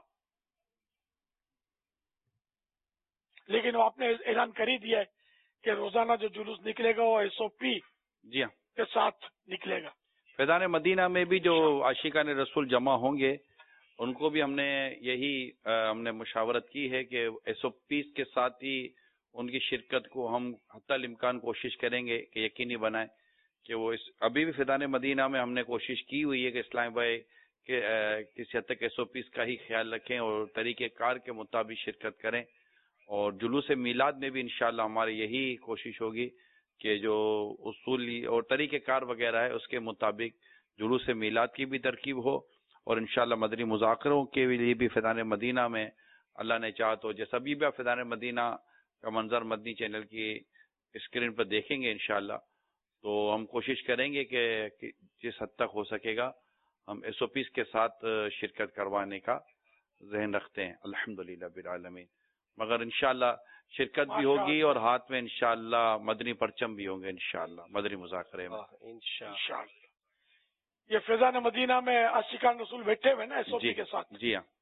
लेकिन वो आपने ऐलान कर ही दिया है कि रोजाना जो जुलूस निकलेगा वो SOP जी हाँ के साथ निकलेगा। फैज़ान मदीना में भी जो आशिकान रसूल जमा होंगे उनको भी हमने यही हमने मुशावरत की है कि SOPs के साथ ही उनकी शिरकत को हम हत्तल इम्कान कोशिश करेंगे कि यकीनी बनाएं कि वो अभी भी फैज़ान मदीना में हमने कोशिश की हुई है कि इस्लाम भाई के किसी हद तक SOPs का ही ख्याल रखें और तरीक़ेकार के मुताबिक शिरकत करें। और जुलूस मिलाद में भी इंशाअल्लाह हमारी यही कोशिश होगी कि जो उसूली और तरीक़ेकार वगैरह है उसके मुताबिक जुलूस मिलाद की भी तरकीब हो और इंशाअल्लाह मदनी मुज़ाकरों के लिए भी फैज़ान मदीना में अल्लाह ने चाहा तो जैसा भी आप फैज़ान मदीना का मंजर मदनी चैनल की स्क्रीन पर देखेंगे इंशाअल्लाह, तो हम कोशिश करेंगे कि जिस हद तक हो सकेगा हम SOPs के साथ शिरकत करवाने का ज़हन रखते हैं। अल्हम्दुलिल्लाह बिल आलमीन। मगर इंशाअल्लाह शिरकत भी होगी और हाथ में इंशाअल्लाह मदनी परचम भी होंगे इंशाअल्लाह मदनी मुज़ाकरे में इंशाअल्लाह। ये फैज़ान मदीना में आशिकान रसूल बैठे हुए ना SOP के साथ। जी हाँ,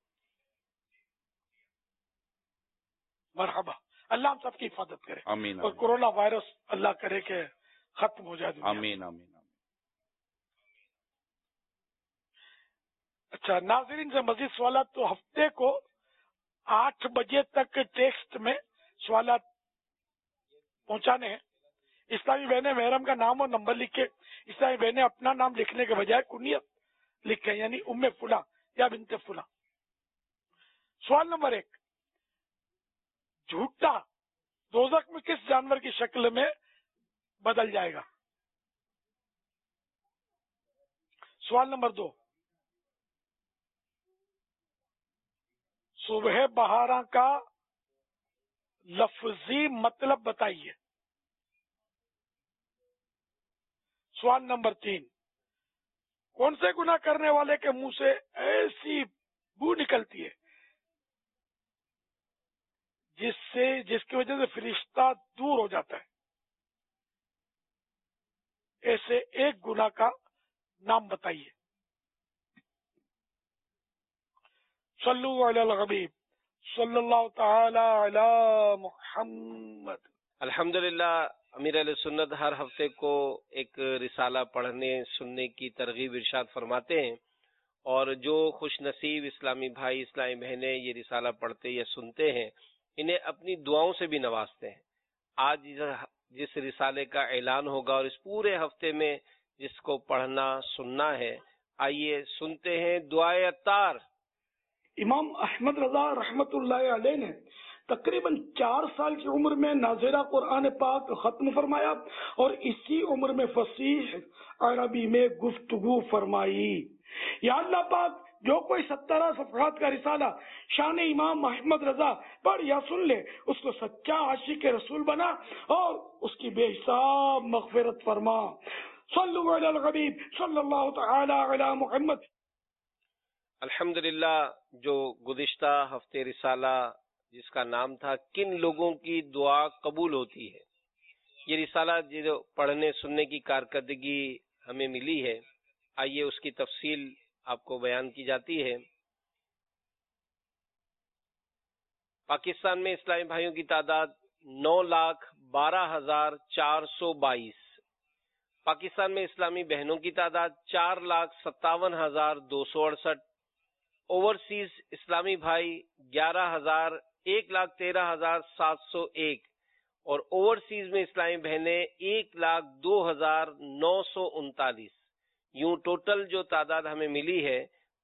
मरहबा। अल्लाह हम सबकी हिफाजत करे। आमीन। और कोरोना वायरस अल्लाह करे कि खत्म हो जाए। आमीन आमीन। अच्छा नाज़रीन से मजीद सवाल तो हफ्ते को 8 बजे तक टेक्स्ट में सवाल पहुंचाने हैं। इस्लामी बहने महरम का नाम और नंबर लिख के, इस्लामी बहने अपना नाम लिखने के बजाय कुनियत लिखें, यानी उम्मे फुला या बिनते फुला। सवाल नंबर 1, झूठा दोज़ख में किस जानवर की शक्ल में बदल जाएगा? सवाल नंबर 2, सुबह बहारा का लफ्जी मतलब बताइए। सवाल नंबर 3, कौन से गुनाह करने वाले के मुंह से ऐसी बू निकलती है जिसकी वजह से फरिश्ता दूर हो जाता है? ऐसे एक गुनाह का नाम बताइए। सल्लु अलल हबीब सल्लल्लाहु तआला अला मुहम्मद। अल्हम्दुलिल्लाह अमीर अहले सुन्नत हर हफ्ते को एक रिसाला पढ़ने सुनने की तरगीब इरशाद फरमाते हैं और जो खुश नसीब इस्लामी भाई इस्लामी बहनें ये रिसाला पढ़ते या सुनते हैं इन्हें अपनी दुआओं से भी नवाजते हैं। आज जिस रिसाले का ऐलान होगा और इस पूरे हफ्ते में जिसको पढ़ना सुनना है, आइए सुनते हैं दुआए अत्तार। इमाम अहमद रजा रहमतुल्लाह अलैह ने तकरीबन 4 साल की उम्र में नाज़िरा कुरान पाक खत्म फरमाया और इसी उम्र में फसीह अरबी में गुफ्तगू फरमाई। या अल्लाह पाक जो कोई 17 सफ़हात का रिसाला शान इमाम अहमद रजा पढ़ या सुन ले उसको सच्चा आशिक रसूल बना और उसकी बेहिसाब मग़फ़िरत फरमा। सल्लु अलल हबीब सल्लल्लाहु तआला अला मुहम्मद। अल्हम्दुलिल्लाह जो गुज़िश्ता हफ्ते रिसाला जिसका नाम था किन लोगों की दुआ कबूल होती है, ये रिसाला जो पढ़ने सुनने की कारकर्दगी हमें मिली है, आइए उसकी तफसील आपको बयान की जाती है। पाकिस्तान में इस्लामी भाइयों की तादाद 9,12,422। पाकिस्तान में इस्लामी बहनों की तादाद 4,57,268। ओवरसीज इस्लामी भाई 1,13,701 और ओवरसीज में इस्लामी बहनें 1,02,939। यूं टोटल जो तादाद हमें मिली है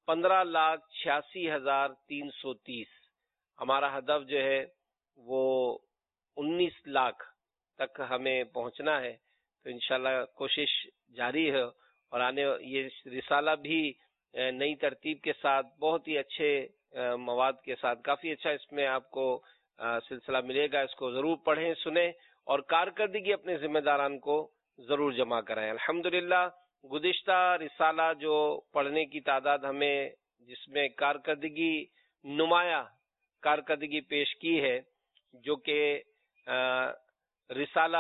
15,86,330। हमारा हदफ जो है वो 19 लाख तक हमें पहुंचना है, तो इंशाल्लाह कोशिश जारी है और आने ये रिसाला भी नई तरतीब के साथ बहुत ही अच्छे मवाद के साथ काफी अच्छा इसमें आपको सिलसिला मिलेगा। इसको जरूर पढ़ें सुने और कारकर्दगी अपने जिम्मेदारान को जरूर जमा कराएं। अल्हम्दुलिल्लाह गुज़िश्ता रिसाला जो पढ़ने की तादाद हमें जिसमें कारकर्दगी नुमाया कारकर्दगी पेश की है, जो कि रिसाला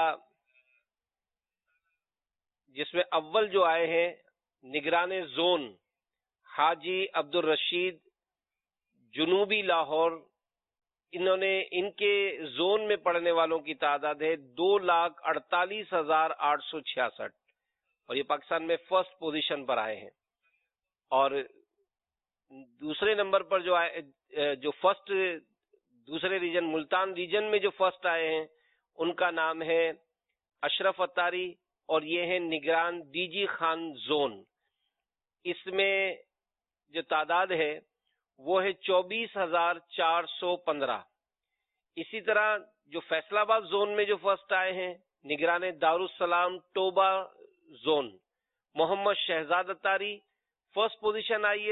जिसमें अव्वल जो आए हैं निगराने जोन हाजी अब्दुल रशीद जुनूबी लाहौर, इन्होंने इनके जोन में पढ़ने वालों की तादाद है 2,48,866। اور یہ پاکستان میں فرسٹ پوزیشن پر آئے ہیں. اور دوسرے نمبر پر جو فرسٹ دوسرے ریجن ملتان ریجن میں جو فرسٹ آئے ہیں ان کا نام ہے اشرف اتاری اور یہ ہے نگران ڈی جی خان زون. اس میں جو تعداد ہے وہ ہے 24,415. اسی طرح جو فیصلہ آباد زون میں جو فرسٹ آئے ہیں نگران Darussalam Toba zone Muhammad Shahzad Attari first position آئی ہے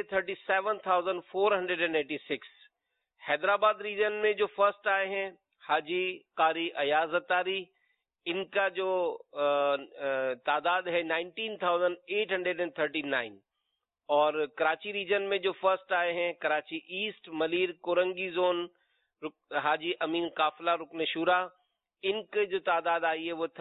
37,486. حیدرآباد ریجن میں جو فرسٹ آئے ہیں حاجی قاری ایاز اتاری ان کا جو تعداد ہے 19,839. اور کراچی ریجن میں جو فرسٹ آئے ہیں کراچی ایسٹ ملیر کورنگی زون حاجی امین قافلہ رکن شورا ان کی جو تعداد آئی ہے وہ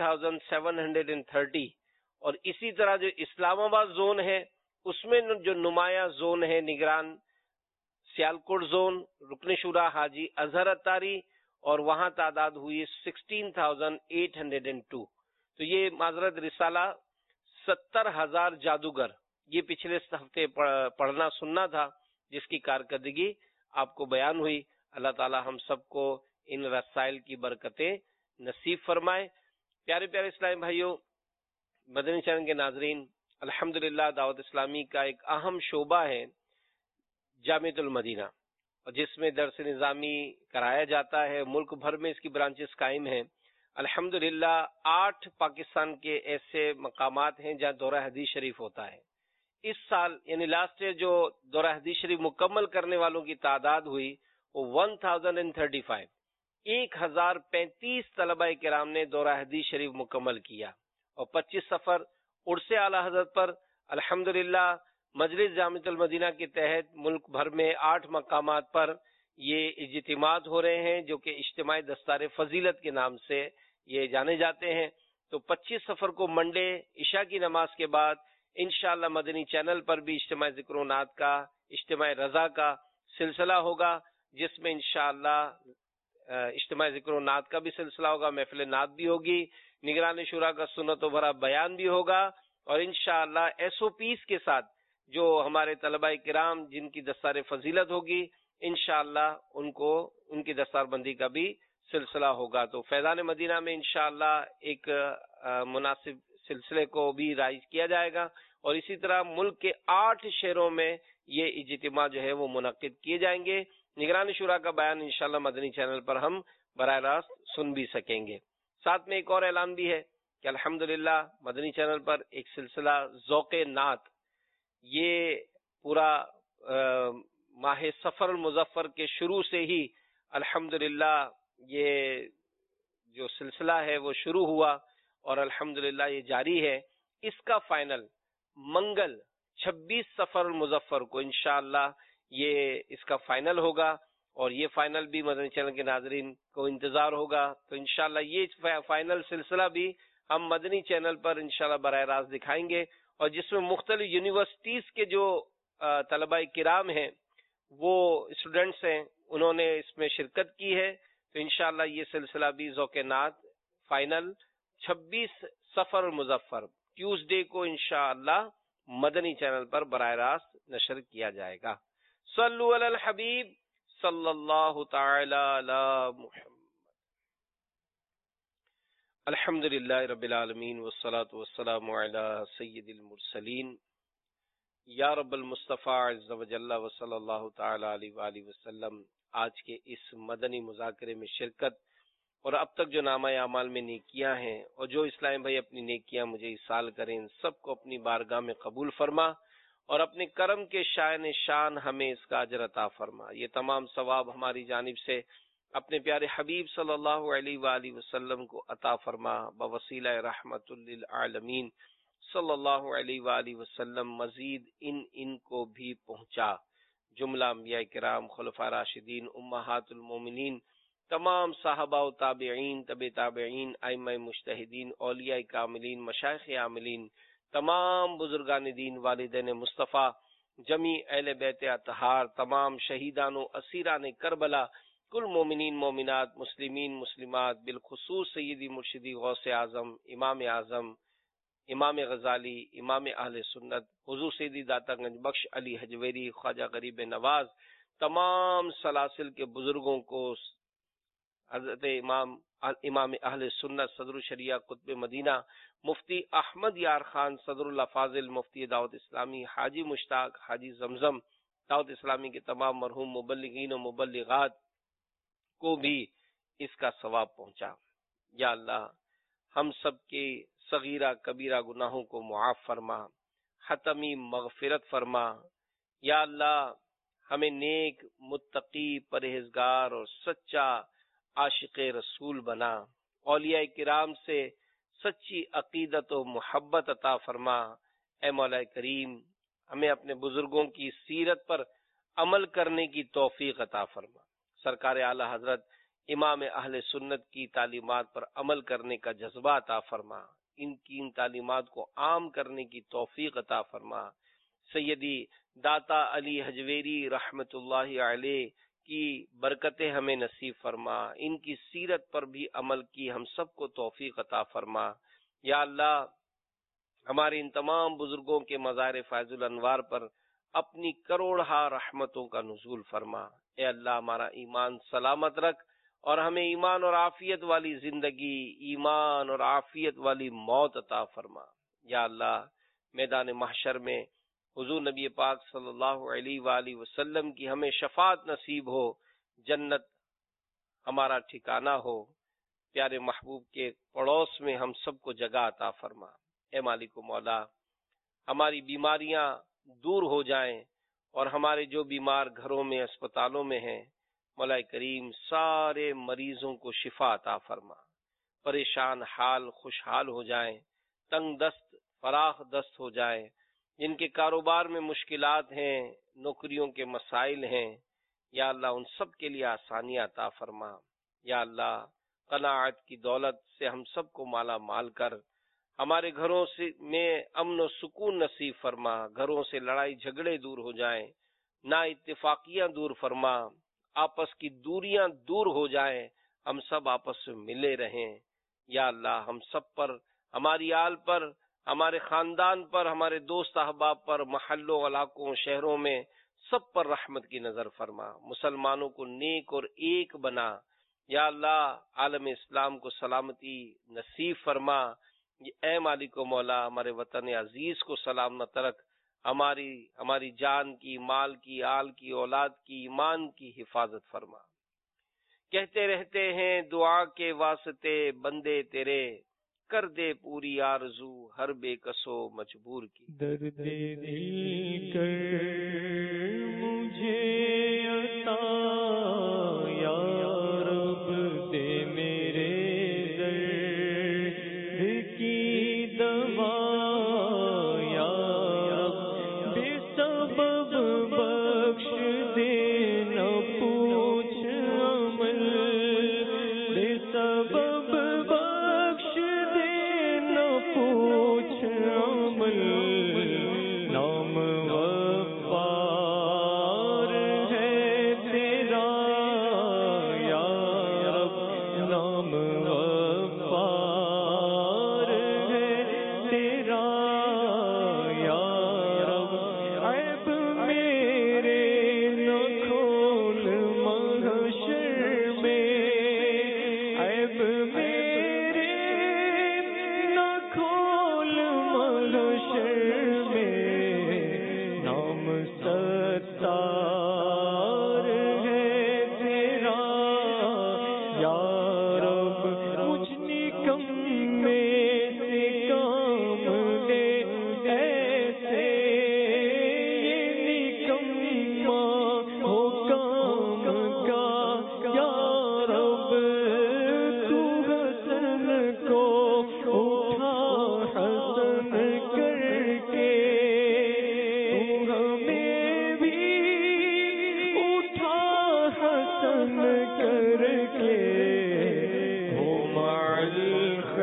30,730. اور اسی طرح جو اسلام آباد زون ہے اس میں جو نمایاں زون ہے نگران سیالکوٹ زون رکن شورا حاجی اظہر اتاری اور وہاں تعداد ہوئی 16,802. تو یہ معذرت رسالہ 70,000 جادوگر یہ پچھلے ہفتے پڑھنا سننا تھا جس کی کارکردگی آپ کو بیان ہوئی. اللہ تعالی ہم سب کو ان رسائل کی برکتیں نصیب فرمائے. پیارے پیارے اسلامی بھائیوں، مدنی چینل کے ناظرین، الحمدللہ دعوت اسلامی کا ایک اہم شعبہ ہے جامعۃ المدینہ، اور جس میں درس نظامی کرایا جاتا ہے. ملک بھر میں اس کی برانچز قائم ہیں. الحمدللہ 8 پاکستان کے ایسے مقامات ہیں جہاں دورہ حدیث شریف ہوتا ہے. اس سال یعنی لاسٹ ایئر جو دورہ حدیث شریف مکمل کرنے والوں کی تعداد ہوئی وہ 1035. 1035 طلبہ کرام نے دورہ حدیث شریف مکمل کیا. اور 25 سفر عرس اعلی حضرت پر الحمدللہ مجلس جامعۃ المدینہ کے تحت ملک بھر میں 8 مقامات پر یہ اجتماعات ہو رہے ہیں جو کہ اجتماعی دستار فضیلت کے نام سے یہ جانے جاتے ہیں. تو 25 سفر کو منڈے عشاء کی نماز کے بعد انشاءاللہ مدنی چینل پر بھی اجتماع ذکر و نعت کا اجتماع رضا کا سلسلہ ہوگا، جس میں انشاءاللہ اجتماع ذکر و نعت کا بھی سلسلہ ہوگا، محفل نعت بھی ہوگی، نگران شورا کا سنت و بھرا بیان بھی ہوگا، اور انشاءاللہ SOPs کے ساتھ جو ہمارے طلبہ کرام جن کی دستار فضیلت ہوگی انشاءاللہ ان کی دستار بندی کا بھی سلسلہ ہوگا. تو فیضان مدینہ میں انشاءاللہ ایک مناسب سلسلے کو بھی رائج کیا جائے گا، اور اسی طرح ملک کے 8 شہروں میں یہ اجتماع جو ہے وہ منعقد کیے جائیں گے. نگران شورا کا بیان انشاءاللہ مدنی چینل پر ہم براہ راست سن بھی سکیں گے. ساتھ میں ایک اور اعلان بھی ہے کہ الحمدللہ مدنی چینل پر ایک سلسلہ ذوق نعت یہ پورا ماہ سفر المظفر کے شروع سے ہی الحمدللہ یہ جو سلسلہ ہے وہ شروع ہوا اور الحمدللہ یہ جاری ہے. اس کا فائنل منگل 26 سفر المظفر کو انشاءاللہ یہ اس کا فائنل ہوگا، اور یہ فائنل بھی مدنی چینل کے ناظرین کو انتظار ہوگا. تو انشاءاللہ یہ فائنل سلسلہ بھی ہم مدنی چینل پر انشاءاللہ براہ راست دکھائیں گے، اور جس میں مختلف یونیورسٹیز کے جو طلبہ کرام ہیں وہ اسٹوڈنٹس ہیں انہوں نے اس میں شرکت کی ہے. تو انشاءاللہ یہ سلسلہ بھی ذوق نعت فائنل 26 سفر المظفر ٹیوزڈے کو انشاءاللہ مدنی چینل پر براہ راست نشر کیا جائے گا. صلو علی الحبیب صلی اللہ تعالی علی محمد. الحمدللہ رب العالمین والصلاة والسلام علی سید المرسلین یا رب المصطفیٰ عز و جل و صلی اللہ تعالی علیہ وآلہ وسلم. آج کے اس مدنی مذاکرے میں شرکت اور اب تک جو نامہ اعمال میں نیکیاں ہیں اور جو اسلام بھائی اپنی نیکیاں مجھے ایصال کریں ان سب کو اپنی بارگاہ میں قبول فرما اور اپنے کرم کے شائن شان ہمیں اس کا اجر عطا فرما. یہ تمام ثواب ہماری جانب سے اپنے پیارے حبیب صلی اللہ علیہ وآلہ وسلم کو عطا فرما بوسیلہ رحمت للعالمین صلی اللہ علیہ وآلہ وسلم. مزید ان کو بھی پہنچا. جملہ انبیاء کرام، خلفاء راشدین، امہات المومنین، تمام صحابہ و تابعین، تبع تابعین، ائمہ مجتہدین، اولیاء کاملین، مشائخ عاملین، تمام بزرگان دین، والدین مصطفیٰ، جمیع اہل بیت اطہار، تمام شہیدان و اسیران کربلا، کل مومنین مومنات، مسلمین مسلمات، بالخصوص سیدی مرشدی غوث اعظم، امام اعظم، امام غزالی، امام اہل سنت، حضور سیدی داتا گنج بخش علی حجویری، خواجہ غریب نواز، تمام سلاسل کے بزرگوں کو، حضرت امام اہل سنت صدر الشریعہ قطب مدینہ مفتی احمد یار خان صدر اللہ فاضل، مفتی دعوت اسلامی حاجی مشتاق، حاجی زمزم، دعوت اسلامی کے تمام مرحوم مبلغین و مبلغات کو بھی اس کا ثواب پہنچا۔ یا اللہ ہم سب کے صغیرہ کبیرہ گناہوں کو معاف فرما، حتمی مغفرت فرما۔ یا اللہ ہمیں نیک، متقی، پرہیزگار اور سچا عاشق رسول بنا، اولیاء کرام سے سچی عقیدت و محبت عطا فرما۔ اے مولا کریم ہمیں اپنے بزرگوں کی سیرت پر عمل کرنے کی توفیق عطا فرما۔ سرکار اعلی حضرت امام اہل سنت کی تعلیمات پر عمل کرنے کا جذبہ عطا فرما، ان تعلیمات کو عام کرنے کی توفیق عطا فرما۔ سیدی داتا علی حجویری رحمت اللہ علیہ کی برکتیں ہمیں نصیب فرما، ان کی سیرت پر بھی عمل کی ہم سب کو توفیق عطا فرما۔ یا اللہ ہمارے ان تمام بزرگوں کے مزار فیض الانوار پر اپنی کروڑہا رحمتوں کا نزول فرما۔ اے اللہ ہمارا ایمان سلامت رکھ اور ہمیں ایمان اور عافیت والی زندگی، ایمان اور عافیت والی موت عطا فرما۔ یا اللہ میدان محشر میں حضور نبی پاک صلی اللہ علیہ وآلہ وسلم کی ہمیں شفاعت نصیب ہو، جنت ہمارا ٹھکانہ ہو، پیارے محبوب کے پڑوس میں ہم سب کو جگہ عطا فرما۔ اے مالک و مولا ہماری بیماریاں دور ہو جائیں اور ہمارے جو بیمار گھروں میں، اسپتالوں میں ہیں، مولا کریم سارے مریضوں کو شفا عطا فرما، پریشان حال خوشحال ہو جائیں، تنگ دست فراخ دست ہو جائیں، جن کے کاروبار میں مشکلات ہیں، نوکریوں کے مسائل ہیں، یا اللہ ان سب کے لیے آسانیاں عطا فرما۔ یا اللہ قناعت کی دولت سے ہم سب کو مالا مال کر ہمارے گھروں سے میں امن و سکون نصیب فرما، گھروں سے لڑائی جھگڑے دور ہو جائیں، نا اتفاقیاں دور فرما، آپس کی دوریاں دور ہو جائیں، ہم سب آپس میں ملے رہیں۔ یا اللہ ہم سب پر، ہماری آل پر، ہمارے خاندان پر، ہمارے دوست احباب پر، محلوں، علاقوں، شہروں میں سب پر رحمت کی نظر فرما، مسلمانوں کو نیک اور ایک بنا۔ یا اللہ عالم اسلام کو سلامتی نصیب فرما۔ اے مالک و مولا ہمارے وطن عزیز کو سلامت رکھ، ہماری جان کی، مال کی، آل کی، اولاد کی، ایمان کی حفاظت فرما۔ کہتے رہتے ہیں دعا کے واسطے بندے تیرے، کر دے پوری آرزو ہر بے کسو مجبور کی۔ درد دل کر مجھے عطا یا رب دے میرے درد کی دوا یا رب، بے سبب بخش دے نہ پوچھ عمل، بے سبب بخش دے نہ پوچھ عمل، نام غفار ہے تیرا یا رب، نام غفار ہے تیرا یا رب، عیب میرے نہ کھول محشر میں، عیب میرے نہ کھول محشر میں، نام ستار ہے تیرا یا رب، مجھ نکمے سے کام لے ایسے، یہ نکما ہو کام کا یا رب، تو حسن کو اٹھا حسن کر کے، تو ہمیں بھی اٹھا حسن کر کے، ہو مع الخیر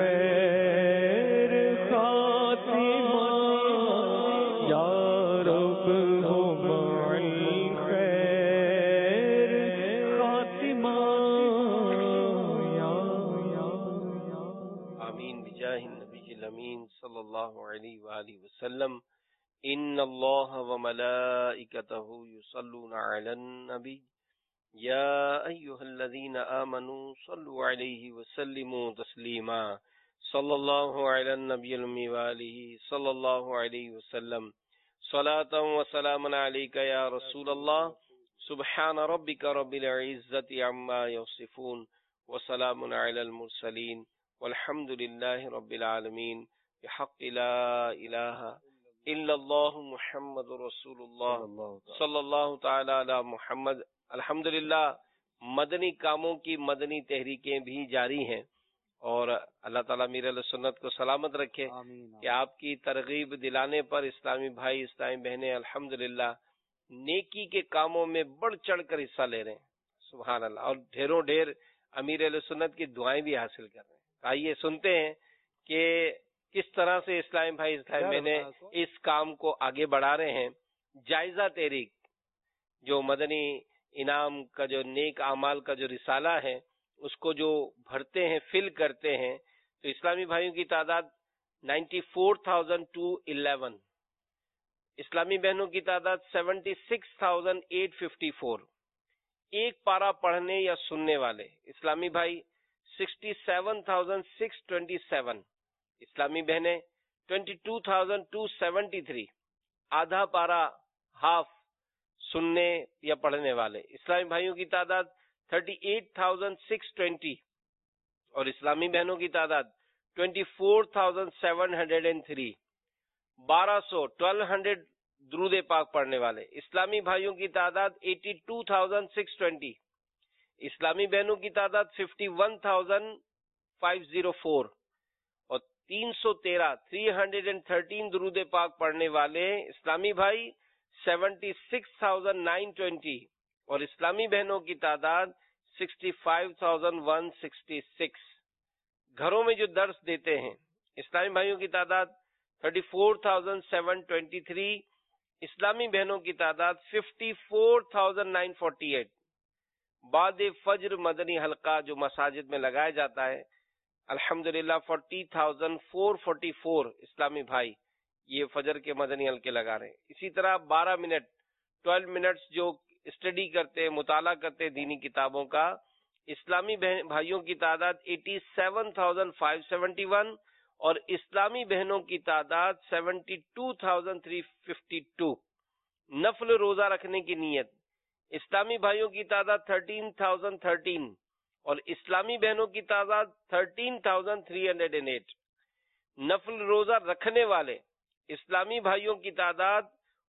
خاتمہ یا رب، ہو مع الخیر خاتمہ یا آمین بجاہ النبی الأمين صلى الله عليه وآله وسلم إن الله وملائكته يصلون على النبي يا أيها الذين آمنوا صلوا عليه وسلموا تسليما صلى الله على النبي الأمي وآله صلى الله عليه وسلم صلاة وسلاما عليك يا رسول الله سبحان ربك رب العزة عما يصفون وسلام على المرسلين والحمد لله رب العالمين بحق لا إله إلا الله محمد رسول الله صلی اللہ تعالی علی محمد. الحمدللہ مدنی کاموں کی مدنی تحریکیں بھی جاری ہیں اور اللہ تعالیٰ امیر اہل سنت کو سلامت رکھے کہ آپ کی ترغیب دلانے پر اسلامی بھائی اسلامی بہنیں الحمدللہ نیکی کے کاموں میں بڑھ چڑھ کر حصہ لے رہے ہیں. سبحان اللہ. اور ڈھیروں ڈھیر امیر اہل سنت کی دعائیں بھی حاصل کر رہے ہیں. آئیے سنتے ہیں کہ کس طرح سے اسلامی بھائی اسلامی بہنیں اس کام کو آگے بڑھا رہے ہیں. جائزہ تحریک جو مدنی انعام کا جو نیک اعمال کا جو رسالہ ہے اس کو جو بھرتے ہیں فل کرتے ہیں تو اسلامی بھائیوں کی تعداد 94,211 اسلامی بہنوں کی تعداد 76,854 ایک پارا پڑھنے یا سننے والے اسلامی بھائی 67,627 اسلامی بہنیں 22,273 آدھا پارا ہاف سننے یا پڑھنے والے اسلامی بھائیوں کی تعداد 38,620 اور اسلامی بہنوں کی تعداد 24,703 1200 درود پاک پڑھنے والے اسلامی بھائیوں کی تعداد 82,620 اسلامی بہنوں کی تعداد 51,504 اور 313 درود پاک پڑھنے والے اسلامی بھائی 76,920 اور اسلامی بہنوں کی تعداد 65,166 گھروں میں جو درس دیتے ہیں اسلامی بھائیوں کی تعداد 34,723 اسلامی بہنوں کی تعداد 54,948 بعد فجر مدنی حلقہ جو مساجد میں لگایا جاتا ہے الحمدللہ 40,444 اسلامی بھائی یہ فجر کے مدنی حلقے لگا رہے ہیں. اسی طرح 12 منٹس جو اسٹڈی کرتے مطالعہ کرتے دینی کتابوں کا اسلامی بھائیوں کی تعداد 87,571 اور اسلامی بہنوں کی تعداد 72,352 نفل روزہ رکھنے کی نیت اسلامی بھائیوں کی تعداد 13,013 اور اسلامی بہنوں کی تعداد 13,308 نفل روزہ رکھنے والے اسلامی بھائیوں کی تعداد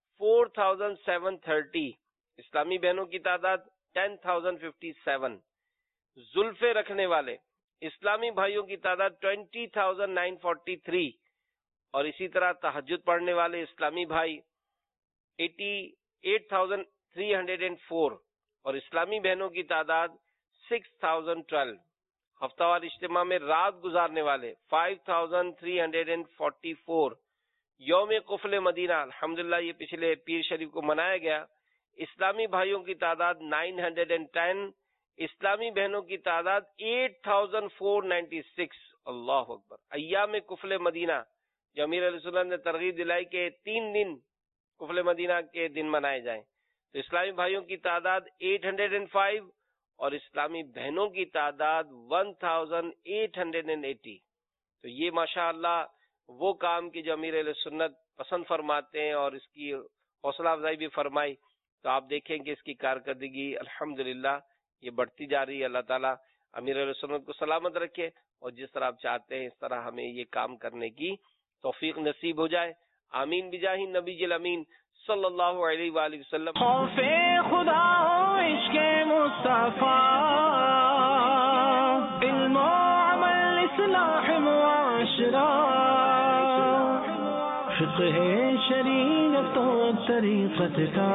4,730 اسلامی بہنوں کی تعداد 10,057 زلفے رکھنے والے اسلامی بھائیوں کی تعداد 20,943 اور اسی طرح تہجد پڑھنے والے اسلامی بھائی 88,304 اور اسلامی بہنوں کی تعداد 6,012 ہفتہ وار اجتماع میں رات گزارنے والے 5,344 یوم قفل مدینہ الحمدللہ یہ پچھلے پیر شریف کو منایا گیا اسلامی بھائیوں کی تعداد 910 اسلامی بہنوں کی تعداد 8,496 اللہ اکبر. ایام قفل مدینہ جو امیر علیہ السلام نے ترغیب دلائی کہ 3 دن قفل مدینہ کے دن منائے جائیں تو اسلامی بھائیوں کی تعداد 805 اور اسلامی بہنوں کی تعداد 1,880. تو یہ ماشاءاللہ وہ کام کی جو امیر علیہ سنت پسند فرماتے ہیں اور اس کی حوصلہ افزائی بھی فرمائی تو آپ دیکھیں کہ اس کی کارکردگی الحمدللہ یہ بڑھتی جا رہی ہے. اللہ تعالیٰ امیر علیہ سنت کو سلامت رکھے اور جس طرح آپ چاہتے ہیں اس طرح ہمیں یہ کام کرنے کی توفیق نصیب ہو جائے. آمین بجاہ نبی الامین صلی اللہ علیہ وآلہ وسلم. خوف خدا عشق مصطفیٰ علم و عمل اصلاح معاشرہ فقہ شریعت و طریقت کا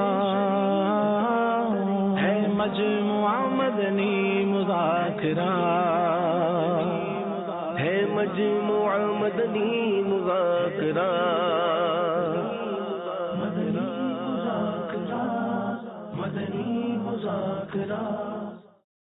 ہے مجموعہ مدنی مذاکرہ ہے مجموعہ مدنی مذاکرہ